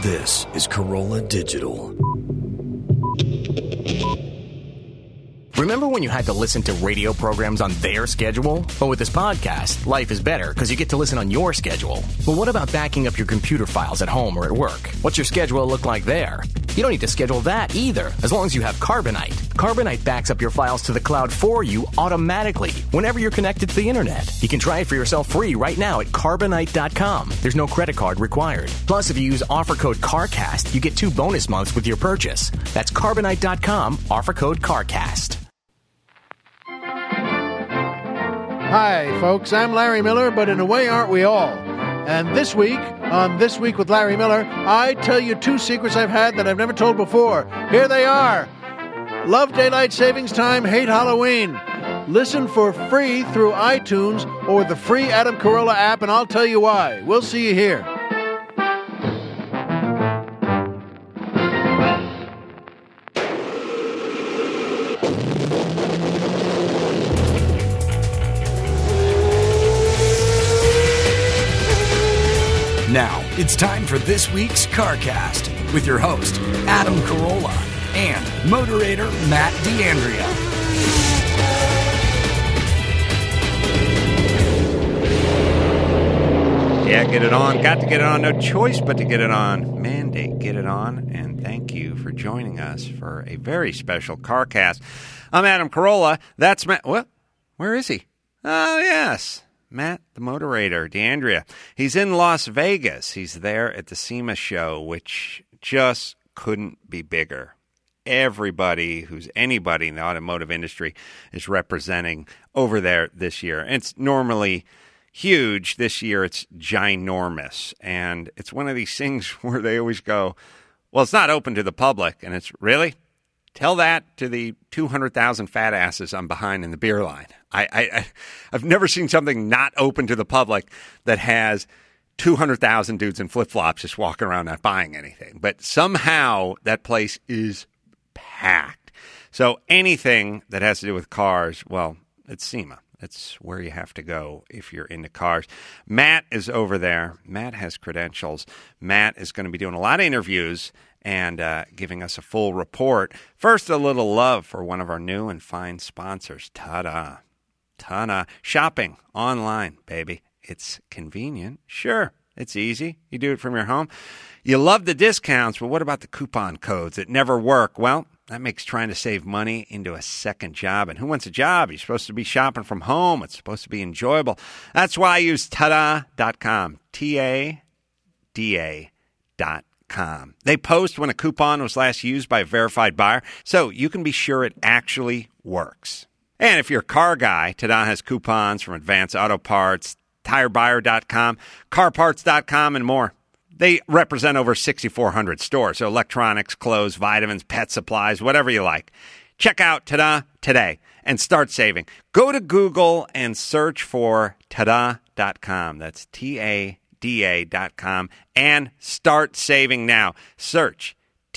This is Corolla Digital. Remember when you had to listen to radio programs on their schedule? Well, with this podcast, life is better because you get to listen on your schedule. But what about backing up your computer files at home or at work? What's your schedule look like there? You don't need to schedule that either, as long as you have Carbonite. Carbonite backs up your files to the cloud for you automatically whenever you're connected to the internet. You can try it for yourself free right now at Carbonite.com. There's no credit card required. Plus, if you use offer code CARCAST, you get 2 bonus months with your purchase. That's Carbonite.com, offer code CARCAST. Hi, folks. I'm Larry Miller, but in a way, aren't we all? And this week, on This Week with Larry Miller, I tell you 2 secrets I've had that I've never told before. Here they are. Love daylight savings time, hate Halloween. Listen for free through iTunes or the free Adam Carolla app, and I'll tell you why. We'll see you here. Now, it's time for this week's CarCast with your host, Adam Carolla, and moderator Matt D'Andrea. Yeah, get it on. Got to get it on. No choice but to get it on. Mandate, get it on. And thank you for joining us for a very special CarCast. I'm Adam Carolla. That's Matt. What? Where is he? Oh, yes. Matt, the moderator, D'Andrea. He's in Las Vegas. He's there at the SEMA show, which just couldn't be bigger. Everybody who's anybody in the automotive industry is representing over there this year. And it's normally huge. This year it's ginormous. And it's one of these things where they always go, well, it's not open to the public. And it's really? Tell that to the 200,000 fat asses I'm behind in the beer line. I've never seen something not open to the public that has 200,000 dudes in flip-flops just walking around not buying anything. But somehow that place is packed. So anything that has to do with cars, well, it's SEMA. It's where you have to go if you're into cars. Matt is over there. Matt has credentials. Matt is going to be doing a lot of interviews and giving us a full report. First, a little love for one of our new and fine sponsors, Ta-da. Ta-da. Shopping online, baby. It's convenient. Sure, it's easy. You do it from your home. You love the discounts, but what about the coupon codes that never work? Well, that makes trying to save money into a second job. And who wants a job? You're supposed to be shopping from home. It's supposed to be enjoyable. That's why I use tada.com. T-A-D-A.com. They post when a coupon was last used by a verified buyer, so you can be sure it actually works. And if you're a car guy, Tada has coupons from Advance Auto Parts, TireBuyer.com, CarParts.com, and more. They represent over 6,400 stores, so electronics, clothes, vitamins, pet supplies, whatever you like. Check out Tada today and start saving. Go to Google and search for Tada.com. That's TADA.com and start saving now. Search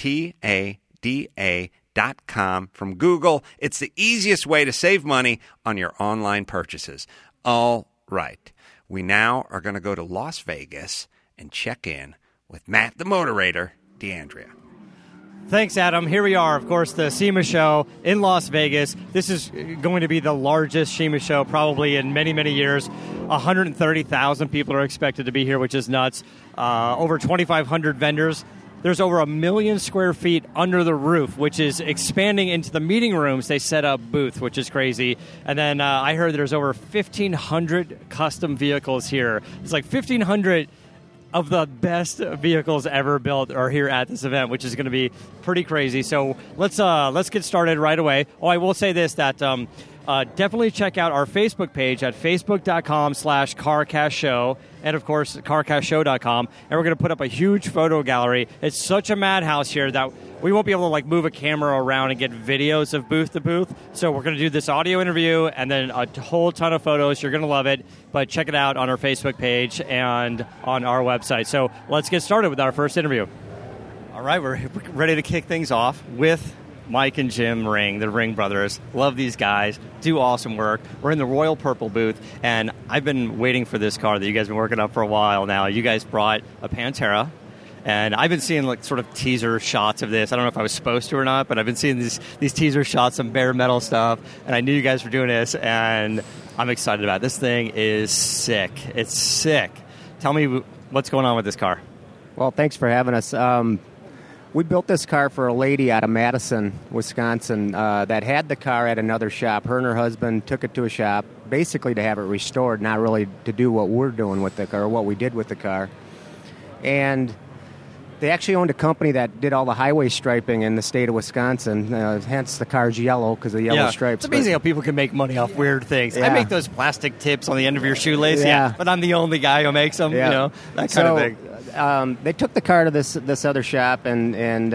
TADA.com from Google. It's the easiest way to save money on your online purchases. All right. We now are going to go to Las Vegas and check in with Matt, the moderator, D'Andrea. Thanks, Adam. Here we are, of course, the SEMA show in Las Vegas. This is going to be the largest SEMA show probably in many, many years. 130,000 people are expected to be here, which is nuts. Over 2,500 vendors. There's over 1 million square feet under the roof, which is expanding into the meeting rooms. They set up booths, which is crazy. And then I heard there's over 1,500 custom vehicles here. It's like 1,500 of the best vehicles ever built are here at this event, which is going to be pretty crazy. So let's get started right away. Oh, I will say this, that definitely check out our Facebook page at facebook.com/CarCastShow. And, of course, CarCastShow.com. And we're going to put up a huge photo gallery. It's such a madhouse here that we won't be able to, move a camera around and get videos of booth to booth. So we're going to do this audio interview and then a whole ton of photos. You're going to love it. But check it out on our Facebook page and on our website. So let's get started with our first interview. All right, we're ready to kick things off with Mike and Jim Ring, the Ring brothers. Love these guys. Do awesome work. We're in the Royal Purple booth, and I've been waiting for this car that you guys have been working on for a while now. You guys brought a Pantera, And I've been seeing like sort of teaser shots of this. I don't know if I was supposed to or not, but I've been seeing these teaser shots, some bare metal stuff, and I knew you guys were doing this, and I'm excited about it. This thing is sick. It's sick. Tell me what's going on with this car. Well, thanks for having us. We built this car for a lady out of Madison, Wisconsin, that had the car at another shop. Her and her husband took it to a shop, basically to have it restored, not really to do what we're doing with the car, or what we did with the car. And they actually owned a company that did all the highway striping in the state of Wisconsin, hence the car's yellow because of the yellow stripes. It's amazing how people can make money off weird things. Yeah. I make those plastic tips on the end of your shoelace, Yeah. but I'm the only guy who makes them, that kind of thing. They took the car to this other shop and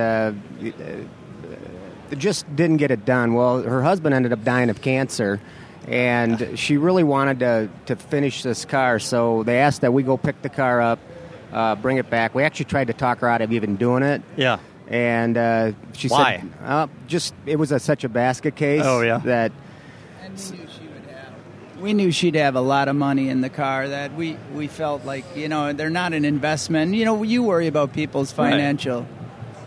just didn't get it done. Well, her husband ended up dying of cancer, and she really wanted to finish this car, so they asked that we go pick the car up, bring it back. We actually tried to talk her out of even doing it. Yeah. And she Why? said, it was such a basket case that... We knew she'd have a lot of money in the car, that we felt like, they're not an investment. You worry about people's financial. Right.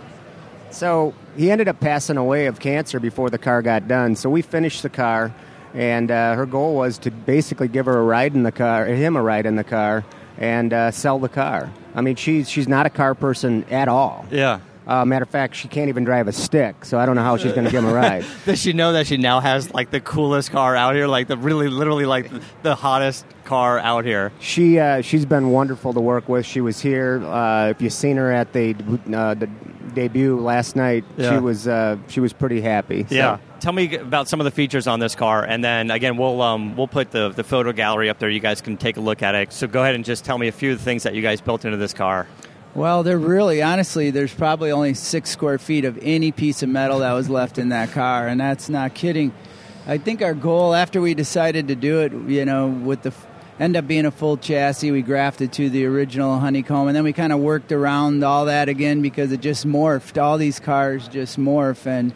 So he ended up passing away of cancer before the car got done. So we finished the car, and her goal was to basically give her a ride in the car, him a ride in the car, and sell the car. I mean, she's not a car person at all. Yeah. Matter of fact, she can't even drive a stick, so I don't know how she's going to give him a ride. Does she know that she now has like the coolest car out here, like the literally like the hottest car out here? She's been wonderful to work with. She was here. If you've seen her at the debut last night, she was pretty happy. So. Yeah. Tell me about some of the features on this car, and then again we'll put the photo gallery up there. You guys can take a look at it. So go ahead and just tell me a few of the things that you guys built into this car. Well, honestly, there's probably only 6 square feet of any piece of metal that was left in that car, and that's not kidding. I think our goal, after we decided to do it, with end up being a full chassis, we grafted to the original honeycomb, and then we kind of worked around all that again because it just morphed. All these cars just morph, and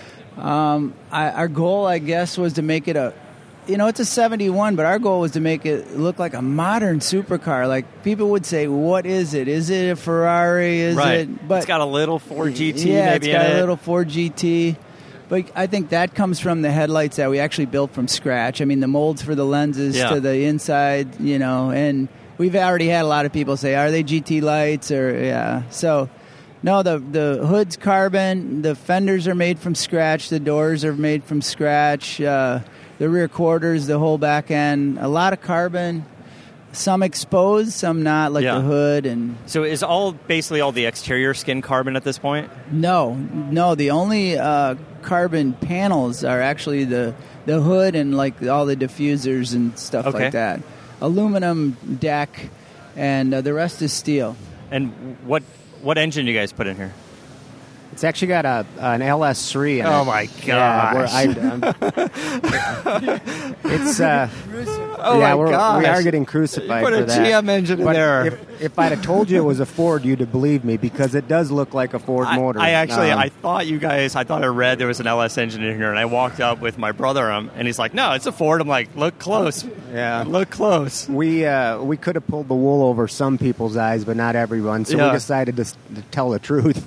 our goal, I guess, was to make it it's a 71, but our goal was to make it look like a modern supercar. Like, people would say, what is it? Is it a Ferrari? But it's got a little Ford GT yeah, maybe it's got in a it. little Ford GT. But I think that comes from the headlights that we actually built from scratch. I mean, the molds for the lenses to the inside, and we've already had a lot of people say, are they GT lights? So... No, the hood's carbon, the fenders are made from scratch, the doors are made from scratch, the rear quarters, the whole back end, a lot of carbon, some exposed, some not, like the hood. And so is basically all the exterior skin carbon at this point? No, the only carbon panels are actually the hood and like all the diffusers and stuff like that. Aluminum deck, and the rest is steel. And what engine do you guys put in here? It's actually got an LS3 in it. Oh, my gosh. It's... Oh, my gosh. We are getting crucified for that. You put a GM engine in there. If I'd have told you it was a Ford, you'd have believed me, because it does look like a Ford motor. I thought I read there was an LS engine in here, and I walked up with my brother, and he's like, no, it's a Ford. I'm like, look close. Yeah. Look close. We could have pulled the wool over some people's eyes, but not everyone, so we decided to tell the truth.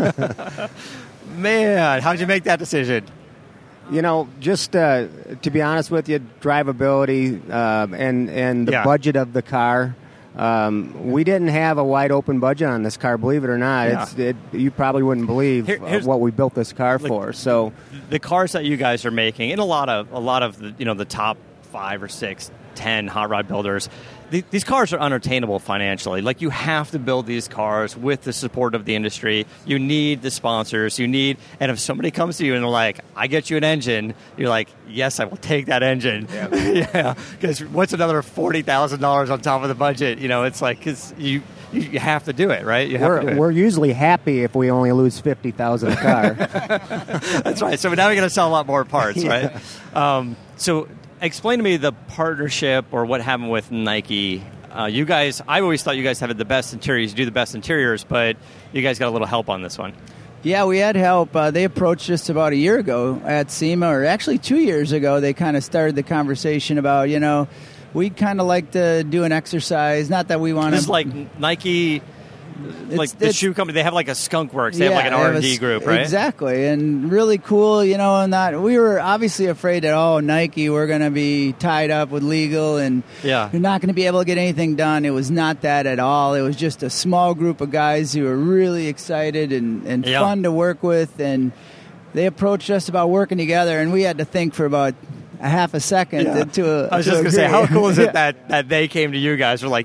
Man, how'd you make that decision? Just to be honest with you, drivability and the budget of the car. We didn't have a wide open budget on this car, believe it or not. Yeah. You probably wouldn't believe what we built this car for. So the cars that you guys are making, and a lot of the top 5 or 6, 10 hot rod builders, these cars are unattainable financially. Like, you have to build these cars with the support of the industry. You need the sponsors. And if somebody comes to you and they're like, I get you an engine, you're like, yes, I will take that engine. Yeah. Because what's another $40,000 on top of the budget? It's like, because you have to do it, right? We're usually happy if we only lose $50,000 a car. That's right. So now we're going to sell a lot more parts, right? So explain to me the partnership or what happened with Nike. You guys, I always thought you guys have the best interiors, do the best interiors, but you guys got a little help on this one. Yeah, we had help. They approached us about a year ago at SEMA, or actually 2 years ago. They kind of started the conversation about, we'd kind of like to do an exercise. Not that we want to... This is like Nike like the shoe company, they have like a Skunk Works. They have like an R&D group, right? Exactly, and really cool, and that we were obviously afraid that, Nike, we're going to be tied up with legal and you're not going to be able to get anything done. It was not that at all. It was just a small group of guys who were really excited and fun to work with, and they approached us about working together, and we had to think for about a half a second I was just going to say, how cool is it that they came to you guys? We're like,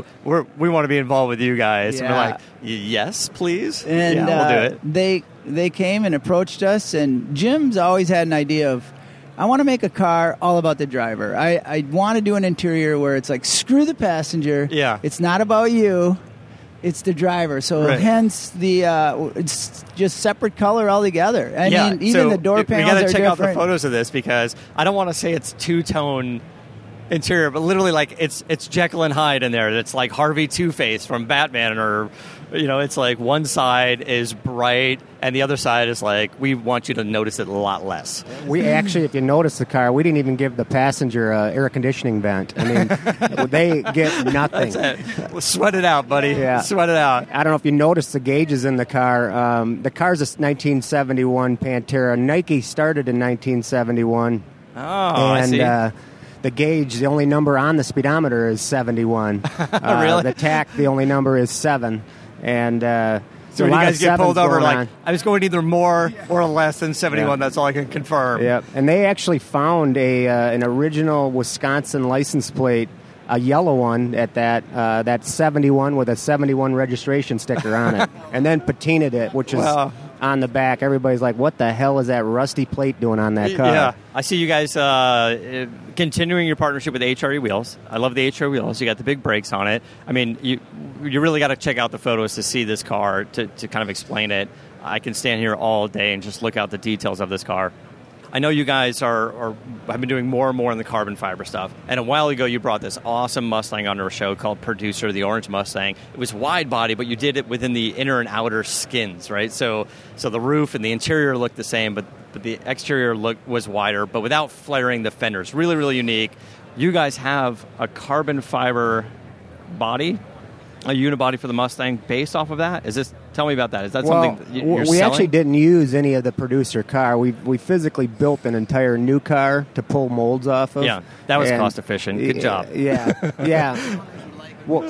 we want to be involved with you guys. Yeah. And we're like, yes, please. And we'll do it. They came and approached us, and Jim's always had an idea of, I want to make a car all about the driver. I want to do an interior where it's like, screw the passenger. Yeah. It's not about you. It's the driver. So hence it's just separate color altogether. I mean, even the door panels are different. We got to check out the photos of this because I don't want to say it's two-tone interior, but literally like it's Jekyll and Hyde in there. It's like Harvey Two-Face from Batman, or it's like one side is bright and the other side is like, we want you to notice it a lot less. We actually, if you notice the car, we didn't even give the passenger air conditioning vent. I mean, they get nothing. That's it. Well, sweat it out, buddy. Yeah. Sweat it out. I don't know if you noticed the gauges in the car. The car's a 1971 Pantera. Nike started in 1971. Oh, I see. The gauge, the only number on the speedometer is 71. Really? The tach, the only number is 7. And so when you guys get pulled over, like, I was going either more or less than 71. Yeah. That's all I can confirm. Yep. And they actually found an original Wisconsin license plate, a yellow one at that 71 with a 71 registration sticker on it, and then patinaed it, which is on the back. Everybody's like, what the hell is that rusty plate doing on that car? Yeah. I see you guys continuing your partnership with HRE Wheels. I love the HRE Wheels. You got the big brakes on it. I mean, you really got to check out the photos to see this car, to kind of explain it. I can stand here all day and just look out the details of this car. I know you guys have been doing more and more in the carbon fiber stuff. And a while ago, you brought this awesome Mustang onto a show called Producer, the Orange Mustang. It was wide body, but you did it within the inner and outer skins, right? So the roof and the interior looked the same, but the exterior was wider, but without flaring the fenders. Really, really unique. You guys have a carbon fiber body, a unibody for the Mustang based off of that? Tell me about that. Is that something that you're we selling? Actually didn't use any of the Producer car. We physically built an entire new car to pull molds off of. Yeah, that was cost efficient. Good job. Yeah. Well,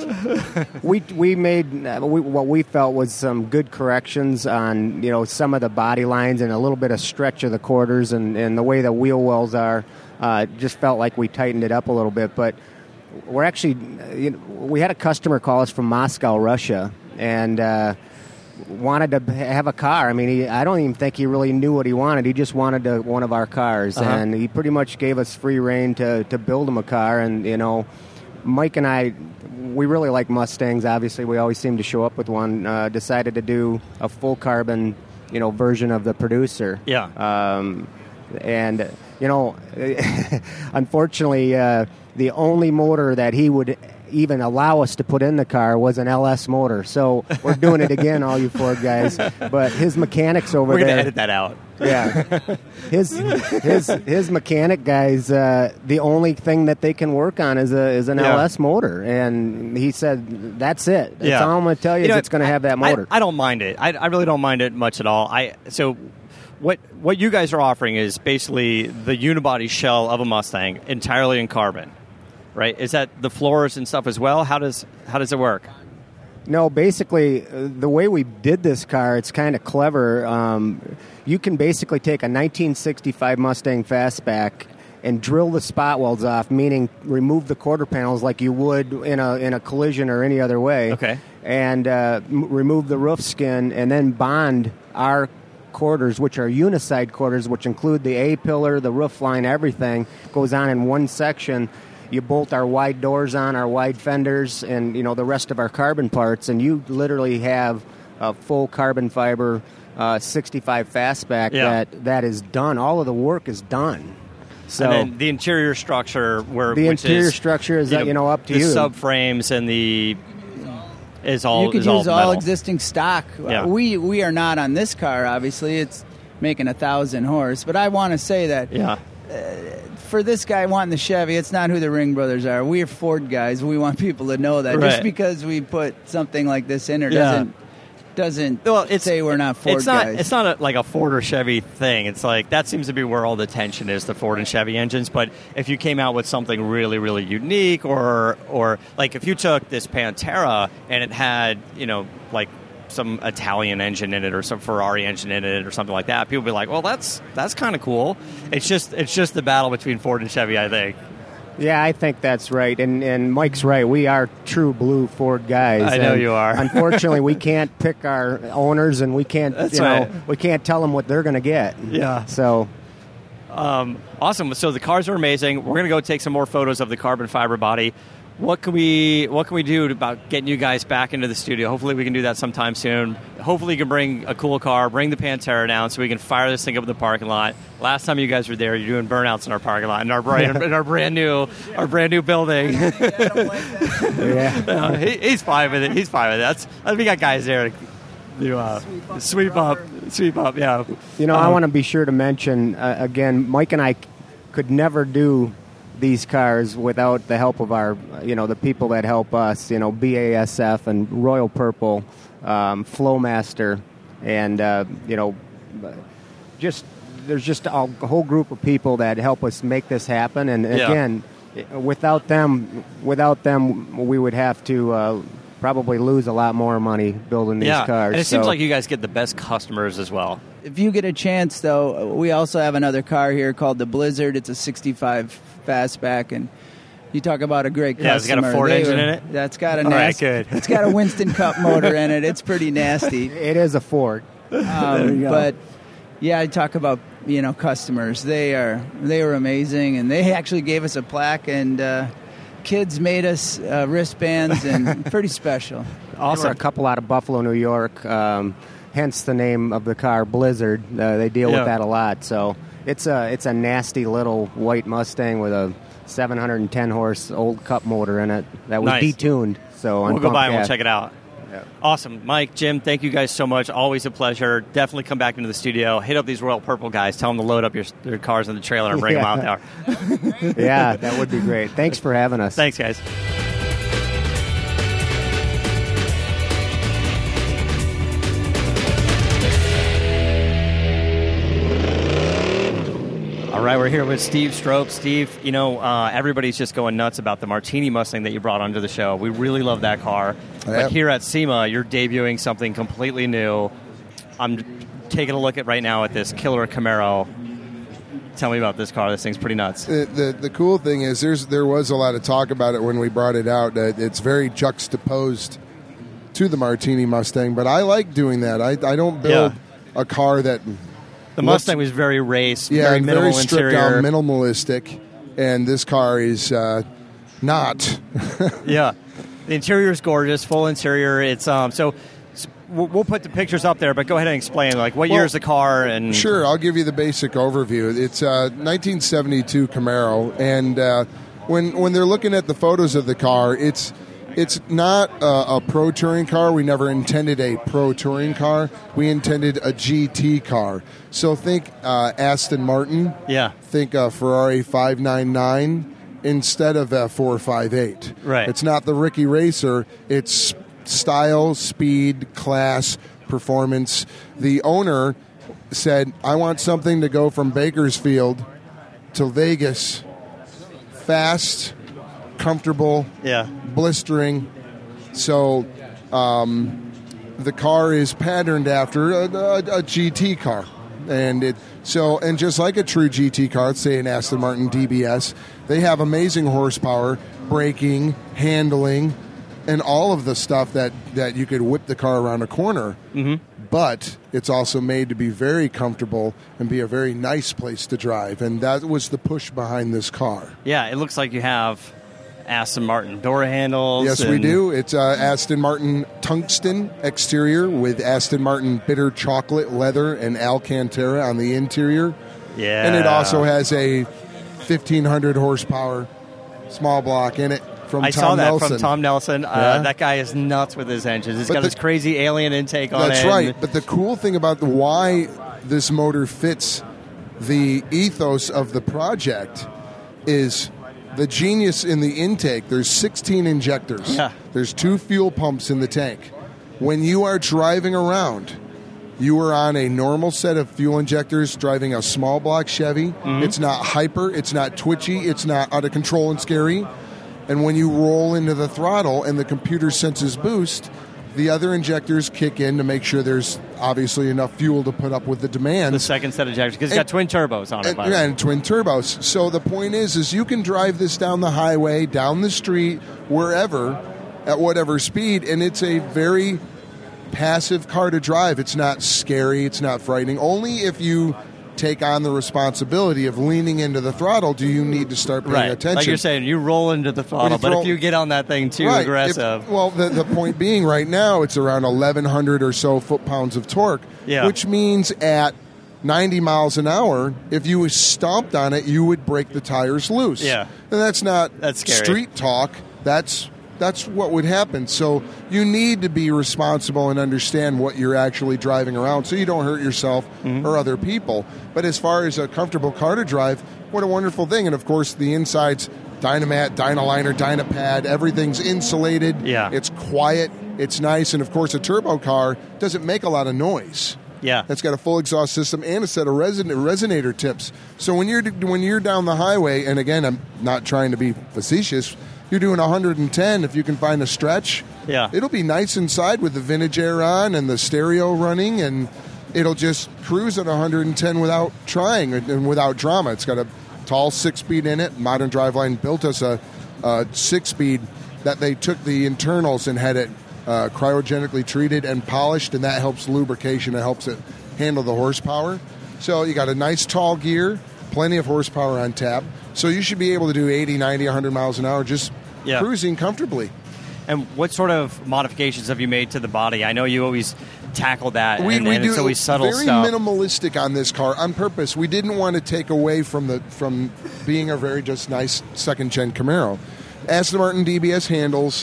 we made what we felt was some good corrections on some of the body lines and a little bit of stretch of the quarters and the way the wheel wells are. Just felt like we tightened it up a little bit, but we're actually we had a customer call us from Moscow, Russia, and wanted to have a car. I mean, I don't even think he really knew what he wanted. He just wanted one of our cars, and he pretty much gave us free rein to build him a car. And Mike and I, we really like Mustangs. Obviously, we always seem to show up with one. Decided to do a full carbon, version of the Producer. Yeah. And unfortunately, the only motor that he would even allow us to put in the car was an LS motor. So we're doing it again, all you Ford guys. But his mechanics over there. We're there. going to edit that out. Yeah. His mechanic guys, the only thing that they can work on is an LS motor. And he said, that's it. That's all I'm going to tell you is it's going to have that motor. I don't mind it. I really don't mind it much at all. So what you guys are offering is basically the unibody shell of a Mustang entirely in carbon. Right? Is that the floors and stuff as well? How does it work? No, basically, the way we did this car, it's kind of clever. You can basically take a 1965 Mustang Fastback and drill the spot welds off, meaning remove the quarter panels like you would in a collision or any other way. Okay. And remove the roof skin, and then bond our quarters, which are uniside quarters, which include the A-pillar, the roof line, everything goes on in one section. You bolt our wide doors on, our wide fenders, and the rest of our carbon parts, and you literally have a full carbon fiber 65 Fastback that is done. All of the work is done. So and then the interior structure, structure is up to you. The subframes and the is all you could use all existing stock. Yeah. We are not on this car. Obviously, it's making 1,000 horse, but I want to say that. Yeah. for this guy wanting the Chevy, it's not who the Ring brothers are. We're Ford guys. We want people to know that. Right. Just because we put something like this in there doesn't say we're not Ford guys. It's not like a Ford or Chevy thing. It's like that seems to be where all the tension is, the Ford and Chevy engines. But if you came out with something really, really unique, or like if you took this Pantera and it had, like some Italian engine in it or some Ferrari engine in it or something like that, people would be like, well, that's kind of cool. It's just the battle between Ford and Chevy, I think. Yeah, I think that's right, and Mike's right. We are true blue Ford guys. I know you are. Unfortunately, we can't pick our owners, and we can't. We can't tell them what they're going to get. Yeah. So, awesome. So the cars are amazing. We're going to go take some more photos of the carbon fiber body. What can we do about getting you guys back into the studio? Hopefully we can do that sometime soon. Hopefully you can bring a cool car, bring the Pantera down so we can fire this thing up in the parking lot. Last time you guys were there, you're doing burnouts in our parking lot in our brand new building. Yeah. He's fine with it. We got guys there to sweep up. Yeah. I want to be sure to mention again, Mike and I could never do these cars without the help of our, the people that help us, BASF and Royal Purple, Flowmaster, and, there's just a whole group of people that help us make this happen. And again, without them, we would have to probably lose a lot more money building these cars. And it seems like you guys get the best customers as well. If you get a chance, though, we also have another car here called the Blizzard. It's a 65 fastback, and you talk about a great customer. Yeah, it's got a Ford engine in it? That's got a nasty. All right, good. It's got a Winston Cup motor in it. It's pretty nasty. It is a Ford. But, yeah, I talk about, customers. They were amazing, and they actually gave us a plaque, and kids made us wristbands, and pretty special. Also, a couple out of Buffalo, New York, hence the name of the car, Blizzard. They deal with that a lot. So it's a nasty little white Mustang with a 710 horse old Cup motor in it that was detuned. So we'll go by and we'll check it out. Yeah. Awesome. Mike, Jim, thank you guys so much. Always a pleasure. Definitely come back into the studio. Hit up these Royal Purple guys. Tell them to load up their cars in the trailer and bring them out there. Yeah, that would be great. Thanks for having us. Thanks, guys. All right, we're here with Steve Strope. Steve, everybody's just going nuts about the Martini Mustang that you brought onto the show. We really love that car. But here at SEMA, you're debuting something completely new. I'm taking a look at right now at this killer Camaro. Tell me about this car. This thing's pretty nuts. The cool thing is there was a lot of talk about it when we brought it out. It's very juxtaposed to the Martini Mustang, but I like doing that. I don't build a car that... The Mustang was very race, very minimal very stripped interior. down, minimalistic, and this car is not. Yeah. The interior is gorgeous, full interior. It's so we'll put the pictures up there, but go ahead and explain, what year is the car? And Sure, I'll give you the basic overview. It's a 1972 Camaro, and when they're looking at the photos of the car, it's not a pro touring car. We never intended a pro touring car. We intended a GT car. So think Aston Martin. Yeah. Think a Ferrari 599 instead of a 458. Right. It's not the Ricky Racer. It's style, speed, class, performance. The owner said, I want something to go from Bakersfield to Vegas fast, comfortable, blistering. So the car is patterned after a GT car, and just like a true GT car, let's say an Aston Martin DBS, they have amazing horsepower, braking, handling, and all of the stuff that you could whip the car around a corner. Mm-hmm. But it's also made to be very comfortable and be a very nice place to drive, and that was the push behind this car. Yeah, it looks like you have Aston Martin door handles. Yes, we do. It's Aston Martin tungsten exterior with Aston Martin bitter chocolate leather and Alcantara on the interior. Yeah. And it also has a 1,500 horsepower small block in it from I Tom saw that Nelson. from Tom Nelson. That guy is nuts with his engines. He's got this crazy alien intake on it. That's right. But the cool thing about why this motor fits the ethos of the project is the genius in the intake. There's 16 injectors. Yeah. There's 2 fuel pumps in the tank. When you are driving around, you are on a normal set of fuel injectors driving a small block Chevy. It's not hyper, it's not twitchy, it's not out of control and scary. And when you roll into the throttle and the computer senses boost, the other injectors kick in to make sure there's obviously enough fuel to put up with the demand. The second set of injectors, because it's got twin turbos on it. And twin turbos. So the point is you can drive this down the highway, down the street, wherever, at whatever speed, and it's a very passive car to drive. It's not scary. It's not frightening. Only if you take on the responsibility of leaning into the throttle do you need to start paying attention. Like you're saying, you roll into the throttle, but if you get on that thing too aggressive. The point being right now it's around 1,100 or so foot-pounds of torque, which means at 90 miles an hour, if you stomped on it, you would break the tires loose. Yeah. And that's scary. Street talk. That's what would happen. So you need to be responsible and understand what you're actually driving around so you don't hurt yourself or other people. But as far as a comfortable car to drive, what a wonderful thing. And, of course, the inside's Dynamat, Dynaliner, Dynapad. Everything's insulated. Yeah. It's quiet. It's nice. And, of course, a turbo car doesn't make a lot of noise. Yeah. It's got a full exhaust system and a set of resonator tips. So when you're down the highway, and, again, I'm not trying to be facetious, you're doing 110 if you can find a stretch. Yeah. It'll be nice inside with the vintage air on and the stereo running, and it'll just cruise at 110 without trying and without drama. It's got a tall 6-speed in it. Modern Driveline built us a 6-speed that they took the internals and had it cryogenically treated and polished, and that helps lubrication. It helps it handle the horsepower. So you got a nice tall gear, plenty of horsepower on tap. So you should be able to do 80, 90, 100 miles an hour just cruising comfortably. And what sort of modifications have you made to the body? I know you always tackle that, we and do it's always subtle very stuff. Minimalistic on this car on purpose. We didn't want to take away from being a very just nice second-gen Camaro. Aston Martin DBS handles.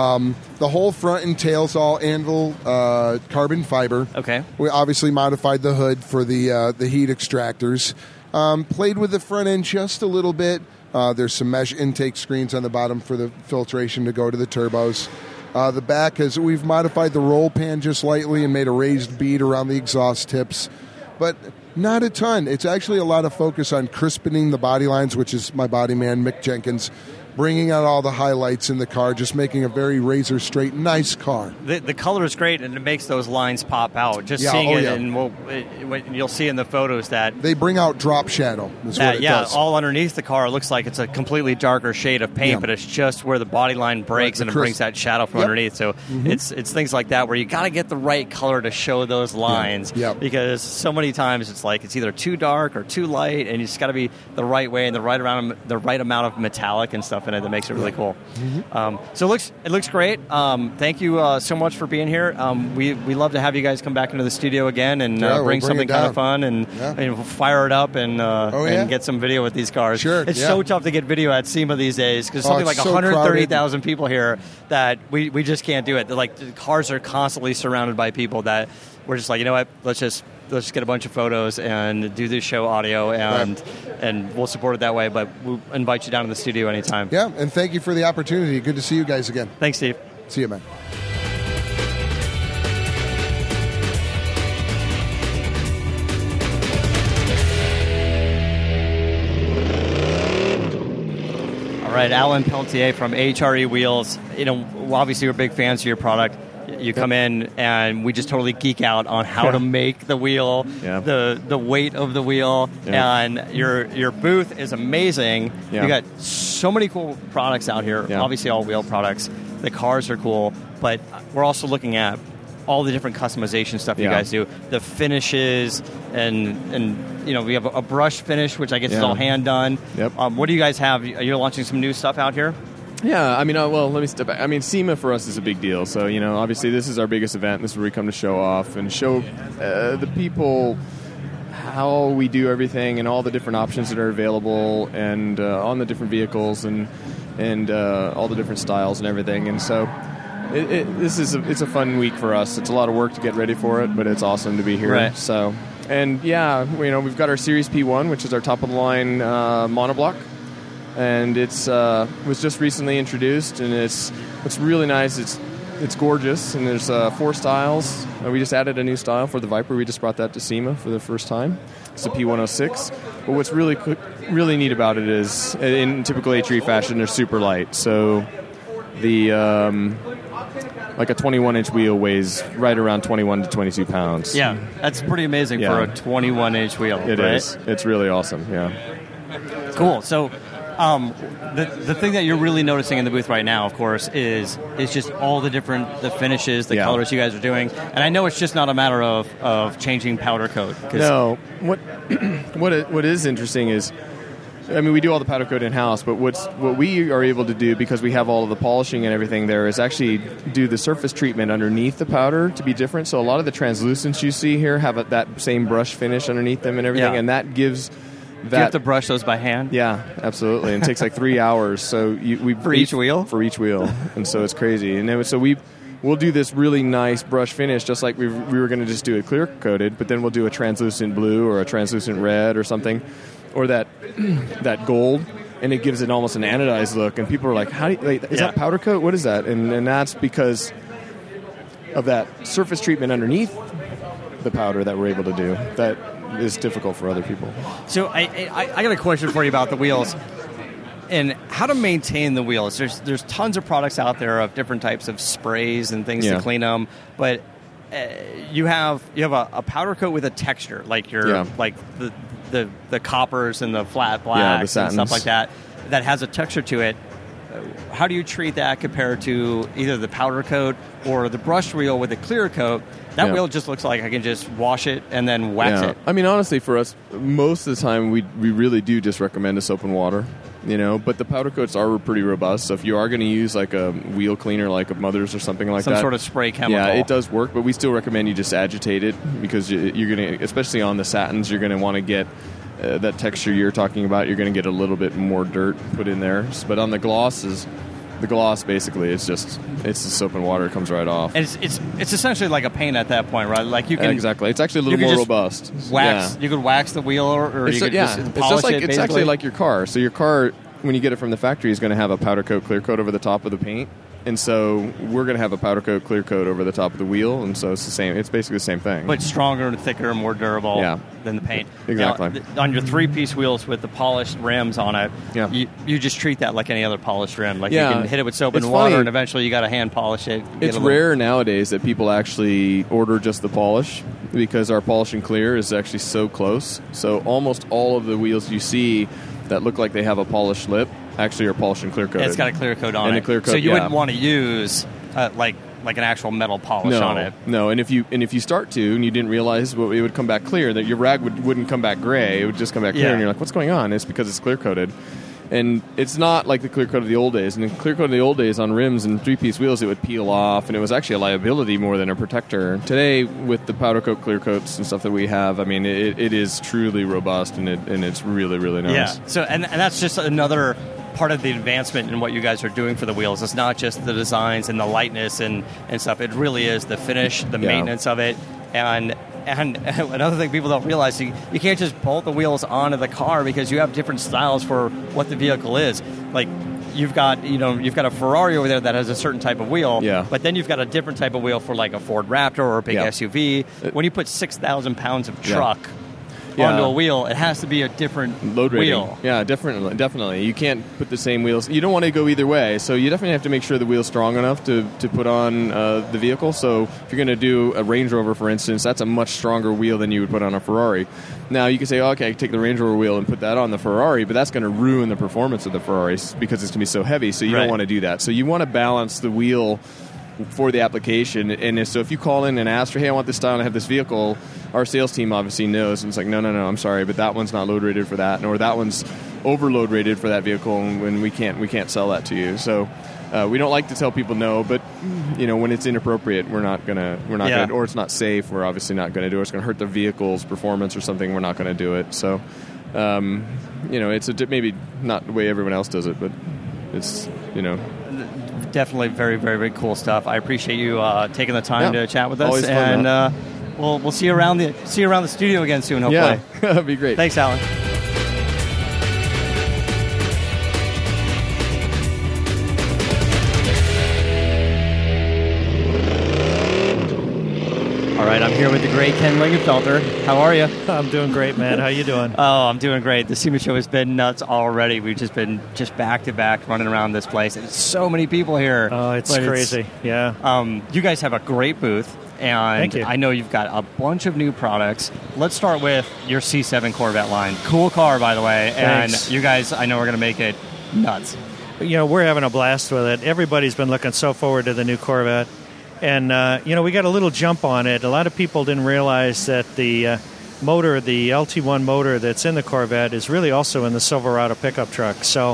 The whole front and tail's all anvil carbon fiber. Okay. We obviously modified the hood for the heat extractors. Played with the front end just a little bit. There's some mesh intake screens on the bottom for the filtration to go to the turbos. The back we've modified the roll pan just lightly and made a raised bead around the exhaust tips, but not a ton. It's actually a lot of focus on crispening the body lines, which is my body man, Mick Jenkins, bringing out all the highlights in the car, just making a very razor straight, nice car. The color is great, and it makes those lines pop out. Just seeing it, and you'll see in the photos that they bring out drop shadow. Is what it does. All underneath the car, it looks like it's a completely darker shade of paint, but it's just where the body line breaks and it brings that shadow from underneath. So it's things like that where you got to get the right color to show those lines, because so many times it's like it's either too dark or too light, and you just got to be the right way and the right amount of metallic and stuff in it that makes it really cool. So it looks great. Thank you so much for being here. We love to have you guys come back into the studio again and bring something kind of fun and fire it up and get some video with these cars. Sure. It's so tough to get video at SEMA these days because something like 130,000 people here that we just can't do it. Like the cars are constantly surrounded by people that we're just like, you know what, let's just get a bunch of photos and do this show audio, and we'll support it that way. But we'll invite you down to the studio anytime. Yeah, and thank you for the opportunity. Good to see you guys again. Thanks, Steve. See you, man. All right, Alan Peltier from HRE Wheels. You know, obviously we're big fans of your product. You come in and we just totally geek out on how to make the wheel, the weight of the wheel, and your booth is amazing. You got so many cool products out here, obviously all wheel products. The cars are cool, but we're also looking at all the different customization stuff you guys do, the finishes, and you know, we have a brush finish, which I guess is all hand done. What do you guys have? You're launching some new stuff out here? Yeah, I mean, well, let me step back. I mean, SEMA for us is a big deal. So, you know, obviously this is our biggest event. This is where we come to show off and show the people how we do everything and all the different options that are available and on the different vehicles and all the different styles and everything. And so it's a fun week for us. It's a lot of work to get ready for it, but it's awesome to be here. Right. So, and yeah, you know, we've got our Series P1, which is our top of the line monoblock. and it's was just recently introduced, and it's really nice. It's gorgeous, and there's 4 styles. We just added a new style for the Viper. We just brought that to SEMA for the first time. It's the P106. But what's really neat about it is, in typical HRE fashion, they're super light. So the like a 21-inch wheel weighs right around 21 to 22 pounds. Yeah, that's pretty amazing for a 21-inch wheel. It is. It's really awesome. Yeah. Cool. So. The thing that you're really noticing in the booth right now, of course, is just all the finishes, the colors you guys are doing. And I know it's just not a matter of changing powder coat. No. What is interesting is, I mean, we do all the powder coat in-house, but what we are able to do, because we have all of the polishing and everything there, is actually do the surface treatment underneath the powder to be different. So a lot of the translucents you see here have that same brush finish underneath them and everything, and that gives... Do you have to brush those by hand? Yeah, absolutely. And it takes like 3 hours. So for each wheel? For each wheel. And so it's crazy. And then, so we'll do this really nice brush finish, just like we were going to just do it clear coated, but then we'll do a translucent blue or a translucent red or something, or that gold, and it gives it almost an anodized look. And people are like, is that powder coat? What is that? And that's because of that surface treatment underneath the powder that we're able to do. That is difficult for other people. So I got a question for you about the wheels and how to maintain the wheels. There's tons of products out there of different types of sprays and things to clean them, but you have a powder coat with a texture, like like the coppers and the flat blacks and stuff like that has a texture to it. How do you treat that compared to either the powder coat or the brushed wheel with a clear coat? That wheel just looks like I can just wash it and then wax it. I mean, honestly, for us, most of the time, we really do just recommend a soap and water, but the powder coats are pretty robust. So if you are going to use like a wheel cleaner like a Mother's or something like that. Some sort of spray chemical. Yeah, it does work, but we still recommend you just agitate it, because you're going to, especially on the satins, you're going to want to get that texture you're talking about. You're going to get a little bit more dirt put in there. But on the glosses... The gloss, basically, it's the soap and water. It comes right off. And it's essentially like a paint at that point, right? Like you can exactly. It's actually a little more robust. Wax. You could wax the wheel, or you could just polish it's just like it. It's actually like your car. So your car, when you get it from the factory, is going to have a powder coat, clear coat over the top of the paint. And so we're going to have a powder coat, clear coat over the top of the wheel, and so it's the same. It's basically the same thing, but stronger and thicker and more durable than the paint. Exactly. Now, on your 3-piece wheels with the polished rims on it, you just treat that like any other polished rim. Like you can hit it with soap and water, and eventually you got to hand polish it. It's rare nowadays that people actually order just the polish, because our polish and clear is actually so close. So almost all of the wheels you see that look like they have a polished lip actually are polished and clear coated. It's got a clear coat on it. A clear coat, so you wouldn't want to use like an actual metal polish on it. No, and if you start to and you didn't realize it would come back clear, that your rag wouldn't come back gray, it would just come back clear, and you're like, what's going on? It's because it's clear coated. And it's not like the clear coat of the old days. And the clear coat of the old days on rims and 3-piece wheels, it would peel off, and it was actually a liability more than a protector. Today, with the powder coat, clear coats, and stuff that we have, I mean, it is truly robust, and it's really, really nice. Yeah. So, and that's just another part of the advancement in what you guys are doing for the wheels. It's not just the designs and the lightness and stuff. It really is the finish, the maintenance of it, and another thing people don't realize, you can't just bolt the wheels onto the car, because you have different styles for what the vehicle is. Like you've got a Ferrari over there that has a certain type of wheel, but then you've got a different type of wheel for like a Ford Raptor or a big SUV. When you put 6,000 pounds of truck onto a wheel, it has to be a different load rating. Wheel. Yeah, definitely. You can't put the same wheels. You don't want to go either way, so you definitely have to make sure the wheel's strong enough to put on the vehicle. So if you're going to do a Range Rover, for instance, that's a much stronger wheel than you would put on a Ferrari. Now, you can say, okay, take the Range Rover wheel and put that on the Ferrari, but that's going to ruin the performance of the Ferrari because it's going to be so heavy, so you don't want to do that. So you want to balance the wheel for the application, and so if you call in and ask for, hey, I want this style and I have this vehicle, our sales team obviously knows, and it's like, no, I'm sorry, but that one's not load rated for that, or that one's overload rated for that vehicle, and we can't sell that to you. So we don't like to tell people no, but when it's inappropriate, we're not gonna, or it's not safe, we're obviously not gonna do it. It's gonna hurt the vehicle's performance or something, we're not gonna do it. So it's maybe not the way everyone else does it, but it's definitely very, very, very cool stuff. I appreciate you taking the time to chat with us. Always fun, and we'll see you around the studio again soon, hopefully. Yeah, that'd be great. Thanks, Alan. here with the great Ken Lingenfelter. How are you? I'm doing great, man. How you doing? Oh, I'm doing great. The SEMA show has been nuts already. We've just been back to back running around this place. There's so many people here. Oh, it's crazy. Yeah. You guys have a great booth. And Thank you. I know you've got a bunch of new products. Let's start with your C7 Corvette line. Cool car, by the way. Thanks. And you guys, I know, are going to make it nuts. You know, we're having a blast with it. Everybody's been looking so forward to the new Corvette. And, we got a little jump on it. A lot of people didn't realize that the motor, the LT1 motor that's in the Corvette is really also in the Silverado pickup truck. So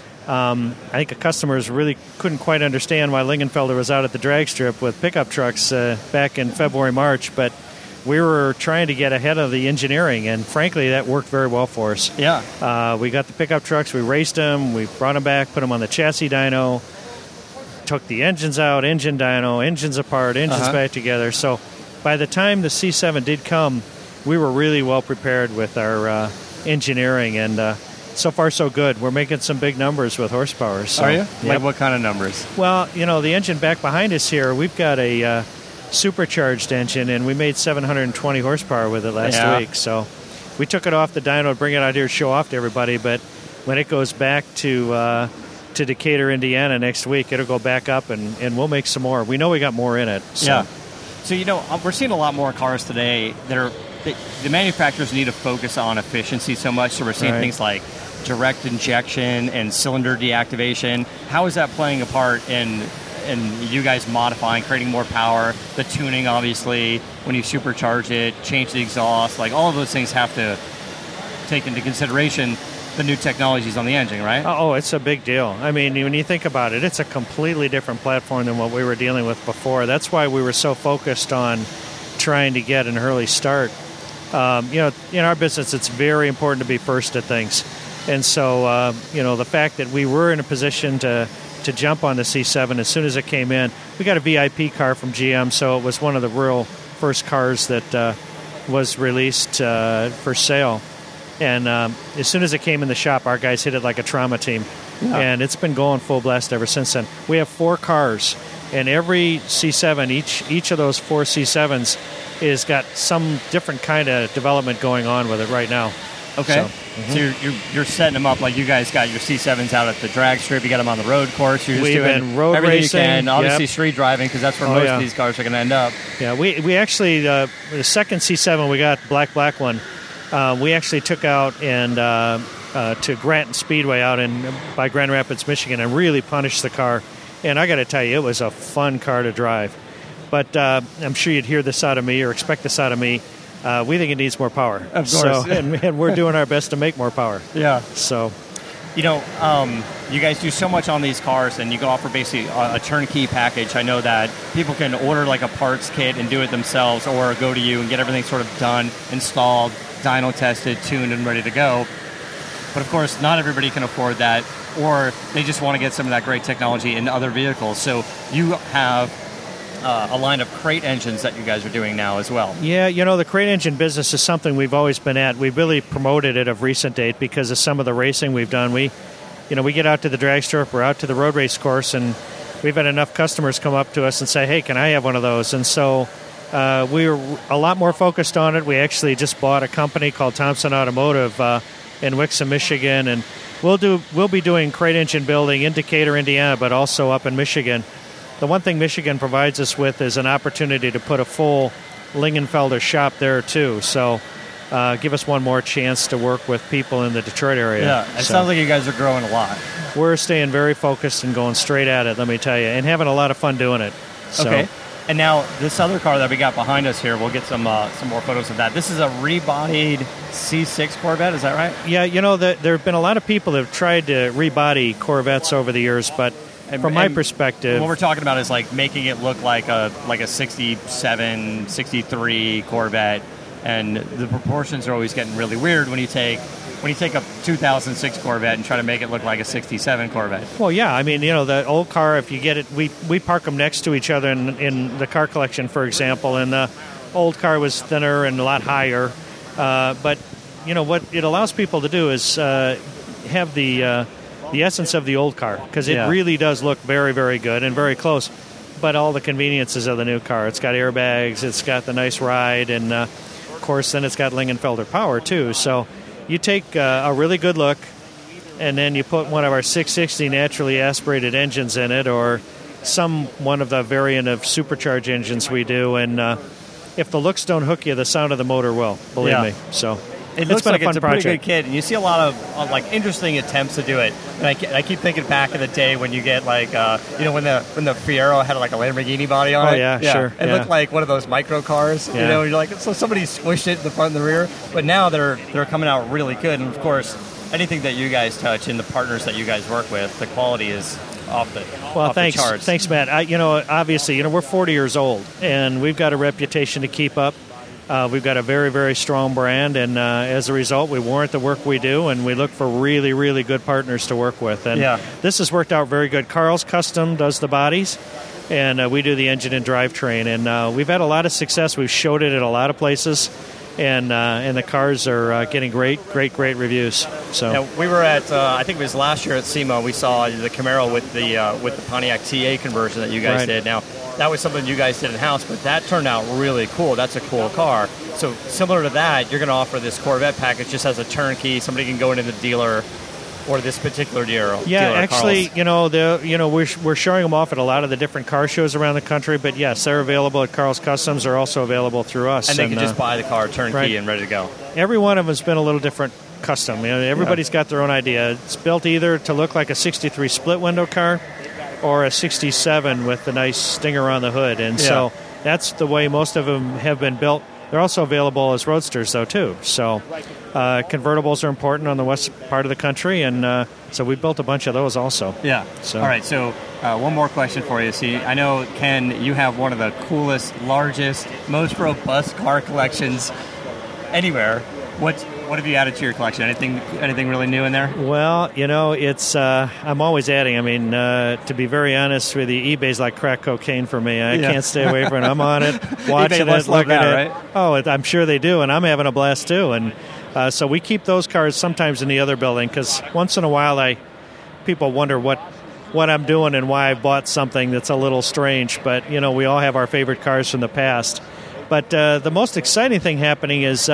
I think the customers really couldn't quite understand why Lingenfelter was out at the drag strip with pickup trucks back in February, March, but we were trying to get ahead of the engineering, and frankly, that worked very well for us. Yeah. We got the pickup trucks, we raced them, we brought them back, put them on the chassis dyno, took the engines out, engine dyno, engines apart, engines back together. So by the time the C7 did come, we were really well prepared with our engineering, and so far, so good. We're making some big numbers with horsepower. So, are you? Yep. Like what kind of numbers? Well, the engine back behind us here, we've got a supercharged engine, and we made 720 horsepower with it last week. So we took it off the dyno to bring it out here to show off to everybody, but when it goes back to Decatur, Indiana next week, it'll go back up, and we'll make some more. We know we got more in it. So. Yeah. So, we're seeing a lot more cars today that are the manufacturers need to focus on efficiency so much, so we're seeing things like direct injection and cylinder deactivation. How is that playing a part in you guys modifying, creating more power, the tuning, obviously, when you supercharge it, change the exhaust, like all of those things have to take into consideration the new technologies on the engine, right? Oh, it's a big deal. I mean, when you think about it, it's a completely different platform than what we were dealing with before. That's why we were so focused on trying to get an early start. In our business, it's very important to be first at things. And so, the fact that we were in a position to jump on the C7 as soon as it came in, we got a VIP car from GM, so it was one of the real first cars that was released for sale. And as soon as it came in the shop, our guys hit it like a trauma team. Yeah. And it's been going full blast ever since then. We have 4 cars, and every C7, each of those 4 C7s is got some different kind of development going on with it right now. Okay. So you're setting them up like you guys got your C7s out at the drag strip. You got them on the road course. You're just We've doing been road everything racing, you can. Obviously, street driving, because that's where most of these cars are going to end up. Yeah, we actually, the second C7 we got, black one, we actually took out and to Granton Speedway out by Grand Rapids, Michigan, and really punished the car. And I got to tell you, it was a fun car to drive. But I'm sure you'd hear this out of me or expect this out of me. We think it needs more power. Of course. So, and we're doing our best to make more power. Yeah. So, you guys do so much on these cars, and you can offer basically a turnkey package. I know that people can order like a parts kit and do it themselves, or go to you and get everything sort of done, installed, dyno tested, tuned, and ready to go. But of course, not everybody can afford that, or they just want to get some of that great technology in other vehicles. So you have a line of crate engines that you guys are doing now as well. Yeah, the crate engine business is something we've always been at. We really promoted it of recent date because of some of the racing we've done. We get out to the drag strip, we're out to the road race course, and we've had enough customers come up to us and say, hey, can I have one of those? And so we were a lot more focused on it. We actually just bought a company called Thompson Automotive in Wixom, Michigan, and we'll be doing crate engine building in Decatur, Indiana, but also up in Michigan. The one thing Michigan provides us with is an opportunity to put a full Lingenfelter shop there, too. So give us one more chance to work with people in the Detroit area. Yeah, it sounds like you guys are growing a lot. We're staying very focused and going straight at it, let me tell you, and having a lot of fun doing it. So. Okay. And now this other car that we got behind us here, we'll get some more photos of that. This is a rebodied C6 Corvette, is that right? Yeah, there have been a lot of people that have tried to rebody Corvettes over the years, but from my perspective, what we're talking about is like making it look like a 67, 63 Corvette, and the proportions are always getting really weird when you take a 2006 Corvette and try to make it look like a 67 Corvette. Well, yeah, I mean, the old car, if you get it, we park them next to each other in the car collection, for example, and the old car was thinner and a lot higher. But, what it allows people to do is have the essence of the old car, because it really does look very, very good and very close. but all the conveniences of the new car. It's got airbags, it's got the nice ride, and of course then it's got Lingenfelder power too. So you take a really good look, and then you put one of our 660 naturally aspirated engines in it, or one of the variant of supercharged engines we do, and if the looks don't hook you, the sound of the motor will, believe me. So it looks been like a fun it's a project. pretty good kit, and you see a lot of like interesting attempts to do it. And I keep thinking back in the day when you get like when the Fiero had like a Lamborghini body on it. Oh yeah, sure. It looked like one of those micro cars. Yeah. You're like, so somebody squished it in the front and the rear. But now they're coming out really good, and of course, anything that you guys touch and the partners that you guys work with, the quality is off the thanks, charts. Thanks, Matt. Obviously, we're 40 years old, and we've got a reputation to keep up. We've got a very, very strong brand, and as a result, we warrant the work we do, and we look for really, really good partners to work with. And this has worked out very good. Carl's Custom does the bodies, and we do the engine and drivetrain. And we've had a lot of success. We've showed it at a lot of places, and the cars are getting great reviews. So we were at I think it was last year at SEMA. We saw the Camaro with the Pontiac TA conversion that you guys did. Now that was something you guys did in house, but that turned out really cool. That's a cool car. So similar to that, you're going to offer this Corvette package just as a turnkey. Somebody can go into the dealer or this particular dealer. Yeah, dealer, actually, Carl's. we're showing them off at a lot of the different car shows around the country. But yes, they're available at Carl's Customs. They're also available through us, and they can just buy the car turnkey and ready to go. Every one of them has been a little different custom. Everybody's got their own idea. It's built either to look like a 63 split window car or a 67 with the nice stinger on the hood. And so that's the way most of them have been built. They're also available as roadsters, though, too. So convertibles are important on the west part of the country, and so we built a bunch of those also. Yeah. So. All right, so one more question for you. See, I know, Ken, you have one of the coolest, largest, most robust car collections anywhere. What have you added to your collection? Anything really new in there? Well, it's I'm always adding. I mean, to be very honest with you, eBay's like crack cocaine for me. I can't stay away from it. I'm on it, watching it, looking at it. Right? Oh, I'm sure they do, and I'm having a blast too. And so we keep those cars sometimes in the other building because once in a while people wonder what I'm doing and why I bought something that's a little strange. But we all have our favorite cars from the past. But the most exciting thing happening is.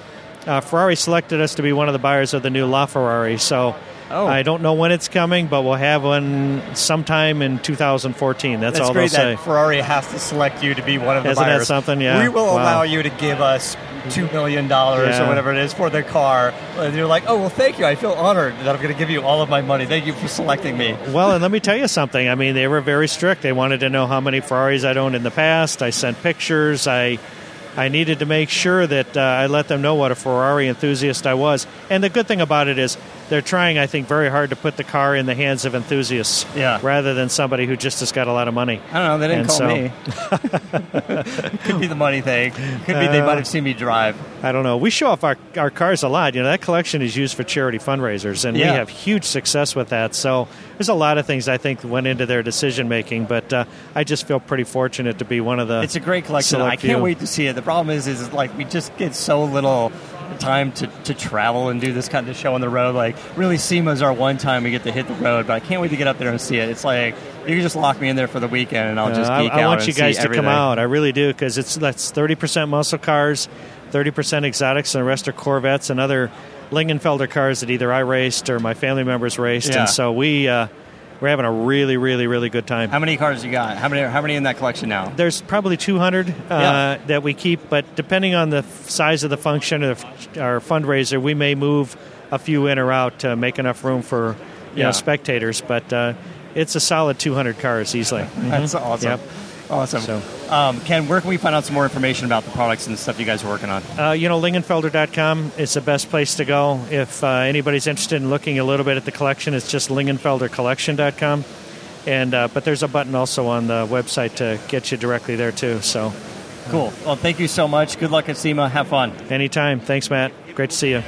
Ferrari selected us to be one of the buyers of the new LaFerrari, so I don't know when it's coming, but we'll have one sometime in 2014. That's all they'll say. That's great that Ferrari has to select you to be one of the buyers. Isn't that something? Yeah. We will allow you to give us $2 million or whatever it is for their car. And you're like, oh, well, thank you. I feel honored that I'm going to give you all of my money. Thank you for selecting me. Well, and let me tell you something. I mean, they were very strict. They wanted to know how many Ferraris I'd owned in the past. I sent pictures. I needed to make sure that I let them know what a Ferrari enthusiast I was. And the good thing about it is they're trying, I think, very hard to put the car in the hands of enthusiasts rather than somebody who just has got a lot of money. I don't know. They didn't call me. Could be the money thing. Could be they might have seen me drive. I don't know. We show off our cars a lot. That collection is used for charity fundraisers, and we have huge success with that. So there's a lot of things I think went into their decision-making, but I just feel pretty fortunate to be one of the It's a great collection. I can't wait to see it. The problem is like we just get so little time to travel and do this kind of show on the road. Like, really, SEMA's our one time we get to hit the road, but I can't wait to get up there and see it. It's like, you can just lock me in there for the weekend, and I'll just geek out. I want you and guys see to everything. come out. I really do, because that's 30% muscle cars, 30% exotics, and the rest are Corvettes and other Lingenfelder cars that either I raced or my family members raced. And so we're having a really, really, really good time. How many cars you got? How many in that collection now? There's probably 200 that we keep, but depending on the size of the function of our fundraiser, we may move a few in or out to make enough room for spectators. But it's a solid 200 cars easily. That's awesome. Yep. Awesome. So, Ken, where can we find out some more information about the products and the stuff you guys are working on? Lingenfelder.com is the best place to go. If anybody's interested in looking a little bit at the collection, it's just lingenfeldercollection.com. And but there's a button also on the website to get you directly there, too. So cool. Well, thank you so much. Good luck at SEMA. Have fun. Anytime. Thanks, Matt. Great to see you.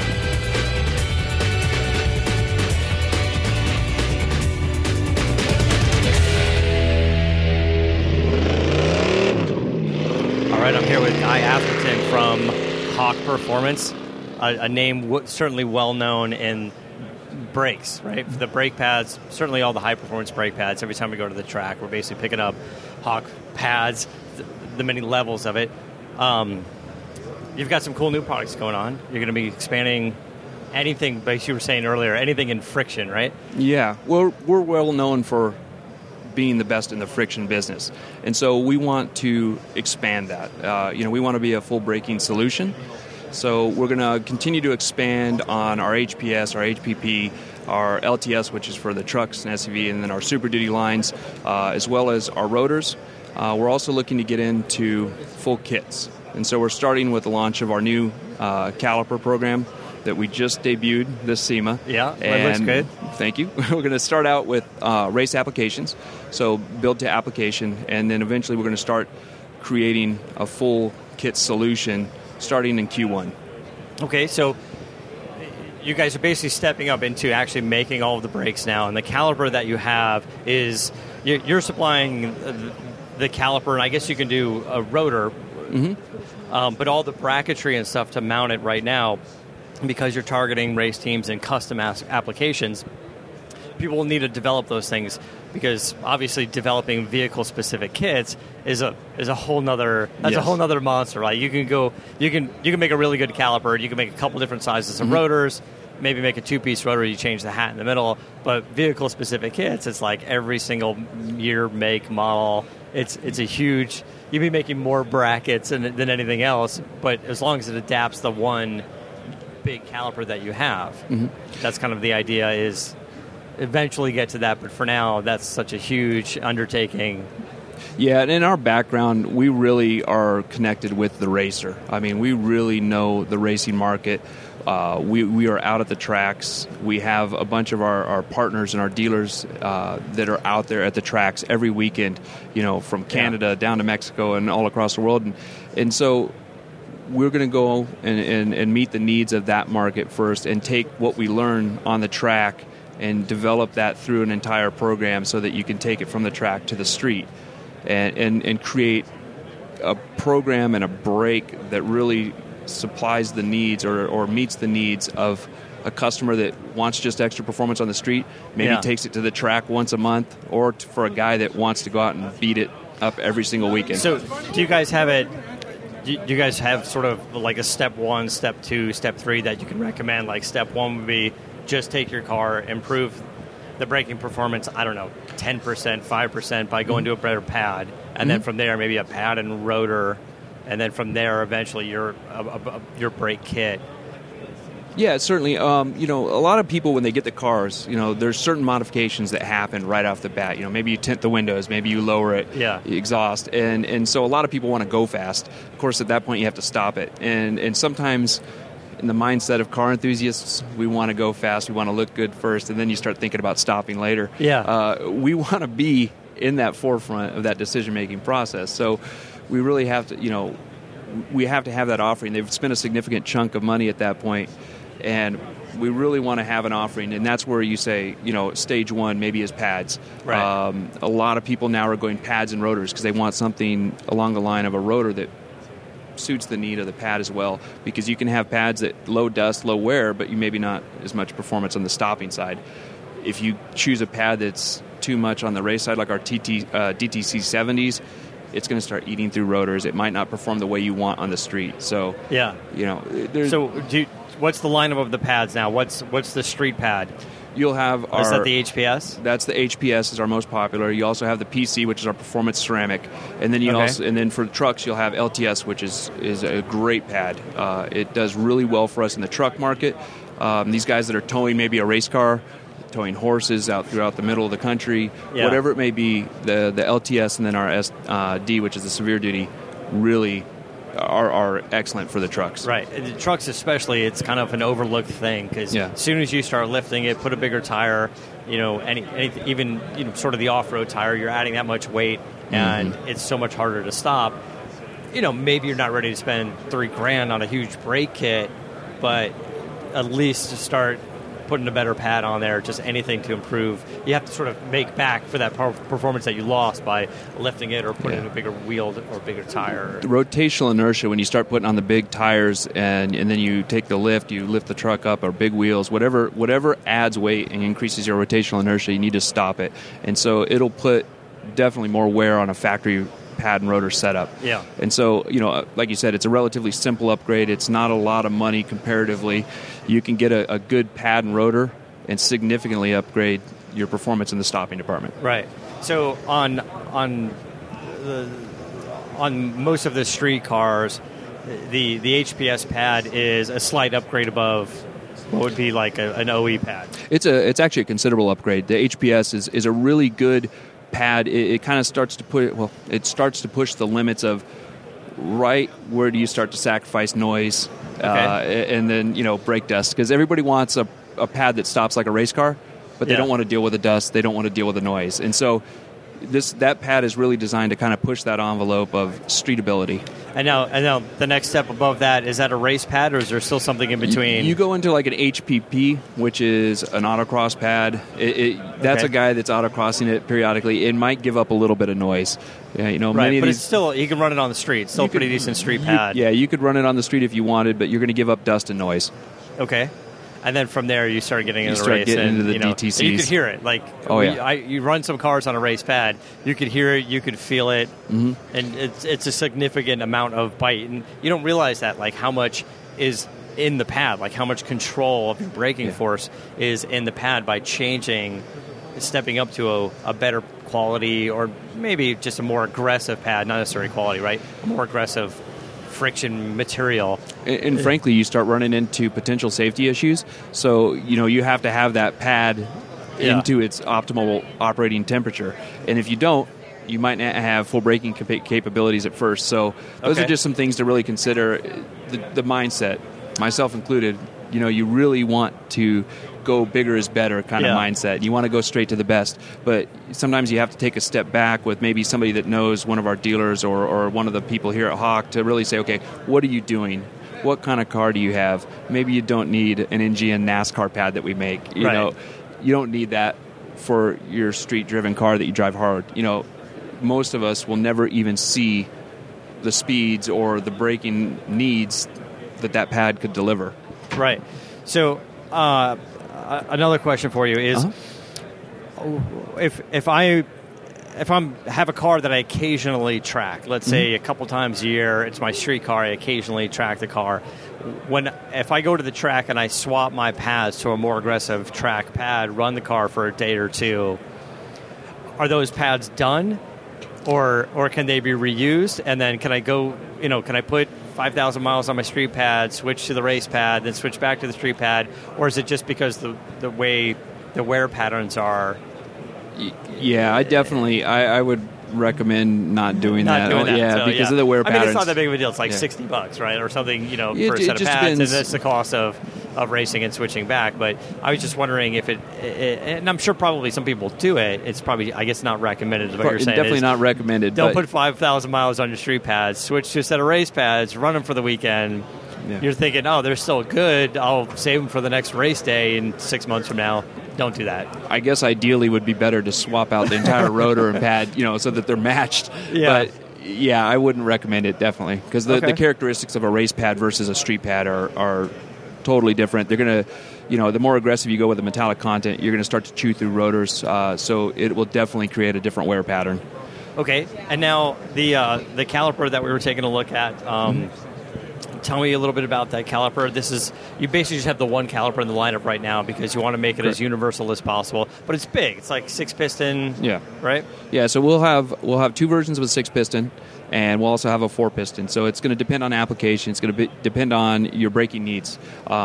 I'm here with Guy Atherton from Hawk Performance, a name certainly well known in brakes, right? The brake pads, certainly all the high-performance brake pads. Every time we go to the track, we're basically picking up Hawk pads, the many levels of it. You've got some cool new products going on. You're going to be expanding anything, like you were saying earlier, anything in friction, right? Yeah, we're well known for being the best in the friction business, and so we want to expand that. We want to be a full braking solution. So we're going to continue to expand on our HPS, our HPP, our LTS, which is for the trucks and SUV, and then our Super Duty lines, as well as our rotors. We're also looking to get into full kits. And so we're starting with the launch of our new caliper program that we just debuted this SEMA. Yeah, that looks good. Thank you. We're going to start out with race applications, so build to application, and then eventually we're going to start creating a full kit solution starting in Q1. Okay, so you guys are basically stepping up into actually making all of the brakes now, and the caliper that you have is, you're supplying the caliper, and I guess you can do a rotor, but all the bracketry and stuff to mount it right now, because you're targeting race teams and custom applications, people will need to develop those things, because obviously developing vehicle-specific kits is a whole nother a whole nother monster, right? You can make a really good caliper, you can make a couple different sizes of rotors, maybe make a two-piece rotor, you change the hat in the middle, but vehicle-specific kits, it's like every single year, make, model. It's a huge. You'd be making more brackets than anything else, but as long as it adapts the one big caliper that you have, that's kind of the idea, is eventually get to that. But for now, that's such a huge undertaking. Yeah, and in our background, we really are connected with the racer. I mean, we really know the racing market. We are out at the tracks. We have a bunch of our partners and our dealers that are out there at the tracks every weekend, from Canada down to Mexico and all across the world. And so we're going to go and meet the needs of that market first and take what we learn on the track and develop that through an entire program so that you can take it from the track to the street and create a program and a brake that really supplies the needs or meets the needs of a customer that wants just extra performance on the street, maybe takes it to the track once a month, or for a guy that wants to go out and beat it up every single weekend. So do you guys have it? Do you guys have sort of like a step 1, step 2, step 3 that you can recommend? Like step 1 would be just take your car, improve the braking performance, 10%, 5% by going to a better pad, and then from there maybe a pad and rotor, and then from there eventually your brake kit. Yeah, certainly. A lot of people, when they get the cars, there's certain modifications that happen right off the bat. Maybe you tint the windows, maybe you lower it, exhaust, and so a lot of people want to go fast. Of course, at that point, you have to stop it. And sometimes, in the mindset of car enthusiasts, we want to go fast, we want to look good first, and then you start thinking about stopping later. We want to be in that forefront of that decision-making process. So we really have to, we have to have that offering. They've spent a significant chunk of money at that point, and we really want to have an offering, and that's where you say, stage 1 maybe is pads. Right. A lot of people now are going pads and rotors because they want something along the line of a rotor that suits the need of the pad as well, because you can have pads that low dust, low wear, but you maybe not as much performance on the stopping side. If you choose a pad that's too much on the race side, like our DTC 70s, it's going to start eating through rotors. It might not perform the way you want on the street. So So what's the lineup of the pads now? What's the street pad? You'll have Is that the HPS? That's the HPS, is our most popular. You also have the PC, which is our performance ceramic, and then and then for trucks you'll have LTS, which is a great pad. It does really well for us in the truck market. These guys that are towing maybe a race car, towing horses out throughout the middle of the country, whatever it may be, the LTS and then our SD, which is the severe duty, really are excellent for the trucks. Right. The trucks especially, it's kind of an overlooked thing, because as soon as you start lifting it, put a bigger tire, even sort of the off-road tire, you're adding that much weight, and it's so much harder to stop. Maybe you're not ready to spend $3,000 on a huge brake kit, but at least to start putting a better pad on there, just anything to improve. You have to sort of make back for that performance that you lost by lifting it or putting in a bigger wheel or bigger tire. The rotational inertia, when you start putting on the big tires and then you take the lift, you lift the truck up, or big wheels, whatever adds weight and increases your rotational inertia, you need to stop it. And so it'll put definitely more wear on a factory pad and rotor setup. Yeah. And so, like you said, it's a relatively simple upgrade. It's not a lot of money comparatively. You can get a good pad and rotor and significantly upgrade your performance in the stopping department. Right. So on most of the street cars, the HPS pad is a slight upgrade above what would be like an OE pad. It's actually a considerable upgrade. The HPS is a really good pad. It kind of starts to push the limits of right where do you start to sacrifice noise, and then brake dust, because everybody wants a pad that stops like a race car, but they don't want to deal with the dust, they don't want to deal with the noise, and so that pad is really designed to kind of push that envelope of streetability. And now the next step above that, is that a race pad, or is there still something in between? You go into like an HPP, which is an autocross pad. That's a guy that's autocrossing it periodically. It might give up a little bit of noise. Right, but it's still, you can run it on the street. It's still a pretty decent street pad. You could run it on the street if you wanted, but you're going to give up dust and noise. Okay. And then from there, you start getting into the race. Into the DTCs. And you could hear it. Like, you run some cars on a race pad, you could hear it, you could feel it, and it's a significant amount of bite. And you don't realize that, like, how much is in the pad, like how much control of your braking force is in the pad by stepping up to a better quality, or maybe just a more aggressive pad, not necessarily quality, right? A more aggressive friction material. And frankly, you start running into potential safety issues. So, you have to have that pad into its optimal operating temperature. And if you don't, you might not have full braking capabilities at first. So those are just some things to really consider. The mindset, myself included, you really want to go bigger is better kind of mindset. You want to go straight to the best, but sometimes you have to take a step back with maybe somebody that knows one of our dealers or one of the people here at Hawk to really say, okay, what are you doing? What kind of car do you have? Maybe you don't need an NGN NASCAR pad that we make. You don't need that for your street-driven car that you drive hard. Most of us will never even see the speeds or the braking needs that pad could deliver. Right. So another question for you is, if I have a car that I occasionally track, let's say a couple times a year, it's my street car, I occasionally track the car. If I go to the track and I swap my pads to a more aggressive track pad, run the car for a day or two, are those pads done, or can they be reused? And then can I go, can I put 5,000 miles on my street pad, switch to the race pad, then switch back to the street pad, or is it just because the way the wear patterns are? Yeah, I would recommend not doing that. Yeah, because of the wear patterns. I mean, it's not that big of a deal. It's like $60, right, or something, for a set of pads, and that's the cost of racing and switching back. But I was just wondering if it and I'm sure probably some people do it. It's probably, I guess, not recommended. Is what you're saying. Definitely not recommended. Don't put 5,000 miles on your street pads. Switch to a set of race pads. Run them for the weekend. Yeah. You're thinking, they're still good. I'll save them for the next race day in 6 months from now. Don't do that. I guess ideally would be better to swap out the entire rotor and pad, so that they're matched. Yeah. But I wouldn't recommend it, definitely, because the characteristics of a race pad versus a street pad are totally different. They're going to, the more aggressive you go with the metallic content, you're going to start to chew through rotors. So it will definitely create a different wear pattern. Okay, and now the caliper that we were taking a look at. Tell me a little bit about that caliper. You basically just have the one caliper in the lineup right now because you want to make it as universal as possible. But it's big. It's like 6-piston. Yeah. Right. Yeah. So we'll have two versions of a 6-piston, and we'll also have a 4-piston. So it's going to depend on application. It's going to depend on your braking needs.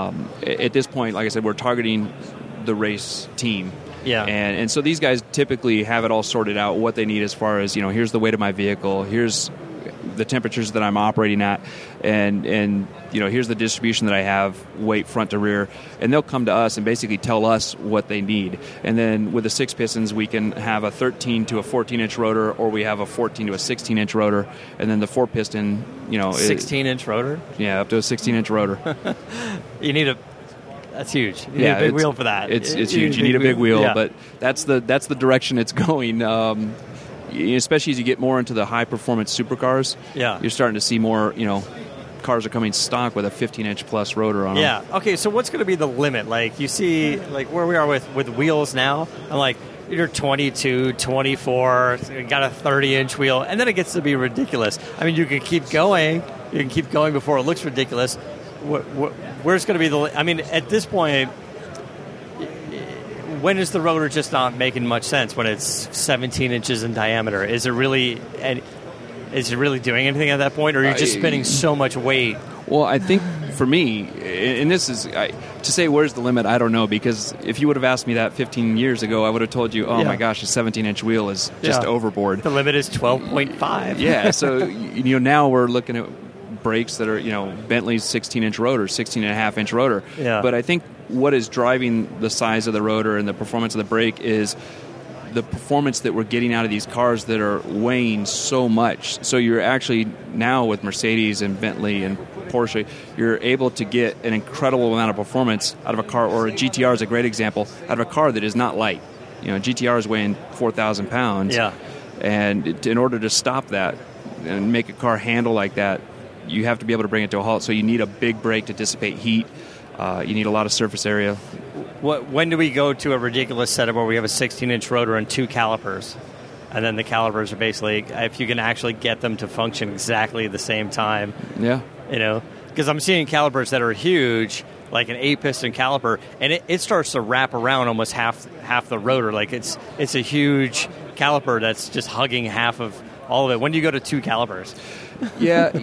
At this point, like I said, we're targeting the race team. Yeah. And so these guys typically have it all sorted out what they need as far as, here's the weight of my vehicle, here's the temperatures that I'm operating at, and here's the distribution that I have, weight front to rear, and they'll come to us and basically tell us what they need. And then with the 6-pistons, we can have a 13 to a 14-inch rotor, or we have a 14 to a 16-inch rotor, and then the 4-piston, 16-inch rotor? Yeah, up to a 16-inch rotor. You need That's huge. You need a big wheel for that. It's huge. You need a big wheel, yeah. but that's the direction it's going. Especially as you get more into the high performance supercars. Yeah. You're starting to see more. Cars are coming stock with a 15-inch plus rotor on them. Yeah. Okay. So what's going to be the limit? Like you see, like where we are with wheels now. I'm like, you're 22, 24, you got a 30-inch wheel, and then it gets to be ridiculous. I mean, you can keep going. You can keep going before it looks ridiculous. Where's going to be the? I mean, at this point, when is the rotor just not making much sense? When it's 17 inches in diameter, is it really doing anything at that point, or are you just spinning so much weight? Well, I think for me, and this is to say where's the limit, I don't know, because if you would have asked me that 15 years ago, I would have told you, my gosh, a 17-inch wheel is just overboard. The limit is 12.5. Yeah, so now we're looking at brakes that are Bentley's 16-inch rotor, 16.5-inch rotor. Yeah. But I think what is driving the size of the rotor and the performance of the brake is the performance that we're getting out of these cars that are weighing so much. So you're actually now with Mercedes and Bentley and Porsche, you're able to get an incredible amount of performance out of a car, or a GTR is a great example, out of a car that is not light. GTR is weighing 4,000 pounds. Yeah. And in order to stop that and make a car handle like that, you have to be able to bring it to a halt. So you need a big brake to dissipate heat. You need a lot of surface area. When do we go to a ridiculous setup where we have a 16-inch rotor and 2 calipers? And then the calipers are basically, if you can actually get them to function exactly at the same time. Yeah. Because I'm seeing calipers that are huge, like an 8-piston caliper, and it starts to wrap around almost half the rotor. Like it's a huge caliper that's just hugging half of all of it. When do you go to 2 calipers? Yeah,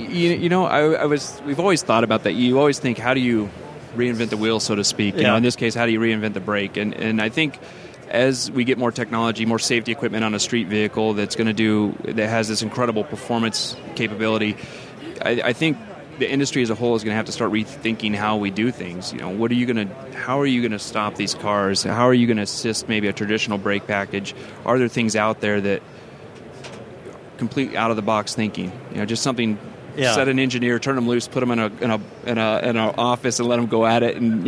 we've always thought about that. You always think, how do you reinvent the wheel, so to speak? In this case, how do you reinvent the brake? And I think as we get more technology, more safety equipment on a street vehicle that has this incredible performance capability, I think the industry as a whole is going to have to start rethinking how we do things. How are you going to stop these cars? How are you going to assist maybe a traditional brake package? Are there things out there that complete out of the box thinking? Just something. Yeah. Set an engineer, turn them loose, put them in an office, and let them go at it, and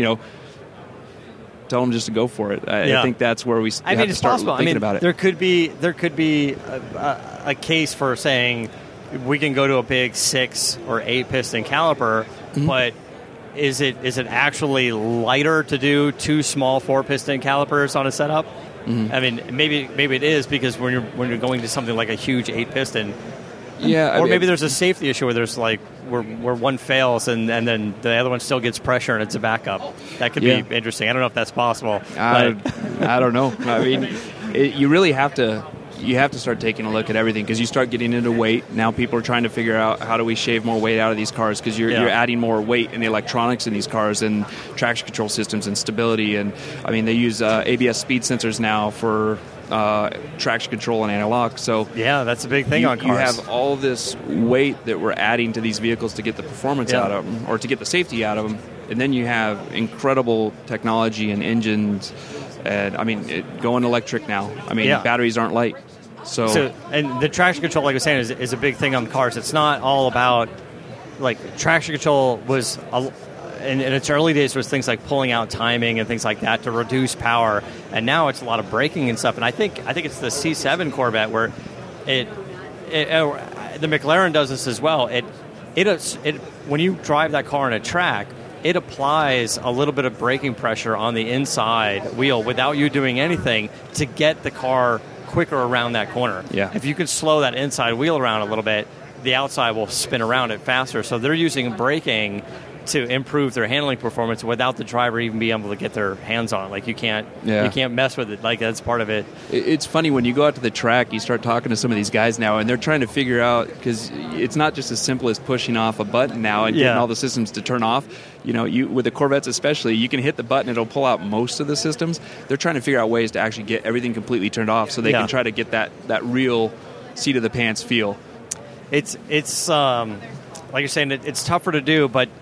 tell them just to go for it. I think that's where we have to start thinking about it. There could be a case for saying we can go to a big 6 or 8 piston caliper, but is it actually lighter to do 2 small 4 piston calipers on a setup? I mean, maybe it is, because when you're going to something like a huge 8 piston. Yeah, or maybe there's a safety issue where there's where one fails and then the other one still gets pressure and it's a backup. That could be interesting. I don't know if that's possible. I don't know. I mean, you really have to start taking a look at everything, because you start getting into weight. Now people are trying to figure out, how do we shave more weight out of these cars, because you're adding more weight in the electronics in these cars and traction control systems and stability. And I mean, they use ABS speed sensors now for traction control and analog. So that's a big thing on cars. You have all this weight that we're adding to these vehicles to get the performance out of them, or to get the safety out of them, and then you have incredible technology and engines. And I mean, going electric now. I mean, batteries aren't light. So and the traction control, like I was saying, is a big thing on cars. It's not all about, traction control was in its early days was things like pulling out timing and things like that to reduce power, and now it's a lot of braking and stuff. And I think it's the C7 Corvette where the McLaren does this as well. It when you drive that car on a track, it applies a little bit of braking pressure on the inside wheel without you doing anything to get the car quicker around that corner. Yeah. If you can slow that inside wheel around a little bit, the outside will spin around it faster. So they're using braking to improve their handling performance without the driver even being able to get their hands on it. You can't mess with it. That's part of it. It's funny when you go out to the track, you start talking to some of these guys now, and they're trying to figure out, because it's not just as simple as pushing off a button now and getting all the systems to turn off. With the Corvettes especially, you can hit the button, it'll pull out most of the systems. They're trying to figure out ways to actually get everything completely turned off, so they can try to get that real seat of the pants feel. It's like you're saying, it's tougher to do, but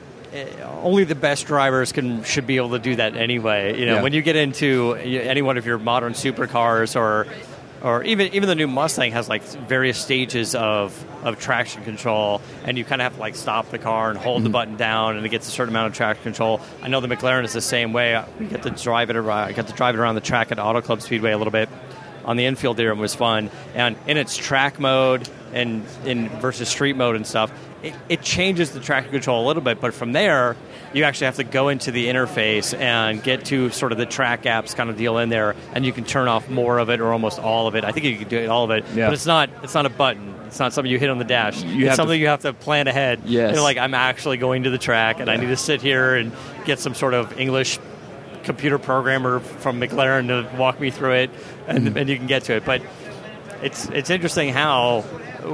only the best drivers should be able to do that anyway. When you get into any one of your modern supercars or or even the new Mustang has like various stages of traction control, and you kind of have to like stop the car and hold the button down, and it gets a certain amount of traction control. I know the McLaren is the same way. We get to drive it around. I got to drive it around the track at Auto Club Speedway a little bit on the infield there, and was fun. And in its track mode and in versus street mode and stuff, it changes the traction control a little bit, but from there, you actually have to go into the interface and get to sort of the track apps kind of deal in there, and you can turn off more of it or almost all of it. I think you can do all of it, but it's not a button. It's not something you hit on the dash. It's something you have to plan ahead. Yes. Like, I'm actually going to the track, and I need to sit here and get some sort of English computer programmer from McLaren to walk me through it, and you can get to it. But it's interesting how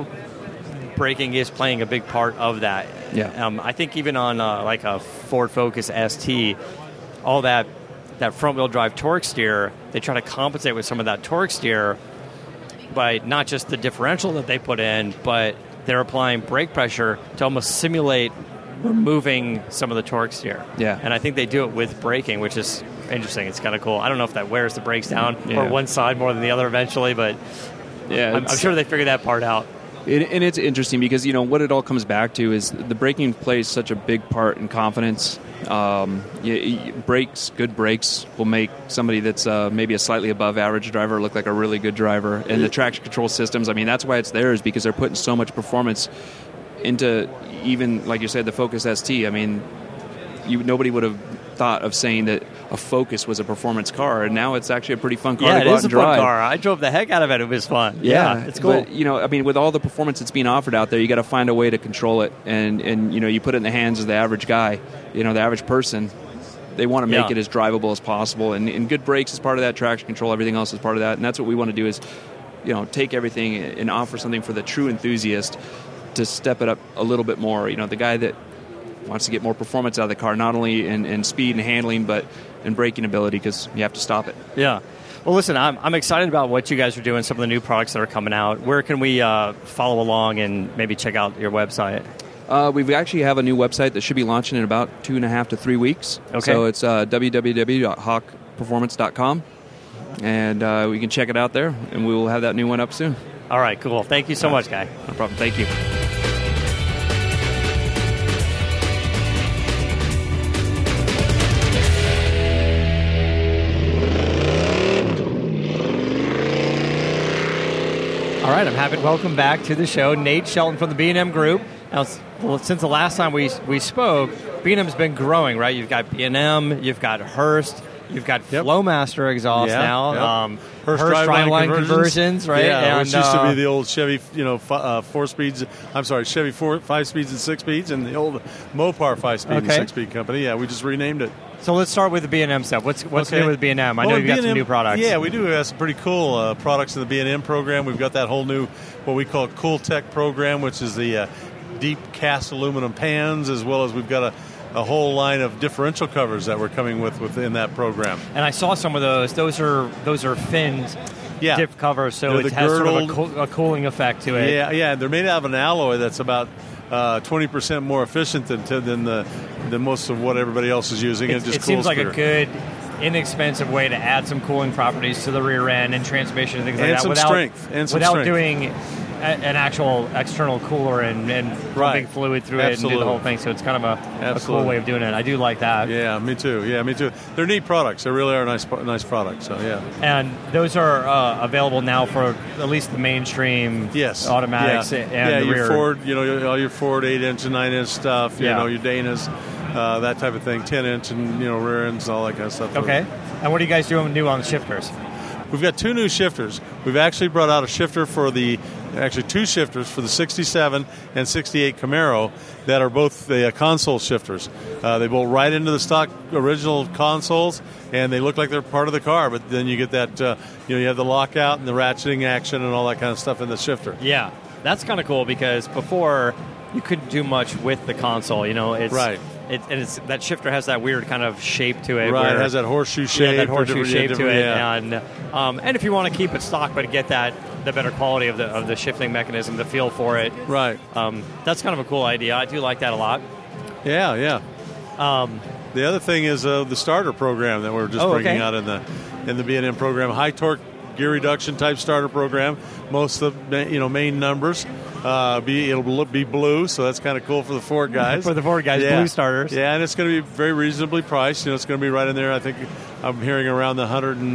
braking is playing a big part of that. Yeah. I think even on like a Ford Focus ST, all that front-wheel drive torque steer, they try to compensate with some of that torque steer by not just the differential that they put in, but they're applying brake pressure to almost simulate removing some of the torque steer. Yeah. And I think they do it with braking, which is interesting. It's kind of cool. I don't know if that wears the brakes down or one side more than the other eventually, but I'm sure they figured that part out. And it's interesting because, what it all comes back to is the braking plays such a big part in confidence. Good brakes will make somebody that's maybe a slightly above average driver look like a really good driver. And the traction control systems, that's why it's there, is because they're putting so much performance into, even, like you said, the Focus ST. Nobody would have thought of saying that a Focus was a performance car, and now it's actually a pretty fun car to go out and drive. Yeah, it is a fun car. I drove the heck out of it. It was fun. Yeah, it's cool. But, with all the performance that's being offered out there, you got to find a way to control it, and you put it in the hands of the average guy, the average person. They want to make it as drivable as possible, and good brakes is part of that, traction control, everything else is part of that, and that's what we want to do is, take everything and offer something for the true enthusiast to step it up a little bit more. The guy that wants to get more performance out of the car, not only in speed and handling, but in braking ability, because you have to stop it. Yeah. Well, listen, I'm excited about what you guys are doing, some of the new products that are coming out. Where can we follow along and maybe check out your website? We actually have a new website that should be launching in about 2.5 to 3 weeks. Okay. So it's www.hawkperformance.com, and we can check it out there, and we will have that new one up soon. All right, cool. Thank you so much, Guy. No problem. Thank you. All right, I'm happy to welcome back to the show Nate Shelton from the B&M Group. Now, since the last time we spoke, B&M's been growing, right? You've got B&M, you've got Hurst, you've got Flowmaster exhaust now. Hurst driveline conversions, right? Yeah, and, which used to be the old Chevy, 4 speeds. I'm sorry, Chevy 5 speeds and 6 speeds, and the old Mopar 5 speed and 6 speed company. Yeah, we just renamed it. So let's start with the B&M stuff. What's new with B&M? I know you've got some new products. Yeah, we do have some pretty cool products in the B&M program. We've got that whole new, what we call Cool Tech program, which is the deep cast aluminum pans, as well as we've got a whole line of differential covers that we're coming with within that program. And I saw some of those. Those are finned diff covers, so it has girdled, sort of a cooling effect to it. Yeah, they're made out of an alloy that's about 20% more efficient than most of what everybody else is using. It seems like a good, inexpensive way to add some cooling properties to the rear end and transmission and things like that. Without doing an actual external cooler and pumping fluid through it and do the whole thing. So it's kind of a cool way of doing it. I do like that. Yeah, me too. They're neat products. They really are nice products. So yeah. And those are available now for at least the mainstream automatics and the your rear. Ford, all your Ford 8-inch and 9-inch stuff. Your Danas, that type of thing. 10-inch and rear ends and all that kind of stuff. Okay. And what are you guys doing new on the shifters? We've got 2 new shifters. We've actually brought out two shifters for the 67 and 68 Camaro that are both the console shifters. They bolt right into the stock original consoles, and they look like they're part of the car, but then you get that, you have the lockout and the ratcheting action and all that kind of stuff in the shifter. Yeah, that's kind of cool because before you couldn't do much with the console. Right. That shifter has that weird kind of shape to it. Right, it has that horshoe shape. Yeah, that horseshoe shape to it. Yeah. And if you want to keep it stock but get the better quality of the shifting mechanism, the feel for it. Right. That's kind of a cool idea. I do like that a lot. Yeah. The other thing is the starter program that we're just bringing out in the B&M program. High torque gear reduction type starter program. Most of the main numbers. It'll be blue, so that's kind of cool for the Ford guys. For the Ford guys, blue starters. Yeah, and it's going to be very reasonably priced. It's going to be right in there. I think I'm hearing around the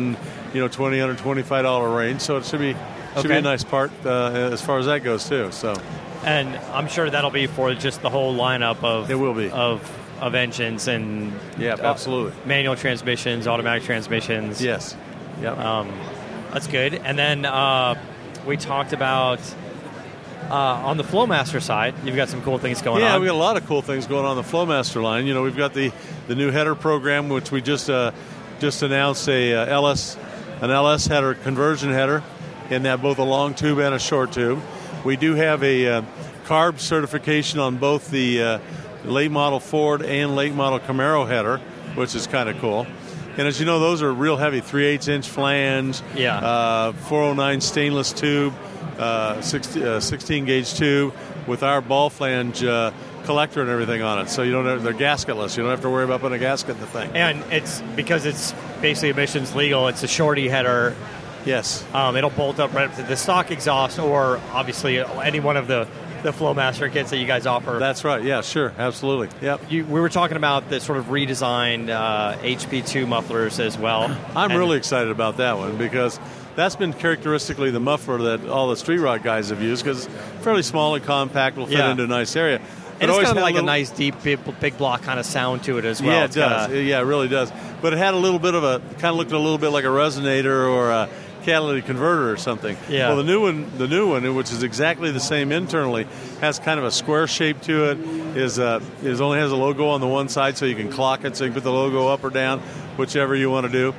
$125 range. So it should be a nice part as far as that goes too. So, and I'm sure that'll be for just the whole lineup of it will be of engines and absolutely manual transmissions, automatic transmissions. Yes. Yep. That's good. And then we talked about. On the Flowmaster side, you've got some cool things going on. Yeah, we've got a lot of cool things going on the Flowmaster line. We've got the new header program, which we just announced an LS header, conversion header, in that both a long tube and a short tube. We do have a carb certification on both the late model Ford and late model Camaro header, which is kind of cool. And as you know, those are real heavy, 3/8-inch flange, 409 stainless tube. 16 gauge tube with our ball flange collector and everything on it, so they're gasketless. You don't have to worry about putting a gasket in the thing. And it's because it's basically emissions legal. It's a shorty header. Yes. It'll bolt up right up to the stock exhaust, or obviously any one of the Flowmaster kits that you guys offer. That's right. Yeah, sure, absolutely. Yep. We were talking about the sort of redesigned HP2 mufflers as well. I'm really excited about that one because that's been characteristically the muffler that all the street rod guys have used because it's fairly small and compact, will fit into a nice area. And it's kind of like a nice, deep, big block kind of sound to it as well. Yeah, it does. Yeah, it really does. But it had a little bit of kind of looked a little bit like a resonator or a catalytic converter or something. Yeah. Well, the new one, which is exactly the same internally, has kind of a square shape to it. Is only has a logo on the one side, so you can clock it, so you can put the logo up or down, whichever you want to do.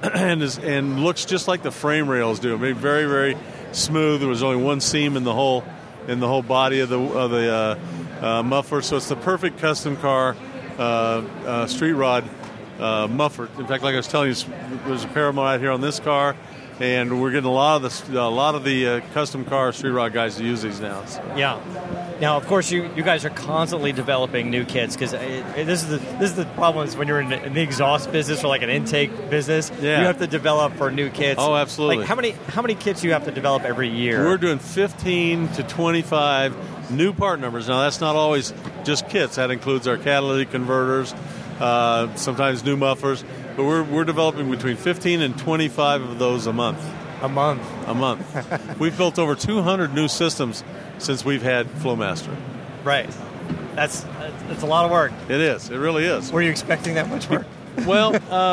and looks just like the frame rails do. I mean, very, very smooth. There was only one seam in the whole body of the muffler, so it's the perfect custom car street rod muffler. In fact, like I was telling you, there's a pair of them out here on this car, and we're getting a lot of the custom car street rod guys to use these now. So. Yeah. Now, of course, you guys are constantly developing new kits because this is the problem is when you're in the exhaust business or like an intake business, you have to develop for new kits. Oh, absolutely. Like how many kits do you have to develop every year? We're doing 15 to 25 new part numbers. Now, that's not always just kits. That includes our catalytic converters, sometimes new mufflers. But we're developing between 15 and 25 of those a month. A month. We've built over 200 new systems since we've had Flowmaster. Right. That's a lot of work. It is. It really is. Were you expecting that much work? Well,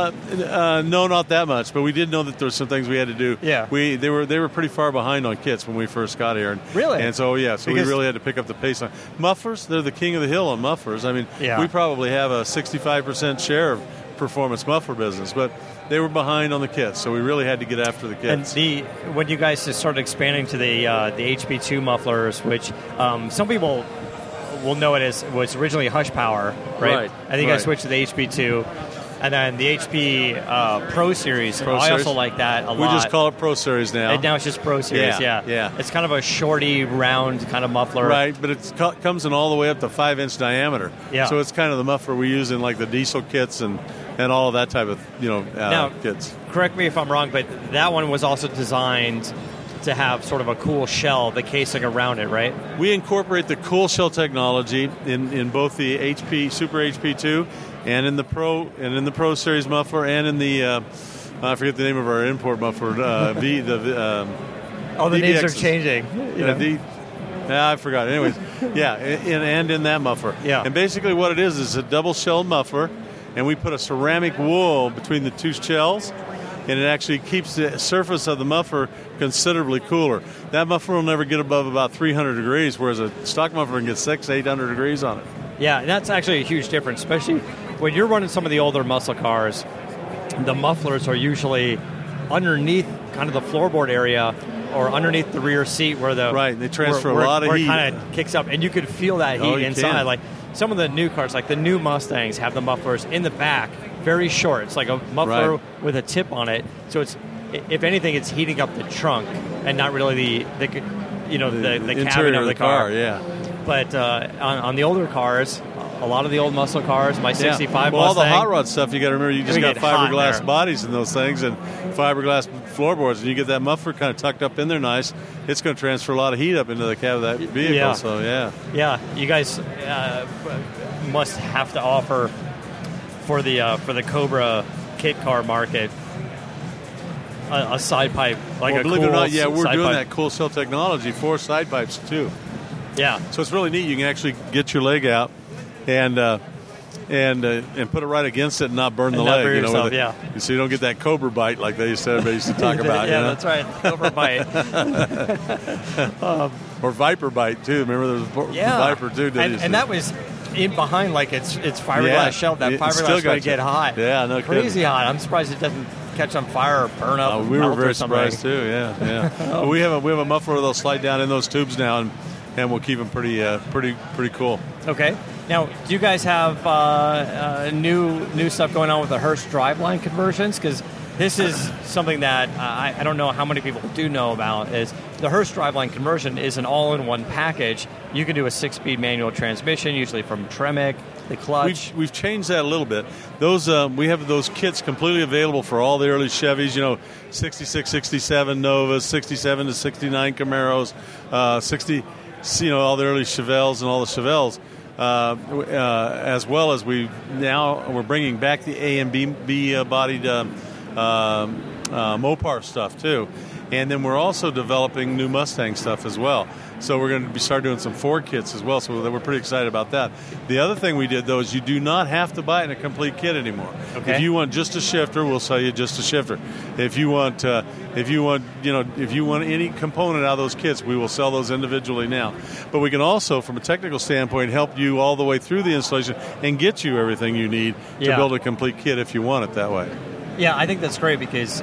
no, not that much. But we did know that there were some things we had to do. Yeah. They were pretty far behind on kits when we first got here. Really? And so we really had to pick up the pace on mufflers. They're the king of the hill on mufflers. I mean, we probably have a 65% share of performance muffler business, but they were behind on the kits, so we really had to get after the kits. And when you guys started expanding to the HP2 mufflers, which some people will know it as was originally Hush Power, right? And then you guys switched to the HP2. And then the HP Pro Series, I also like that a lot. We just call it Pro Series now. And now it's just Pro Series, yeah. It's kind of a shorty, round kind of muffler. Right, but it comes in all the way up to 5-inch diameter. Yeah. So it's kind of the muffler we use in like the diesel kits and all of that type of now, kits. Correct me if I'm wrong, but that one was also designed to have sort of a cool shell, the casing around it, right? We incorporate the cool shell technology in both the HP Super HP2 and in the Pro Series muffler and in the I forget the name of our import muffler. The VBXs. names are changing. I forgot. Anyways, and in that muffler. Yeah. And basically what it is a double shelled muffler, and we put a ceramic wool between the two shells, and it actually keeps the surface of the muffler considerably cooler. That muffler will never get above about 300 degrees, whereas a stock muffler can get 600-800 degrees on it. Yeah, and that's actually a huge difference, especially when you're running some of the older muscle cars. The mufflers are usually underneath kind of the floorboard area or underneath the rear seat where they transfer a lot of heat. Where it kind of kicks up, and you could feel that heat inside. Can. Like some of the new cars, like the new Mustangs, have the mufflers in the back, very short. It's like a muffler with a tip on it. So it's, if anything, it's heating up the trunk and not really the cabin of the car. Yeah. But on the older cars, a lot of the old muscle cars. My '65 Well, all the Mustang. hot rod stuff, you got to remember, you just got get hot in fiberglass there. bodies in those things and fiberglass floorboards, and you get that muffler kind of tucked up in there nice. It's going to transfer a lot of heat up into the cab of that vehicle. Yeah. So Yeah, you guys must have to offer for the Cobra kit car market a side pipe, like well, a believe cool it or not, yeah, we're side doing pipe. that cool cell technology for side pipes too. Yeah. So it's really neat. You can actually get your leg out and put it right against it and not burn the And not leg. burn you know, yourself, with it. yeah. So you don't get that cobra bite like everybody used to talk about. Yeah, you know? that's right. Cobra bite. Or viper bite too. Remember there was Yeah. viper too. And that was in behind, like it's fiberglass Yeah. shell. That It still fiberglass got would get you. hot. Yeah, no kidding. Crazy hot. I'm surprised it doesn't catch on fire or burn up. We were melt or very something. surprised too. Yeah. But we have a muffler that'll slide down in those tubes now, and we'll keep them pretty cool. Okay. Now, do you guys have new stuff going on with the Hurst driveline conversions? Because this is something that I don't know how many people do know about. Is the Hurst driveline conversion is an all-in-one package. You can do a 6-speed manual transmission, usually from Tremec. The clutch. We've changed that a little bit. Those we have those kits completely available for all the early Chevys. 66, 67 Novas, 67 to 69 Camaros, 60. All the early Chevelles and all the Chevelles. As well as we're bringing back the A and B bodied Mopar stuff too, and then we're also developing new Mustang stuff as well. So we're going to start doing some Ford kits as well. So we're pretty excited about that. The other thing we did though is you do not have to buy it in a complete kit anymore. Okay. If you want just a shifter, we'll sell you just a shifter. If you want any component out of those kits, we will sell those individually now. But we can also, from a technical standpoint, help you all the way through the installation and get you everything you need to Yeah. build a complete kit if you want it that way. Yeah, I think that's great because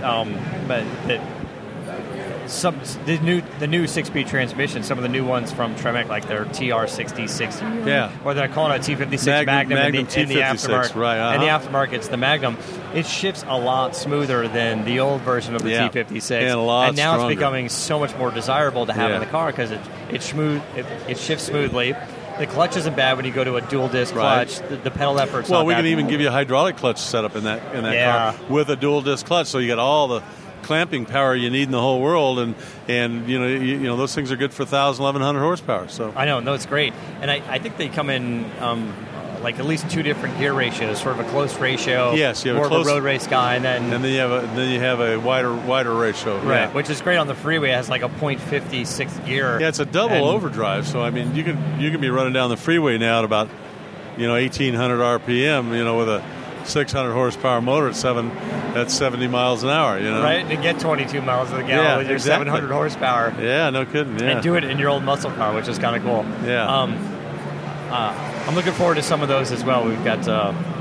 the new 6-speed transmission, some of the new ones from Tremec, like their TR6060, Yeah. or they're calling it T56 Magnum in the T56, aftermarket. right, uh-huh. In the aftermarket, it's the Magnum. It shifts a lot smoother than the old version of the Yeah. T56, And a lot now stronger. it's becoming so much more desirable to have Yeah. in the car because it shifts smoothly. The clutch isn't bad when you go to a dual disc Right. clutch. The pedal effort's Well, not we bad. can even give you a hydraulic clutch setup in that Yeah. car with a dual disc clutch, so you get all the clamping power you need in the whole world, and those things are good for 1,000, 1,100 horsepower. So I know, no, it's great, and I think they come in like at least 2 different gear ratios, sort of a close ratio. Yes, you have more a close of a road race guy, and then you have a wider ratio, right, yeah. which is great on the freeway. It has like a .50 sixth gear. Yeah, it's a double And- overdrive, so I mean you can be running down the freeway now at about 1,800 RPM, with a 600 horsepower motor at 70 miles an hour, Right, and get 22 miles to the gallon Yeah, with your exactly. 700 horsepower. Yeah, no kidding. Yeah. And do it in your old muscle car, which is kind of cool. Yeah. I'm looking forward to some of those as well. We've got,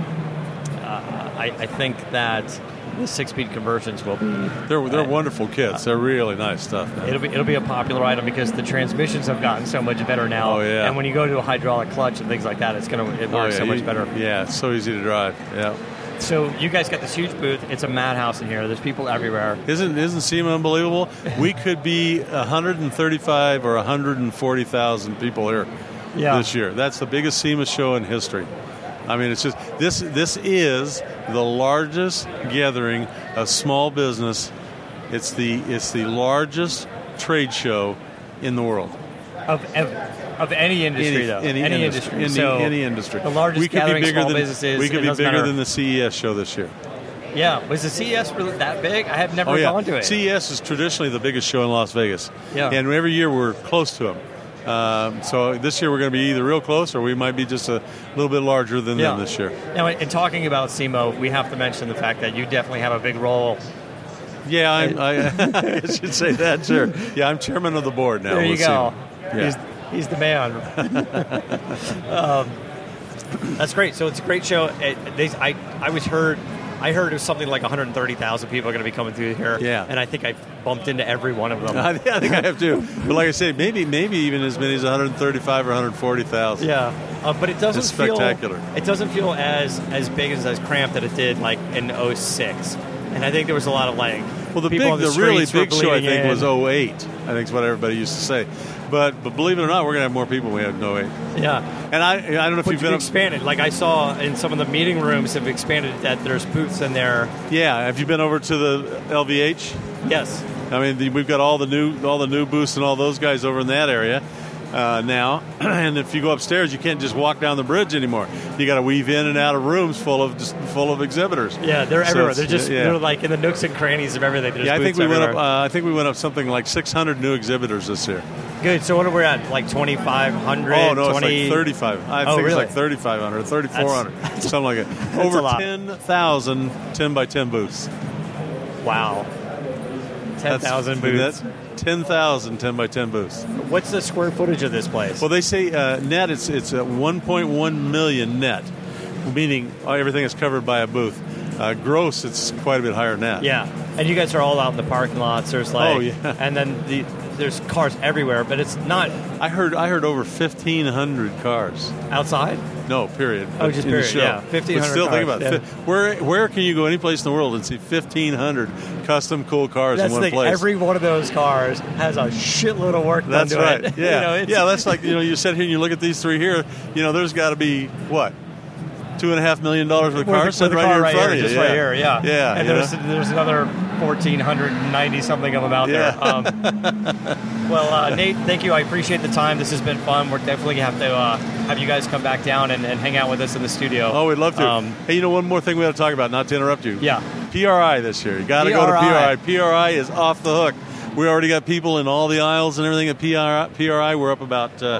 I think that the 6-speed conversions will be. They're wonderful kits. They're really nice stuff, man. It'll be a popular item because the transmissions have gotten so much better now. Oh, yeah. And when you go to a hydraulic clutch and things like that, it works so much better. Yeah, it's so easy to drive. Yeah. So you guys got this huge booth. It's a madhouse in here. There's people everywhere. Isn't SEMA unbelievable? We could be 135 or 140,000 people here this year. That's the biggest SEMA show in history. I mean, it's just this is the largest gathering of small business. It's the largest trade show in the world. Of any industry, though. Any industry. Any industry. The largest gathering of small businesses. We could it be doesn't bigger matter. than the CES show this year. Yeah. Was the CES really that big? I have never gone to it. CES is traditionally the biggest show in Las Vegas. Yeah. And every year we're close to them. So this year we're going to be either real close or we might be just a little bit larger than them this year. Now, in talking about SEMA, we have to mention the fact that you definitely have a big role. Yeah, I should say that, sure. Yeah, I'm chairman of the board now. There you with go. SEMA. Yeah. He's the man. That's great. So it's a great show. I heard it was something like 130,000 people are going to be coming through here. Yeah. And I think I bumped into every one of them. I think I have too. But like I say, maybe even as many as 135 or 140,000. Yeah. But it doesn't It's feel spectacular. It doesn't feel as big as cramped that it did like in 06. And I think there was a lot of Well, the people on the really streets were big show I bleeding think in. was 08. I think is what everybody used to say. But believe it or not, we're going to have more people than we had in 08. Yeah. And I don't know if you've been expanded. Like I saw in some of the meeting rooms have expanded that there's booths in there. Yeah. Have you been over to the LVH? Yes. I mean, we've got all the new booths and all those guys over in that area now. And if you go upstairs, you can't just walk down the bridge anymore. You got to weave in and out of rooms full of exhibitors. Yeah, they're everywhere. They're like in the nooks and crannies of everything. There's I think we everywhere. went up. I think we went up something like 600 new exhibitors this year. Good. So what are we at? Like 2,500? Oh no, 20... it's like 35. I think it's like 3,500, 3,400, something like that. Over 10,000 10 by 10 booths. Wow. 10,000 booths. 10,000 10 by 10 booths. What's the square footage of this place? Well, they say net it's 1.1 million net, meaning everything is covered by a booth. Gross, it's quite a bit higher than that. Yeah, and you guys are all out in the parking lots. There's like, oh yeah, and then there's cars everywhere, but it's not. I heard over 1,500 cars outside. No, period. Oh, just in period. The show. Yeah, 1,500. But still, cars. think about it. Yeah. Where can you go any place in the world and see 1,500 custom cool cars That's in one place? Every one of those cars has a shitload of work done to it. That's right. Yeah, that's like you sit here and you look at these three here. There's got to be what. $2.5 million worth of cars sitting right here in front of you. Just right here, yeah. Yeah. And there's another 1,490 something of them out there. Well, Nate, thank you. I appreciate the time. This has been fun. We're definitely going to have to have you guys come back down and hang out with us in the studio. Oh, we'd love to. Hey, one more thing we got to talk about, not to interrupt you. Yeah. PRI this year. You got to go to PRI. PRI is off the hook. We already got people in all the aisles and everything at PRI. We're up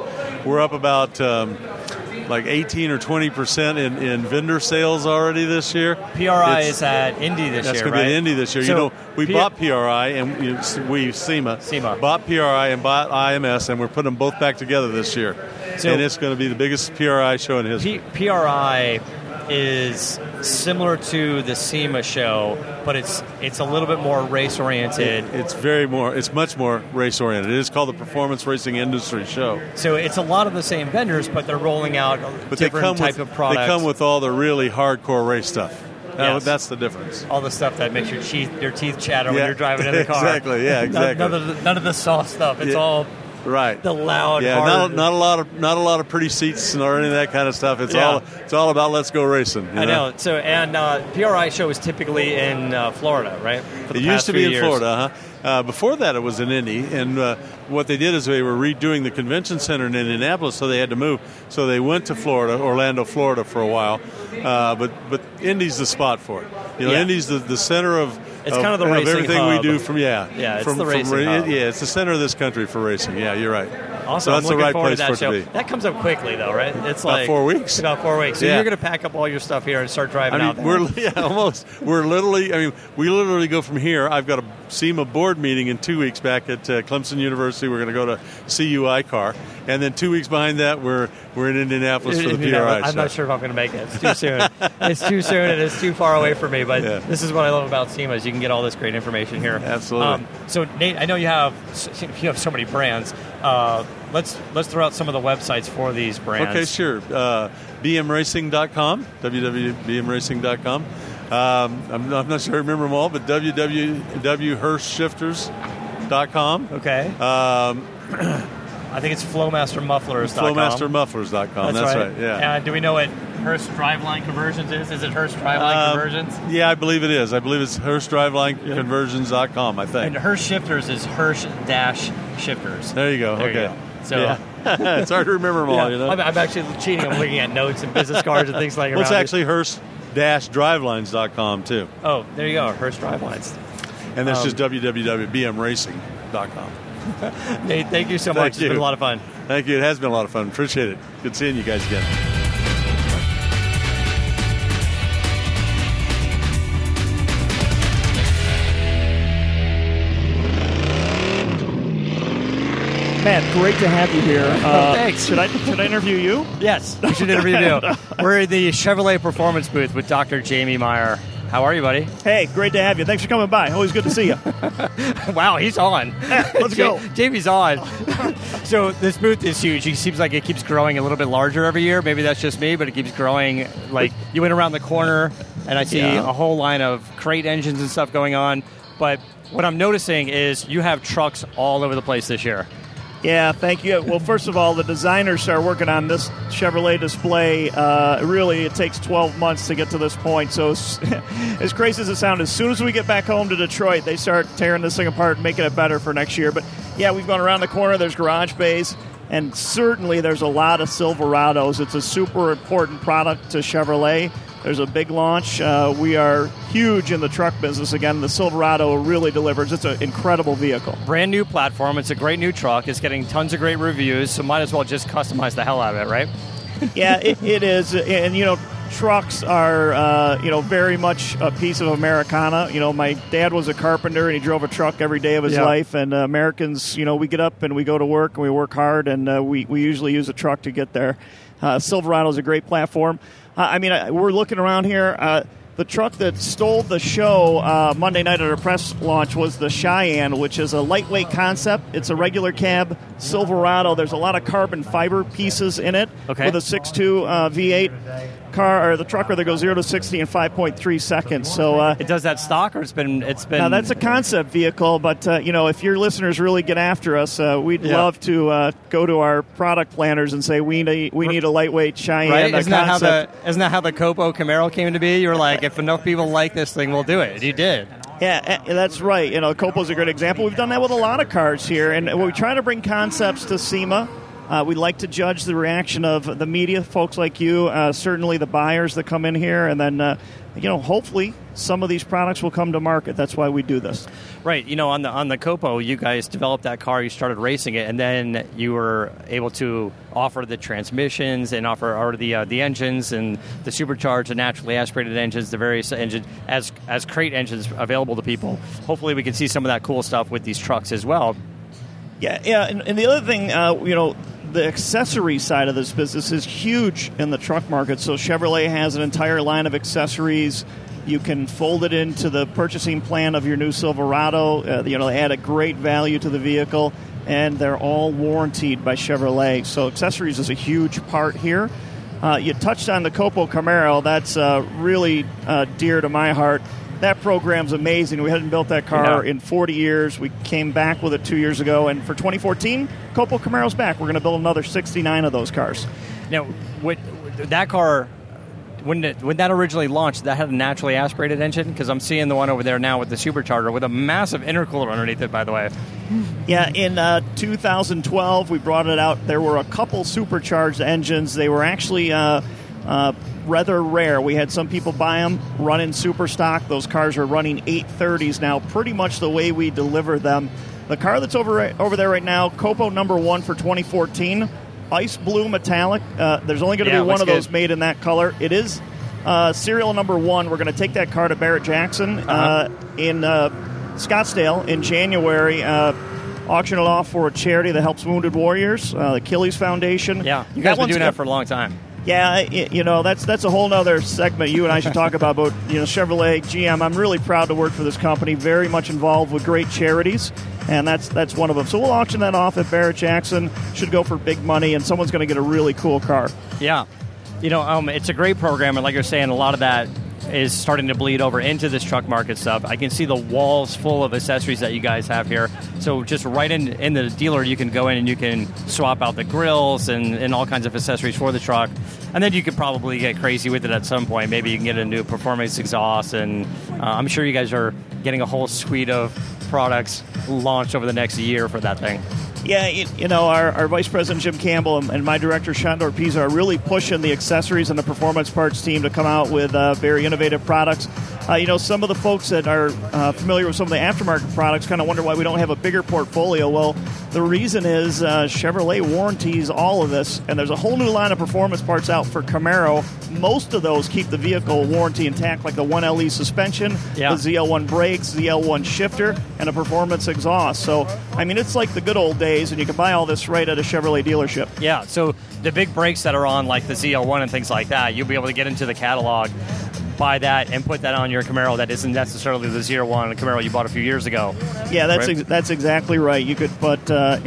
about like 18 or 20% in vendor sales already this year. PRI is at Indy this year, That's going right? to be at Indy this year. So we bought PRI and SEMA bought PRI and bought IMS, and we're putting them both back together this year. And it's going to be the biggest PRI show in history. PRI is similar to the SEMA show, but it's a little bit more race oriented. It's much more race oriented. It is called the Performance Racing Industry Show. So it's a lot of the same vendors, but they're rolling out different type of products. They come with all the really hardcore race stuff. Yes. That's the difference. All the stuff that makes your teeth chatter when you're driving in the car. Exactly. Yeah. Exactly. None of the soft stuff. It's all. Right. The loud, hard. Not a lot of pretty seats or any of that kind of stuff. It's all about let's go racing. I know. So PRI show is typically in Florida, right? For the it used to be in Florida. Before that, it was in Indy, and what they did is they were redoing the convention center in Indianapolis, so they had to move. So they went to Florida, Orlando, Florida, for a while. But Indy's the spot for it. Indy's the center of. It's kind of the racing everything hub. we do from it's the racing hub. Yeah, it's the center of this country for racing. Yeah, you're right. Awesome. So that's I'm the right place for it show. to be. That comes up quickly, though, right? It's about 4 weeks. About 4 weeks. So you're going to pack up all your stuff here and start driving out there. Almost. We literally go from here. I've got a SEMA board meeting in 2 weeks back at Clemson University. We're going to go to CUI car, and then 2 weeks behind that, we're in Indianapolis for the PRI. I'm not sure if I'm going to make it. It's too soon. It's too soon, and it's too far away for me. But this is what I love about SEMA is you can get all this great information here. Absolutely. So Nate, I know you have so many brands. Let's throw out some of the websites for these brands. Okay, sure. BMRacing.com, www.bmracing.com. I'm not sure I remember them all, but www.HurstShifters.com. Okay. I think it's FlowmasterMufflers.com. FlowmasterMufflers.com. That's right. Yeah. Do we know what Hurst Driveline Conversions is? Is it Hurst Driveline Conversions? Yeah, I believe it is. I believe it's HurstDrivelineConversions.com, I think. And Hurst Shifters is Hurst-Shifters. There you go. There okay. You go. So it's hard to remember them all, I'm actually cheating. I'm looking at notes and business cards and things like that. Well, it's actually Hurst-Drivelines.com, too. Oh, there you go. Hurst Drivelines. And that's just www.bmracing.com. Nate, thank you so much. It's been a lot of fun. Thank you. It has been a lot of fun. Appreciate it. Good seeing you guys again. Matt, great to have you here. Thanks. Should I interview you? Yes, you should interview you. We're in the Chevrolet Performance booth with Dr. Jamie Meyer. How are you, buddy? Hey, great to have you. Thanks for coming by. Always good to see you. Wow, he's on. Let's go. Jamie's on. So this booth is huge. It seems like it keeps growing a little bit larger every year. Maybe that's just me, but it keeps growing. Like you went around the corner, and I see a whole line of crate engines and stuff going on. But what I'm noticing is you have trucks all over the place this year. Yeah, thank you. Well, first of all, the designers are working on this Chevrolet display. Really, it takes 12 months to get to this point. So as crazy as it sounds, as soon as we get back home to Detroit, they start tearing this thing apart and making it better for next year. But, yeah, we've gone around the corner. There's garage bays. And certainly there's a lot of Silverados. It's a super important product to Chevrolet. There's a big launch. We are huge in the truck business. Again, the Silverado really delivers. It's an incredible vehicle. Brand new platform. It's a great new truck. It's getting tons of great reviews, so might as well just customize the hell out of it, right? Yeah, it is. And, trucks are, very much a piece of Americana. My dad was a carpenter, and he drove a truck every day of his life. And Americans, we get up and we go to work, and we work hard, and we usually use a truck to get there. Silverado is a great platform. We're looking around here. The truck that stole the show Monday night at our press launch was the Cheyenne, which is a lightweight concept. It's a regular cab Silverado. There's a lot of carbon fiber pieces in it with a 6.2 V8 car, or the truck that goes 0 to 60 in 5.3 seconds. So it does that stock, or it's been. Now that's a concept vehicle, but if your listeners really get after us, we'd love to go to our product planners and say we need a lightweight Cheyenne. Right? Isn't that how the Copo Camaro came to be? You were like, if enough people like this thing, we'll do it. You did. Yeah, that's right. Copo's a great example. We've done that with a lot of cars here, and we try to bring concepts to SEMA. We like to judge the reaction of the media, folks like you, certainly the buyers that come in here, and then, hopefully some of these products will come to market. That's why we do this. Right. On the Copo, you guys developed that car, you started racing it, and then you were able to offer the transmissions and offer the engines and the supercharged and naturally aspirated engines, the various engines, as crate engines available to people. Hopefully we can see some of that cool stuff with these trucks as well. Yeah, and the other thing, the accessory side of this business is huge in the truck market. So Chevrolet has an entire line of accessories. You can fold it into the purchasing plan of your new Silverado. They add a great value to the vehicle, and they're all warrantied by Chevrolet. So accessories is a huge part here. You touched on the Copo Camaro. That's really dear to my heart. That program's amazing. We hadn't built that car in 40 years. We came back with it 2 years ago, and for 2014, Copo Camaro's back. We're going to build another 69 of those cars. Now, that car, when that originally launched, that had a naturally aspirated engine? Because I'm seeing the one over there now with the supercharger with a massive intercooler underneath it, by the way. Yeah, in 2012, we brought it out. There were a couple supercharged engines. They were actually rather rare. We had some people buy them, run in super stock. Those cars are running 830s now, pretty much the way we deliver them. The car that's over there right now, Copo number 1 for 2014, ice blue metallic. There's only going to be one of those made in that color. It is serial number 1. We're going to take that car to Barrett-Jackson in Scottsdale in January. Auction it off for a charity that helps Wounded Warriors, the Achilles Foundation. Yeah, you guys have been doing that for a long time. Yeah, that's a whole other segment you and I should talk about. But Chevrolet, GM, I'm really proud to work for this company. Very much involved with great charities, and that's one of them. So we'll auction that off at Barrett-Jackson. Should go for big money, and someone's going to get a really cool car. Yeah, it's a great program, and like you're saying, a lot of that is starting to bleed over into this truck market stuff. I can see the walls full of accessories that you guys have here. So just right in the dealer, you can go in and you can swap out the grills and all kinds of accessories for the truck. And then you could probably get crazy with it at some point. Maybe you can get a new performance exhaust. And I'm sure you guys are getting a whole suite of products launched over the next year for that thing. Yeah, our Vice President Jim Campbell and my director Shandor Pisa are really pushing the accessories and the performance parts team to come out with very innovative products. Some of the folks that are familiar with some of the aftermarket products kind of wonder why we don't have a bigger portfolio. Well, the reason is Chevrolet warranties all of this, and there's a whole new line of performance parts out for Camaro. Most of those keep the vehicle warranty intact, like the 1LE suspension, the ZL1 brakes, ZL1 shifter, and a performance exhaust. So, it's like the good old days, and you can buy all this right at a Chevrolet dealership. Yeah, so the big brakes that are on, like the ZL1 and things like that, you'll be able to get into the catalog, buy that, and put that on your Camaro that isn't necessarily the Z01 Camaro you bought a few years ago. Yeah, that's exactly right. You could put,